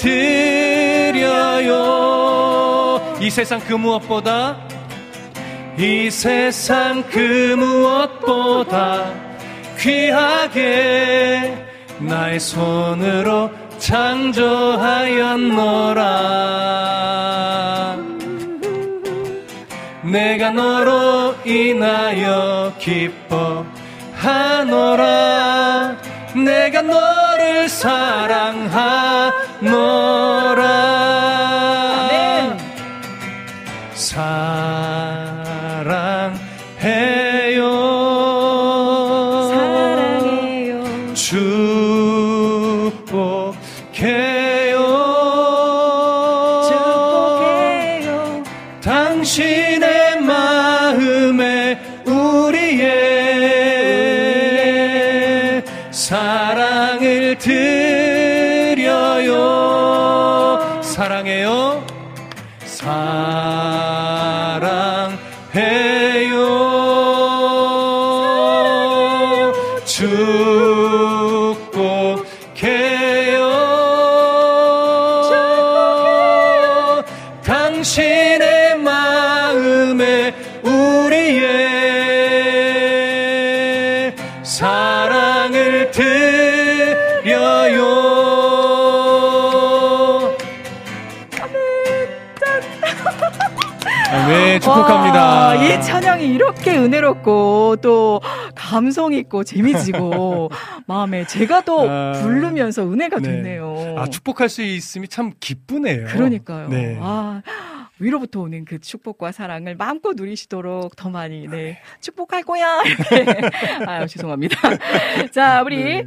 드려요. 이 세상 그 무엇보다, 이 세상 그 무엇보다 귀하게 나의 손으로 창조하였노라. 내가 너로 인하여 기뻐하노라. 내가 너를 사랑하노라. 아멘. 사랑해요.
사랑해요.
축복해요.
축복해요.
당신의 마음에 우리의 사랑을 드려요. 사랑해요. 사랑해요. 축복해요. 당신의 마음에 우리의 사랑을 드려요. 네, 축복합니다.
와, 이 찬양이 이렇게 은혜롭고 또 감성 있고 재미지고 마음에 제가 더 아, 부르면서 은혜가 네. 됐네요.
아, 축복할 수 있음이 참 기쁘네요.
그러니까요.
네.
아, 위로부터 오는 그 축복과 사랑을 마음껏 누리시도록 더 많이 네, 축복할 거야. 이렇게. 아, 죄송합니다. 자, 우리 네.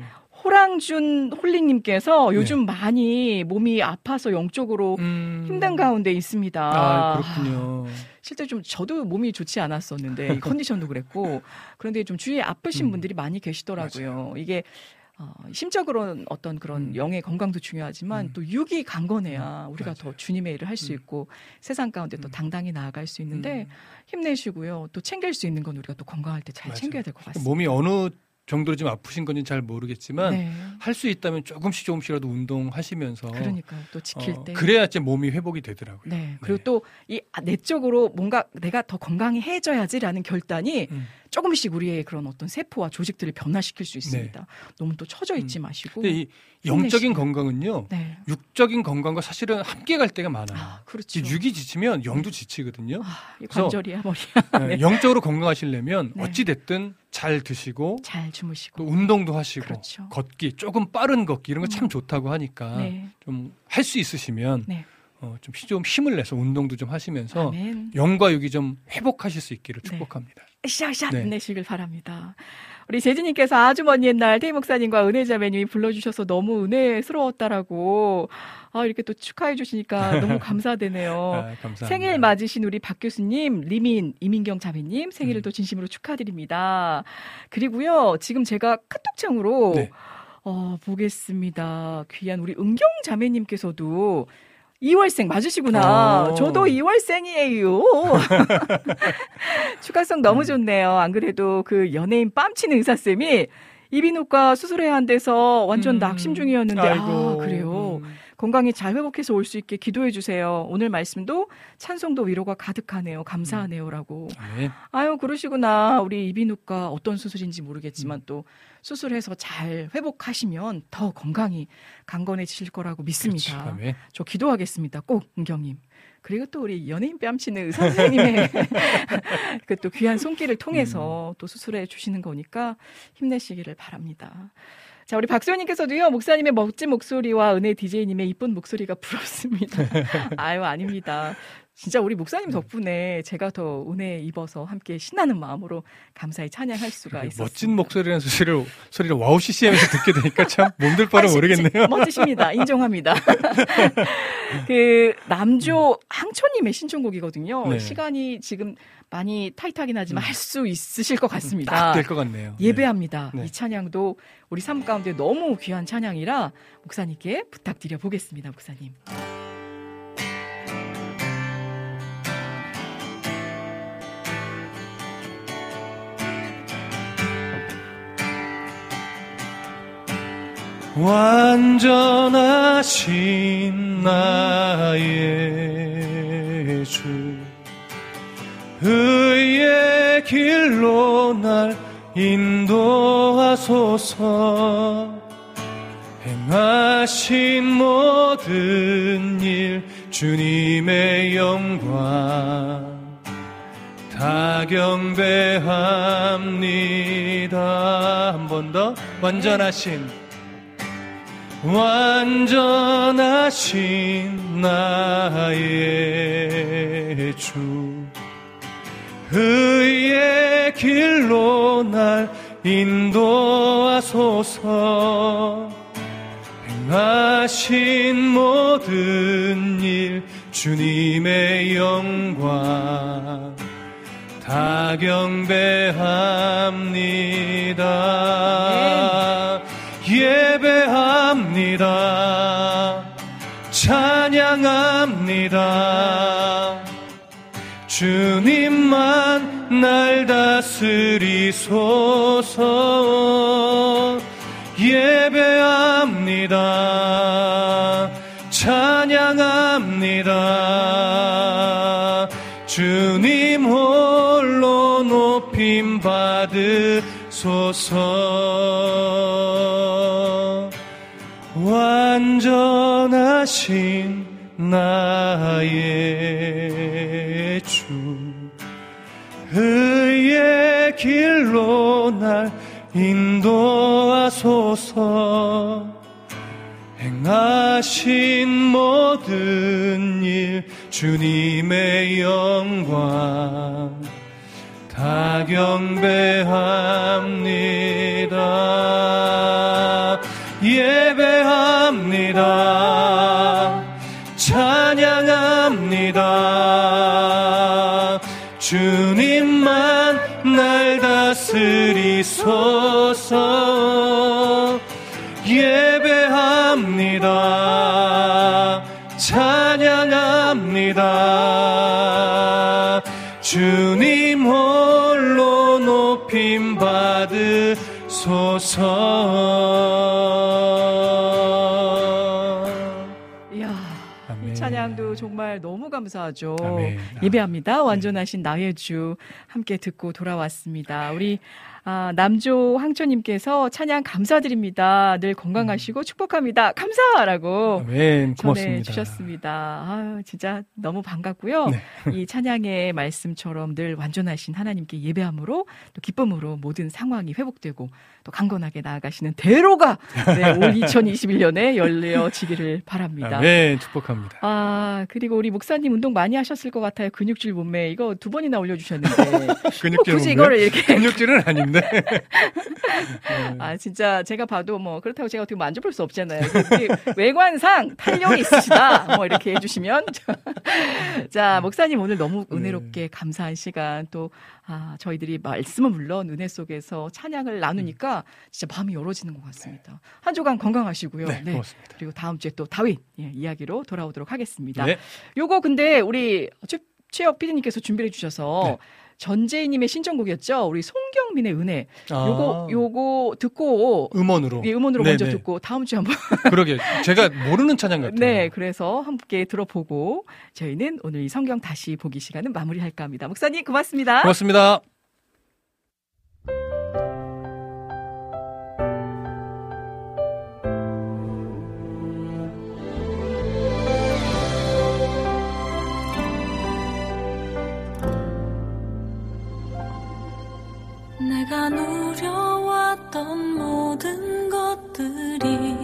호랑준 홀리님께서 요즘 네. 많이 몸이 아파서 영적으로 음... 힘든 가운데 있습니다.
아, 그렇군요.
실제 좀 저도 몸이 좋지 않았었는데 컨디션도 그랬고 그런데 좀 주위에 아프신 음. 분들이 많이 계시더라고요. 맞아요. 이게 어, 심적으로는 어떤 그런 음. 영의 건강도 중요하지만 음. 또 육이 강건해야 우리가 맞아요. 더 주님의 일을 할 수 음. 있고 세상 가운데 또 당당히 나아갈 수 있는데 음. 힘내시고요. 또 챙길 수 있는 건 우리가 또 건강할 때 잘 챙겨야 될 것 같습니다.
몸이 어느 정도로 좀 아프신 건지는 잘 모르겠지만 네. 할 수 있다면 조금씩 조금씩이라도 운동하시면서
그러니까요. 또 지킬
어,
때
그래야 이제 몸이 회복이 되더라고요.
네. 그리고 네. 또 이 내적으로 뭔가 내가 더 건강해져야지라는 결단이 음. 조금씩 우리의 그런 어떤 세포와 조직들을 변화시킬 수 있습니다. 네. 너무 또 처져 있지 음. 마시고.
근데 이 영적인 건강은요. 네. 육적인 건강과 사실은 함께 갈 때가 많아요.
아, 그렇죠.
육이 지치면 영도 지치거든요.
아, 이 관절이야 머리야.
네. 영적으로 건강하시려면 네. 어찌 됐든 잘 드시고,
잘 주무시고,
또 운동도 하시고,
그렇죠.
걷기 조금 빠른 걷기 이런 거 참 음. 좋다고 하니까
네.
좀 할 수 있으시면. 네. 어, 좀, 좀 힘을 내서 운동도 좀 하시면서
아멘.
영과 육이 좀 회복하실 수 있기를 네. 축복합니다.
샤샤 네. 내시길 바랍니다. 우리 재진님께서 아주 먼 옛날 태희 목사님과 은혜자매님이 불러주셔서 너무 은혜스러웠다라고 아, 이렇게 또 축하해 주시니까 너무 감사되네요.
아, 감사합니다.
생일 맞으신 우리 박 교수님, 리민, 이민경 자매님 생일을 음. 또 진심으로 축하드립니다. 그리고요 지금 제가 카톡창으로 네. 어, 보겠습니다. 귀한 우리 은경 자매님께서도 이월생 맞으시구나. 오. 저도 이월생이에요. 축하성 너무 좋네요. 안 그래도 그 연예인 빰치는 의사쌤이 이비인후과 수술해야 한대서 완전 음. 낙심 중이었는데
아이고.
아, 그래요. 음. 건강히 잘 회복해서 올 수 있게 기도해 주세요. 오늘 말씀도 찬송도 위로가 가득하네요. 감사하네요라고. 네. 아유 그러시구나. 우리 이비인후과 어떤 수술인지 모르겠지만 음. 또 수술해서 잘 회복하시면 더 건강히 강건해지실 거라고 믿습니다. 그렇죠. 네. 저 기도하겠습니다. 꼭 은경님. 그리고 또 우리 연예인 뺨치는 의사 선생님의 그 또 귀한 손길을 통해서 음. 또 수술해 주시는 거니까 힘내시기를 바랍니다. 자, 우리 박소연님께서도요, 목사님의 멋진 목소리와 은혜 디제이님의 이쁜 목소리가 부럽습니다. 아유, 아닙니다. 진짜 우리 목사님 덕분에 제가 더 은혜 입어서 함께 신나는 마음으로 감사히 찬양할 수가 있었습니다.
멋진 목소리라는 소리를, 소리를 와우 씨씨엠에서 듣게 되니까 참 몸둘 바를 모르겠네요.
멋지십니다. 인정합니다. 그 남조 항초님의 신청곡이거든요. 네. 시간이 지금 많이 타이트하긴 하지만 음. 할 수 있으실 것 같습니다.
딱 될 것 같네요.
예배합니다.
네.
이 찬양도 우리 삶 가운데 너무 귀한 찬양이라 목사님께 부탁드려 보겠습니다. 목사님.
완전하신 나의 주 의의 길로 날 인도하소서 행하신 모든 일 주님의 영광 다 경배합니다. 한 번 더 완전하신 완전하신 나의 주 의의 길로 날 인도하소서 행하신 모든 일 주님의 영광 다 경배합니다. 예배합니다. 찬양합니다. 주님만 날 다스리소서. 예배합니다. 찬양합니다. 주님 홀로 높임 받으소서. 완전하신 나의 주 의의 길로 날 인도하소서. 행하신 모든 일 주님의 영광 다 경배합니다. 예배합니다. 찬양합니다. 주님만 날 다스리소서. 예배합니다. 찬양합니다. 주님 홀로 높임 받으소서.
이야, 이 찬양도 정말 너무 감사하죠. 아멘. 예배합니다. 완전하신 나의 주 함께 듣고 돌아왔습니다. 우리 아, 남조 황초님께서 찬양 감사드립니다. 늘 건강하시고 축복합니다. 감사라고
아멘. 고맙습니다.
전해주셨습니다. 아, 진짜 너무 반갑고요. 네. 이 찬양의 말씀처럼 늘 완전하신 하나님께 예배함으로 또 기쁨으로 모든 상황이 회복되고 또 강건하게 나아가시는 대로가 네, 올 이천이십일 년에 열려지기를 바랍니다.
네, 축복합니다.
아, 그리고 우리 목사님 운동 많이 하셨을 것 같아요. 근육질 몸매 이거 두 번이나 올려주셨는데
근육질
굳이 이거를 이렇게
근육질은 아닌데.
아 진짜 제가 봐도 뭐 그렇다고 제가 어떻게 만져볼 수 없잖아요. 외관상 탄력이 있으시다. 뭐 이렇게 해주시면 자 목사님 오늘 너무 은혜롭게 네. 감사한 시간 또 아, 저희들이 말씀은 물론 은혜 속에서 찬양을 나누니까 진짜 마음이 열어지는 것 같습니다. 한 주간 건강하시고요.
네, 네. 고맙습니다.
그리고 다음 주에 또 다윗 예, 이야기로 돌아오도록 하겠습니다.
네.
요거 근데 우리 최, 최혁 피디님께서 준비해 주셔서. 네. 전재희님의 신청곡이었죠. 우리 송경민의 은혜. 아. 요거 요거 듣고
음원으로.
예, 음원으로 네네. 먼저 듣고 다음 주에 한번.
그러게 제가 모르는 찬양 같아요.
네, 그래서 함께 들어보고 저희는 오늘 이 성경 다시 보기 시간은 마무리할까 합니다. 목사님 고맙습니다.
고맙습니다.
내가 누려왔던 모든 것들이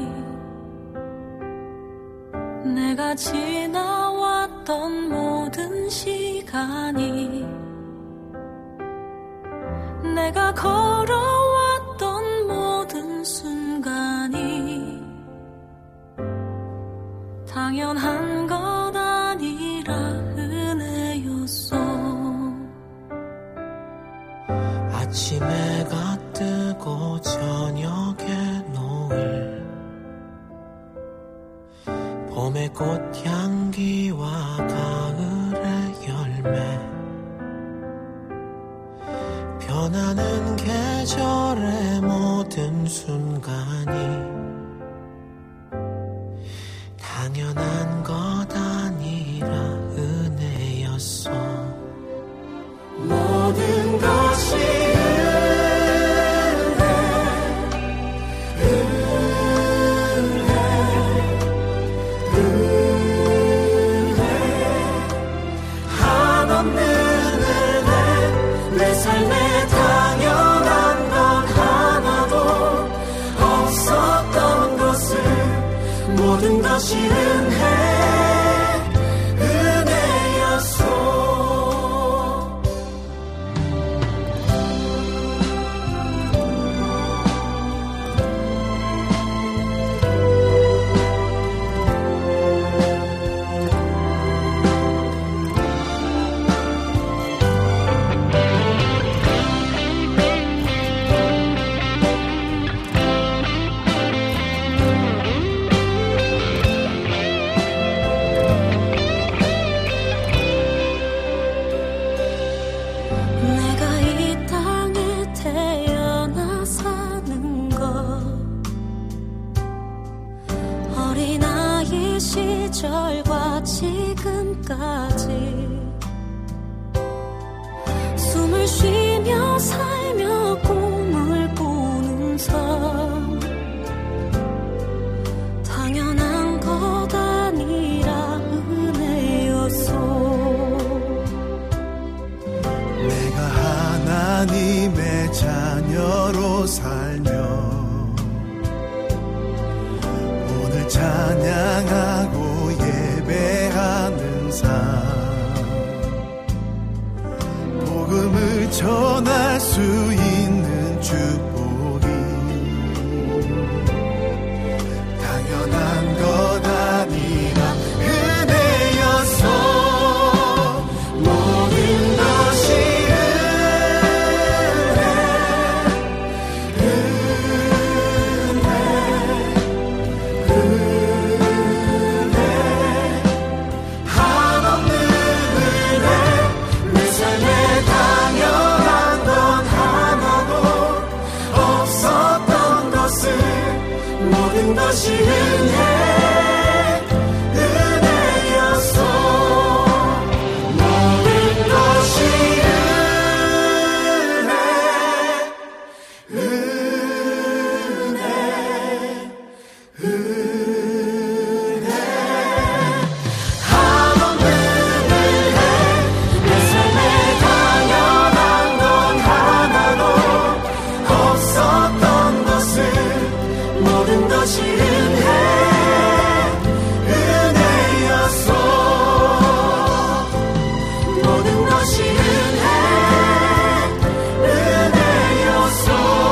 내가 지나왔던 모든 시간이 내가 걸어왔던 모든 순간이 당연한 것 아니라 은혜였어.
아침에 해가 뜨고 저녁에 노을 봄의 꽃향기와 가을의 열매 변하는 계절의 모든 순간이 당연한 것 아니라 은혜였어. 모든 것이 삶에 당연한 것 하나도 없었던 것을 모든 것이 은혜 은혜였소. 시절과 지금까지 숨을 쉬며 살며 꿈을 꾸는 삶 당연한 것 아니라 은혜였소.
내가 하나님의 자녀로 살며 오늘 찬양하고 예배하는 삶 복음을 전할 수 있는 축복이 당연한 것 아니라 은혜였소. 모든 것이 은혜 은혜 은혜 한없는 은혜 내 삶에 당연한 것 하나도 없었던 것을 모든 것이 은혜 은혜였소. 모든 것이 은혜 은혜 은혜 한없는 은혜 내 삶에 당연한 것 하나도 없었던 것을 모든 것이 은혜 은혜였소. 모든 것이 은혜 은혜였소.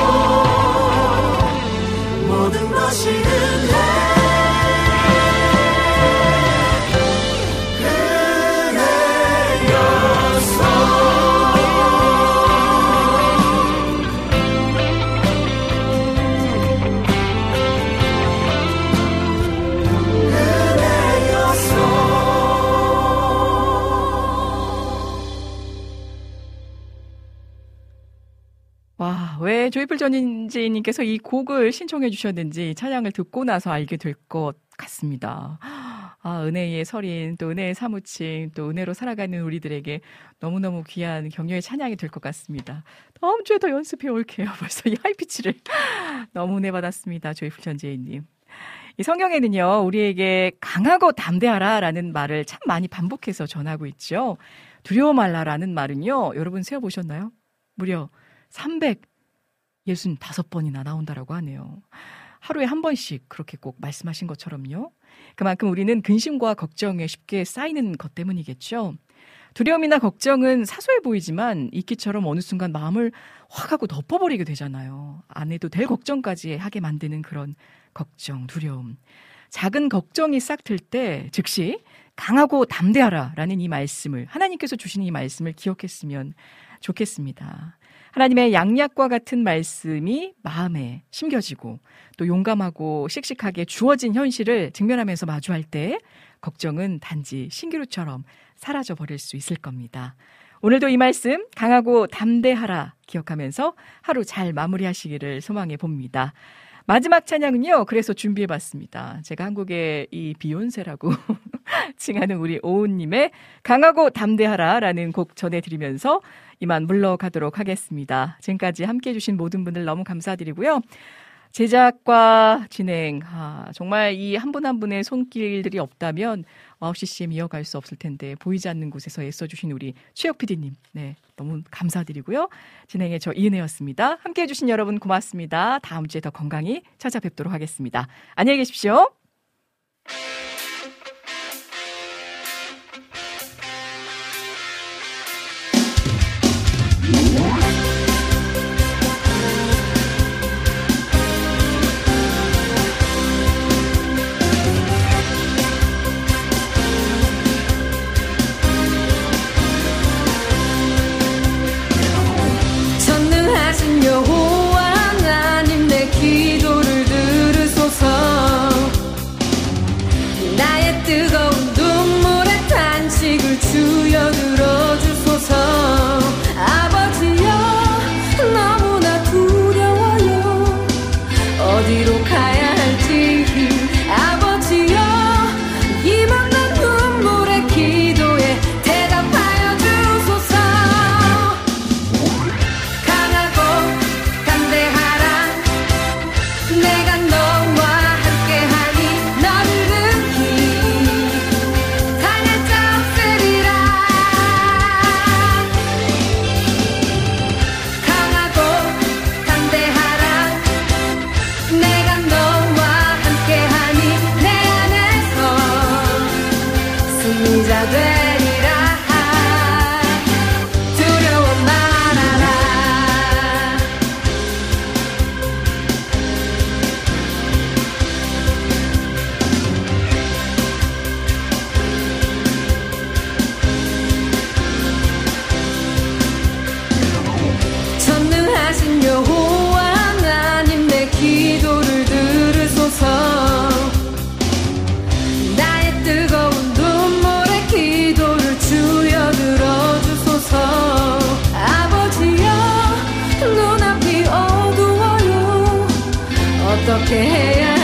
모든 것이 은혜
조이풀전지님께서 이 곡을 신청해 주셨는지 찬양을 듣고 나서 알게 될 것 같습니다. 아, 은혜의 설인, 또 은혜의 사무침, 또 은혜로 살아가는 우리들에게 너무너무 귀한 격려의 찬양이 될 것 같습니다. 다음 주에 더 연습해 올게요. 벌써 이 하이피치를 너무 은혜 받았습니다. 조이풀전지님. 이 성경에는요, 우리에게 강하고 담대하라 라는 말을 참 많이 반복해서 전하고 있죠. 두려워 말라라는 말은요, 여러분 세어보셨나요? 무려 삼백육십오 번이나 나온다라고 하네요. 하루에 한 번씩 그렇게 꼭 말씀하신 것처럼요. 그만큼 우리는 근심과 걱정에 쉽게 쌓이는 것 때문이겠죠. 두려움이나 걱정은 사소해 보이지만 이끼처럼 어느 순간 마음을 확 하고 덮어버리게 되잖아요. 안 해도 될 걱정까지 하게 만드는 그런 걱정, 두려움. 작은 걱정이 싹 틀 때 즉시 강하고 담대하라 라는 이 말씀을, 하나님께서 주시는 이 말씀을 기억했으면 좋겠습니다. 하나님의 양약과 같은 말씀이 마음에 심겨지고 또 용감하고 씩씩하게 주어진 현실을 직면하면서 마주할 때 걱정은 단지 신기루처럼 사라져 버릴 수 있을 겁니다. 오늘도 이 말씀 강하고 담대하라 기억하면서 하루 잘 마무리하시기를 소망해 봅니다. 마지막 찬양은요, 그래서 준비해봤습니다. 제가 한국의 이 비욘세라고 칭하는 우리 오은님의 강하고 담대하라 라는 곡 전해드리면서 이만 물러가도록 하겠습니다. 지금까지 함께해 주신 모든 분들 너무 감사드리고요. 제작과 진행, 아, 정말 이 한 분 한 분의 손길들이 없다면 와우 씨씨엠 이어갈 수 없을 텐데 보이지 않는 곳에서 애써주신 우리 최혁 피디님, 네, 너무 감사드리고요. 진행의 저 이은혜였습니다. 함께해 주신 여러분 고맙습니다. 다음 주에 더 건강히 찾아뵙도록 하겠습니다. 안녕히 계십시오.
여호와 하나님 내 기도를 들으소서. 나의 뜨거운 눈물에 탄식을 주여 들어주소서. 아버지여 너무나 두려워요. 어디로 가야 할지. 아버지여 이 맘난 눈물의 기도에 대답하여 주소서. 내가 너와 함께하니 너를 능히 달릴 자 없으리라. 강하고 담대하라. 내가 너와 함께하니 내 안에서 승리자 되리라. 두려워 말아라. 전능하신 여호와 하나님 내 기도를 들으소서. 나의 뜨거운 눈물의 기도를 주여 들어주소서. 아버지여 눈앞이 어두워요. 어떻게 해야